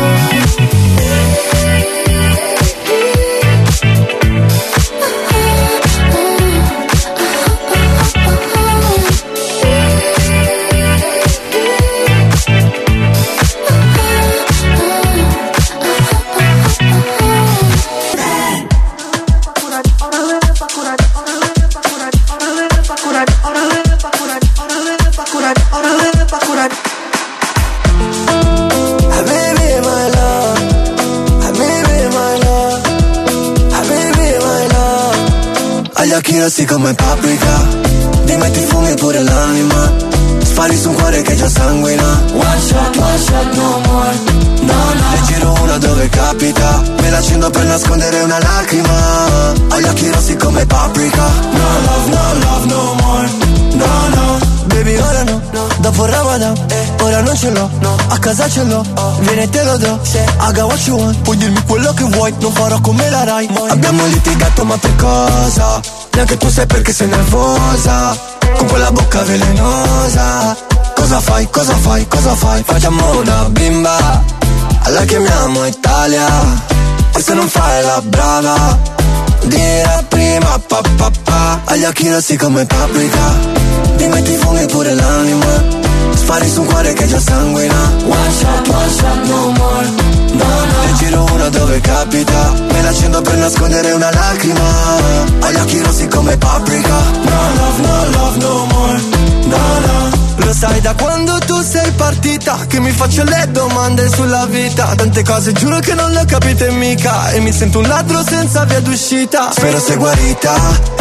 Habibi, my love. Habibi, my love. Habibi, my love. Agli occhi rossi come paprika, ti metti fumi pure l'anima. Spari su un cuore che già sanguina. One shot, one shot, no more. No, no. Ne giro una dove capita, me l'accendo per nascondere una lacrima. Agli occhi rossi come paprika. No love, no love, no more. No, no. Baby ora no, no. Dopo il Ramadan, eh. Ora non ce l'ho, no. A casa ce l'ho, oh. Vieni e te lo do, se I got what you want. Puoi dirmi quello che vuoi, non farò come la Rai. Abbiamo litigato ma per cosa? Neanche tu sai perché sei nervosa, con quella bocca velenosa. Cosa fai, cosa fai, cosa fai? Facciamo una bimba, la chiamiamo Italia. E se non fai la brava, dirà prima pa pa pa. Agli occhi rossi come paprika, ti metti fumi pure l'anima. Spari su un cuore che già sanguina. One shot, one shot, no more. No, no. Ne giro una dove capita, me l'accendo per nascondere una lacrima. Agli occhi rossi come paprika. No love, no love, no more. No, no. Lo sai da quando tu sei partita, che mi faccio le domande sulla vita. Tante cose giuro che non le ho capite mica, e mi sento un ladro senza via d'uscita. Spero sei guarita e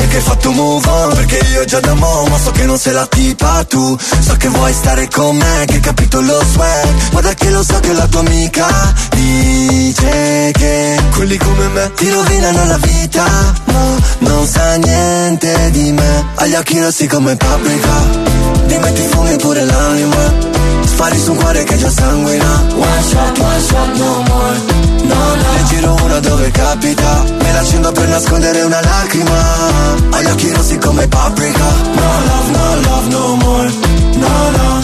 che hai fatto move on, perché io già da mo', ma so che non sei la tipa tu. So che vuoi stare con me, che hai capito lo swag. Guarda che lo so che la tua amica dice che quelli come me ti rovinano la vita, ma non sa niente di me. Ha gli occhi rossi come paprika, ti metti fumi pure l'anima. Spari su un cuore che già sanguina. One shot, one shot, no more. No, no. Ne giro una dove capita, me la accendo per nascondere una lacrima. Ha gli occhi rossi come paprika. No love, no love, no more. No, no.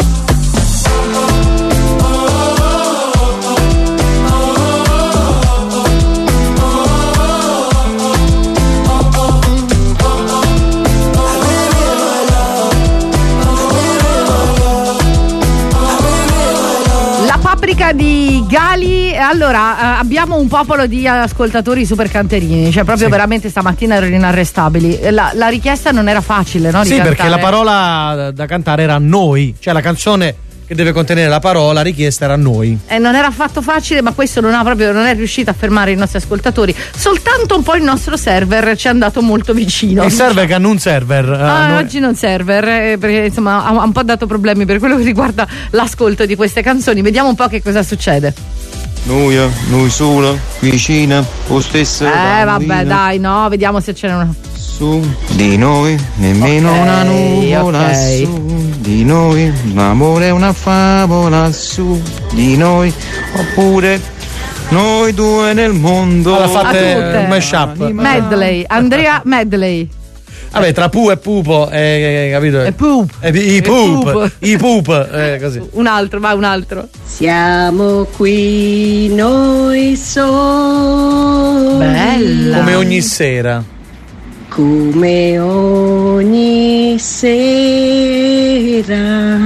Di Gali. Allora, eh, abbiamo un popolo di ascoltatori super canterini, cioè proprio sì. veramente stamattina erano inarrestabili. La, la richiesta non era facile, no? Di sì, cantare. Perché la parola da cantare era noi, cioè la canzone che deve contenere la parola richiesta era noi. E non era affatto facile, ma questo non ha proprio non è riuscito a fermare i nostri ascoltatori. Soltanto un po' il nostro server ci è andato molto vicino. Il server che hanno un server. Ah, uh, oggi non server, eh, perché insomma ha, ha un po' dato problemi per quello che riguarda l'ascolto di queste canzoni. Vediamo un po' che cosa succede. Noi, noi sola, vicina, o stessa. Eh vabbè dai, no, vediamo se ce n'è una. Su di noi, nemmeno okay, una nuvola okay. Su di noi, l'amore è una favola. Su di noi, oppure noi due nel mondo. Allora fate un mashup. Medley, Andrea Medley. Vabbè, tra pu e pupo, eh, capito? E poop. E, I poop. I poop, eh, così. Un altro, va un altro. Siamo qui noi soli. Bella. Come ogni sera. Come ogni sera.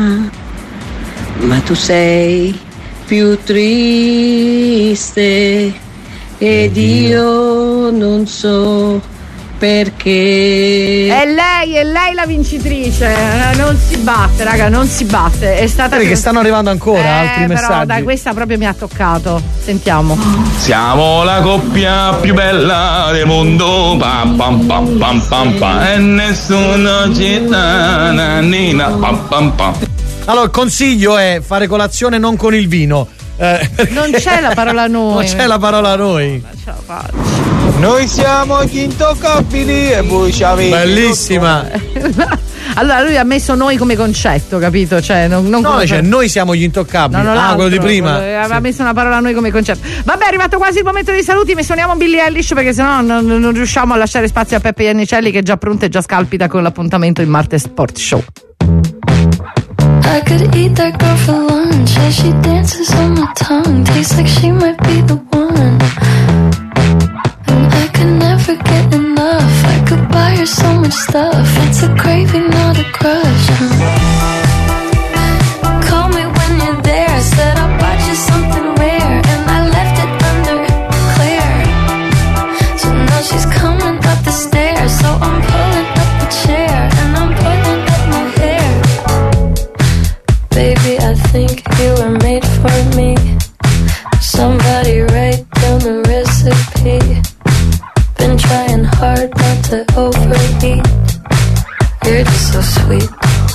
Ma tu sei più triste ed io non so perché. È lei, è lei la vincitrice. Non si batte, raga, non si batte. È stata perché stanno arrivando ancora eh, altri però, messaggi. Dai, questa proprio mi ha toccato. Sentiamo. Siamo la coppia più bella del mondo. Pam pam pam pam pam pam. E nessuno ci sta. Nannina pam pam pam. Allora, il consiglio è fare colazione non con il vino. Eh, non c'è la parola noi. Non c'è la parola noi. Ce la faccio. Noi siamo gli intoccabili e voi ci avete. Bellissima. Allora lui ha messo noi come concetto, capito? Cioè, non, non no, come... cioè noi siamo gli intoccabili. No, no, ah, quello di prima. Quello, aveva sì. messo una parola noi come concetto. Vabbè, è arrivato quasi il momento dei saluti. Mi suoniamo Billie Eilish perché sennò non, non riusciamo a lasciare spazio a Peppe Iannicelli che è già pronta e già scalpita con l'appuntamento il Marte Sport Show. I could eat that girl for lunch as she dances on my tongue. Tastes like she might be the one. And I could never get enough. I could buy her so much stuff. It's a craving, not a crush. Call me when you're there. Said I bought you something rare, and I left it under clear. So now she's coming up the stairs. So I'm pulling up a chair and I'm pulling up my hair. Baby, I think you were made for me. Somebody write down the recipe. Been trying hard not to overeat. You're just so sweet.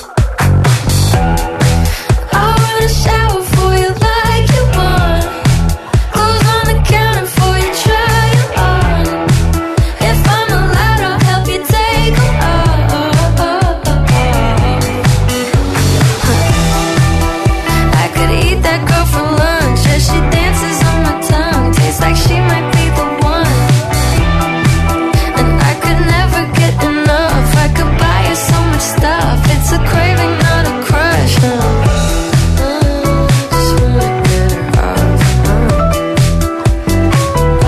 I wanna shower for you like you want. Clothes on the counter for you, try it on. If I'm allowed, I'll help you take them off. I could eat that girl for lunch as she dances on my tongue. Tastes like she might be the one. And I could never get enough. I could buy her so much stuff. It's a craving, not a crush. Uh, uh, just wanna get her off. Uh,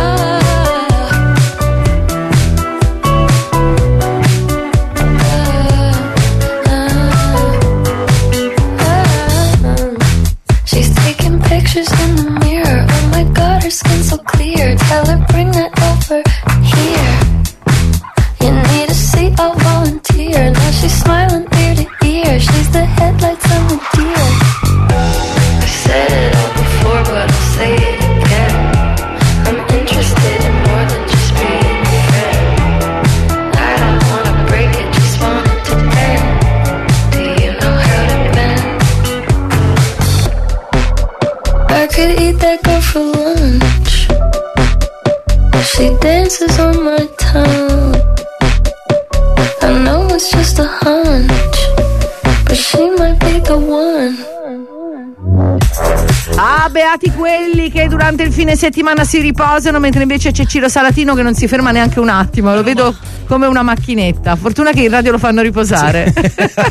uh, uh, uh, She's taking pictures in the mirror. Oh my god, her skin's so clear. Tell her bring that over here. You need a seat, I'll volunteer. Now she's smiling ear to ear. She's the headlights on the deer. I've said it all before, but I'll say it again. I'm interested in more than just being a friend. I don't wanna break for lunch. She dances on my tongue. I know it's just a hunch, but she might be the one. Ah, beati quelli che durante il fine settimana si riposano, mentre invece c'è Ciro Salatino che non si ferma neanche un attimo, lo vedo come una macchinetta. Fortuna che in radio lo fanno riposare. Sì.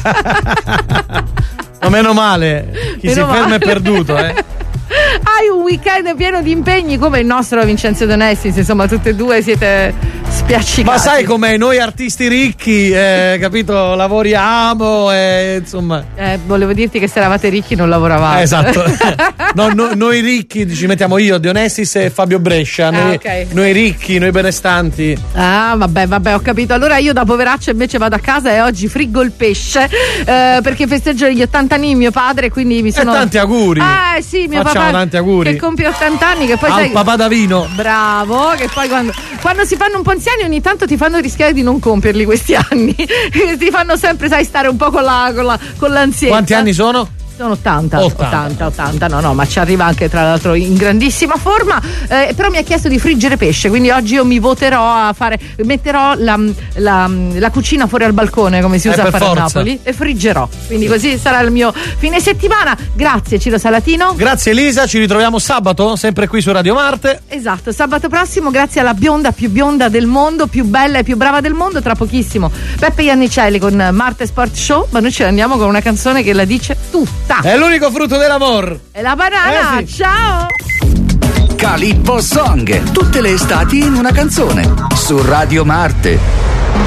Ma meno male, chi meno si male. ferma è perduto, eh. Hai un weekend pieno di impegni come il nostro Vincenzo D'Onestis, insomma tutte e due siete spiaccicati. Ma sai com'è, noi artisti ricchi, eh, capito, lavoriamo e insomma. Eh, volevo dirti che se eravate ricchi non lavoravate. Eh, esatto. No, no, noi ricchi ci mettiamo io, D'Onestis e Fabio Brescia, noi, ah, okay. noi ricchi, noi benestanti. Ah, vabbè, vabbè, ho capito. Allora io da poveraccia invece vado a casa e oggi friggo il pesce eh, perché festeggio gli ottanta anni di mio padre, quindi mi sono. E tanti auguri. Ah, sì, mio Facciamo papà tanti auguri. che compie ottanta anni, che poi al sai, papà da vino. Bravo, che poi quando, quando si fanno un po' anziani ogni tanto ti fanno rischiare di non compierli questi anni. Ti fanno sempre, sai, stare un po' con la con, la, con l'ansietta. Quanti anni sono? Sono ottanta, ottanta, ottanta, no, no, ma ci arriva anche tra l'altro in grandissima forma. Eh, però mi ha chiesto di friggere pesce, quindi oggi io mi voterò a fare, metterò la, la, la cucina fuori al balcone, come si usa eh, a fare forza. a Napoli, e friggerò. Quindi così sarà il mio fine settimana. Grazie Ciro Salatino. Grazie Elisa, ci ritroviamo sabato, sempre qui su Radio Marte. Esatto, sabato prossimo, grazie alla bionda più bionda del mondo, più bella e più brava del mondo, tra pochissimo Peppe Iannicelli con Marte Sport Show, ma noi ce ne andiamo con una canzone che la dice tutta. È l'unico frutto dell'amor. E la banana, eh sì. Ciao! Calippo Song, tutte le estati in una canzone, su Radio Marte.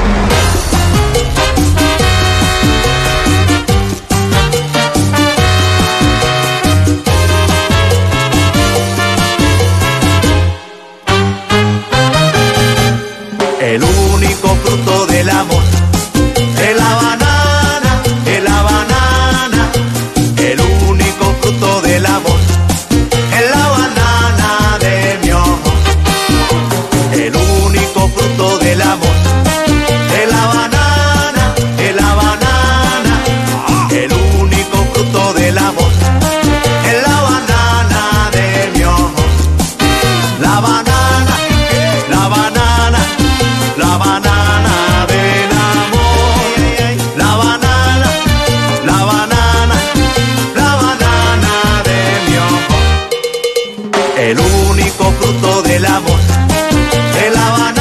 È l'unico frutto dell'amor, è la banana, è la banana, è l'unico frutto dell'amor, è la banana del mio amor, è l'unico frutto dell'amor, è la banana, è la banana, è l'unico frutto dell'amor, è la banana del mio amor, la banana, la banana. La banana dell'amore, la banana, la banana, la banana del mio amor, è l'unico frutto dell'amore, è la banana.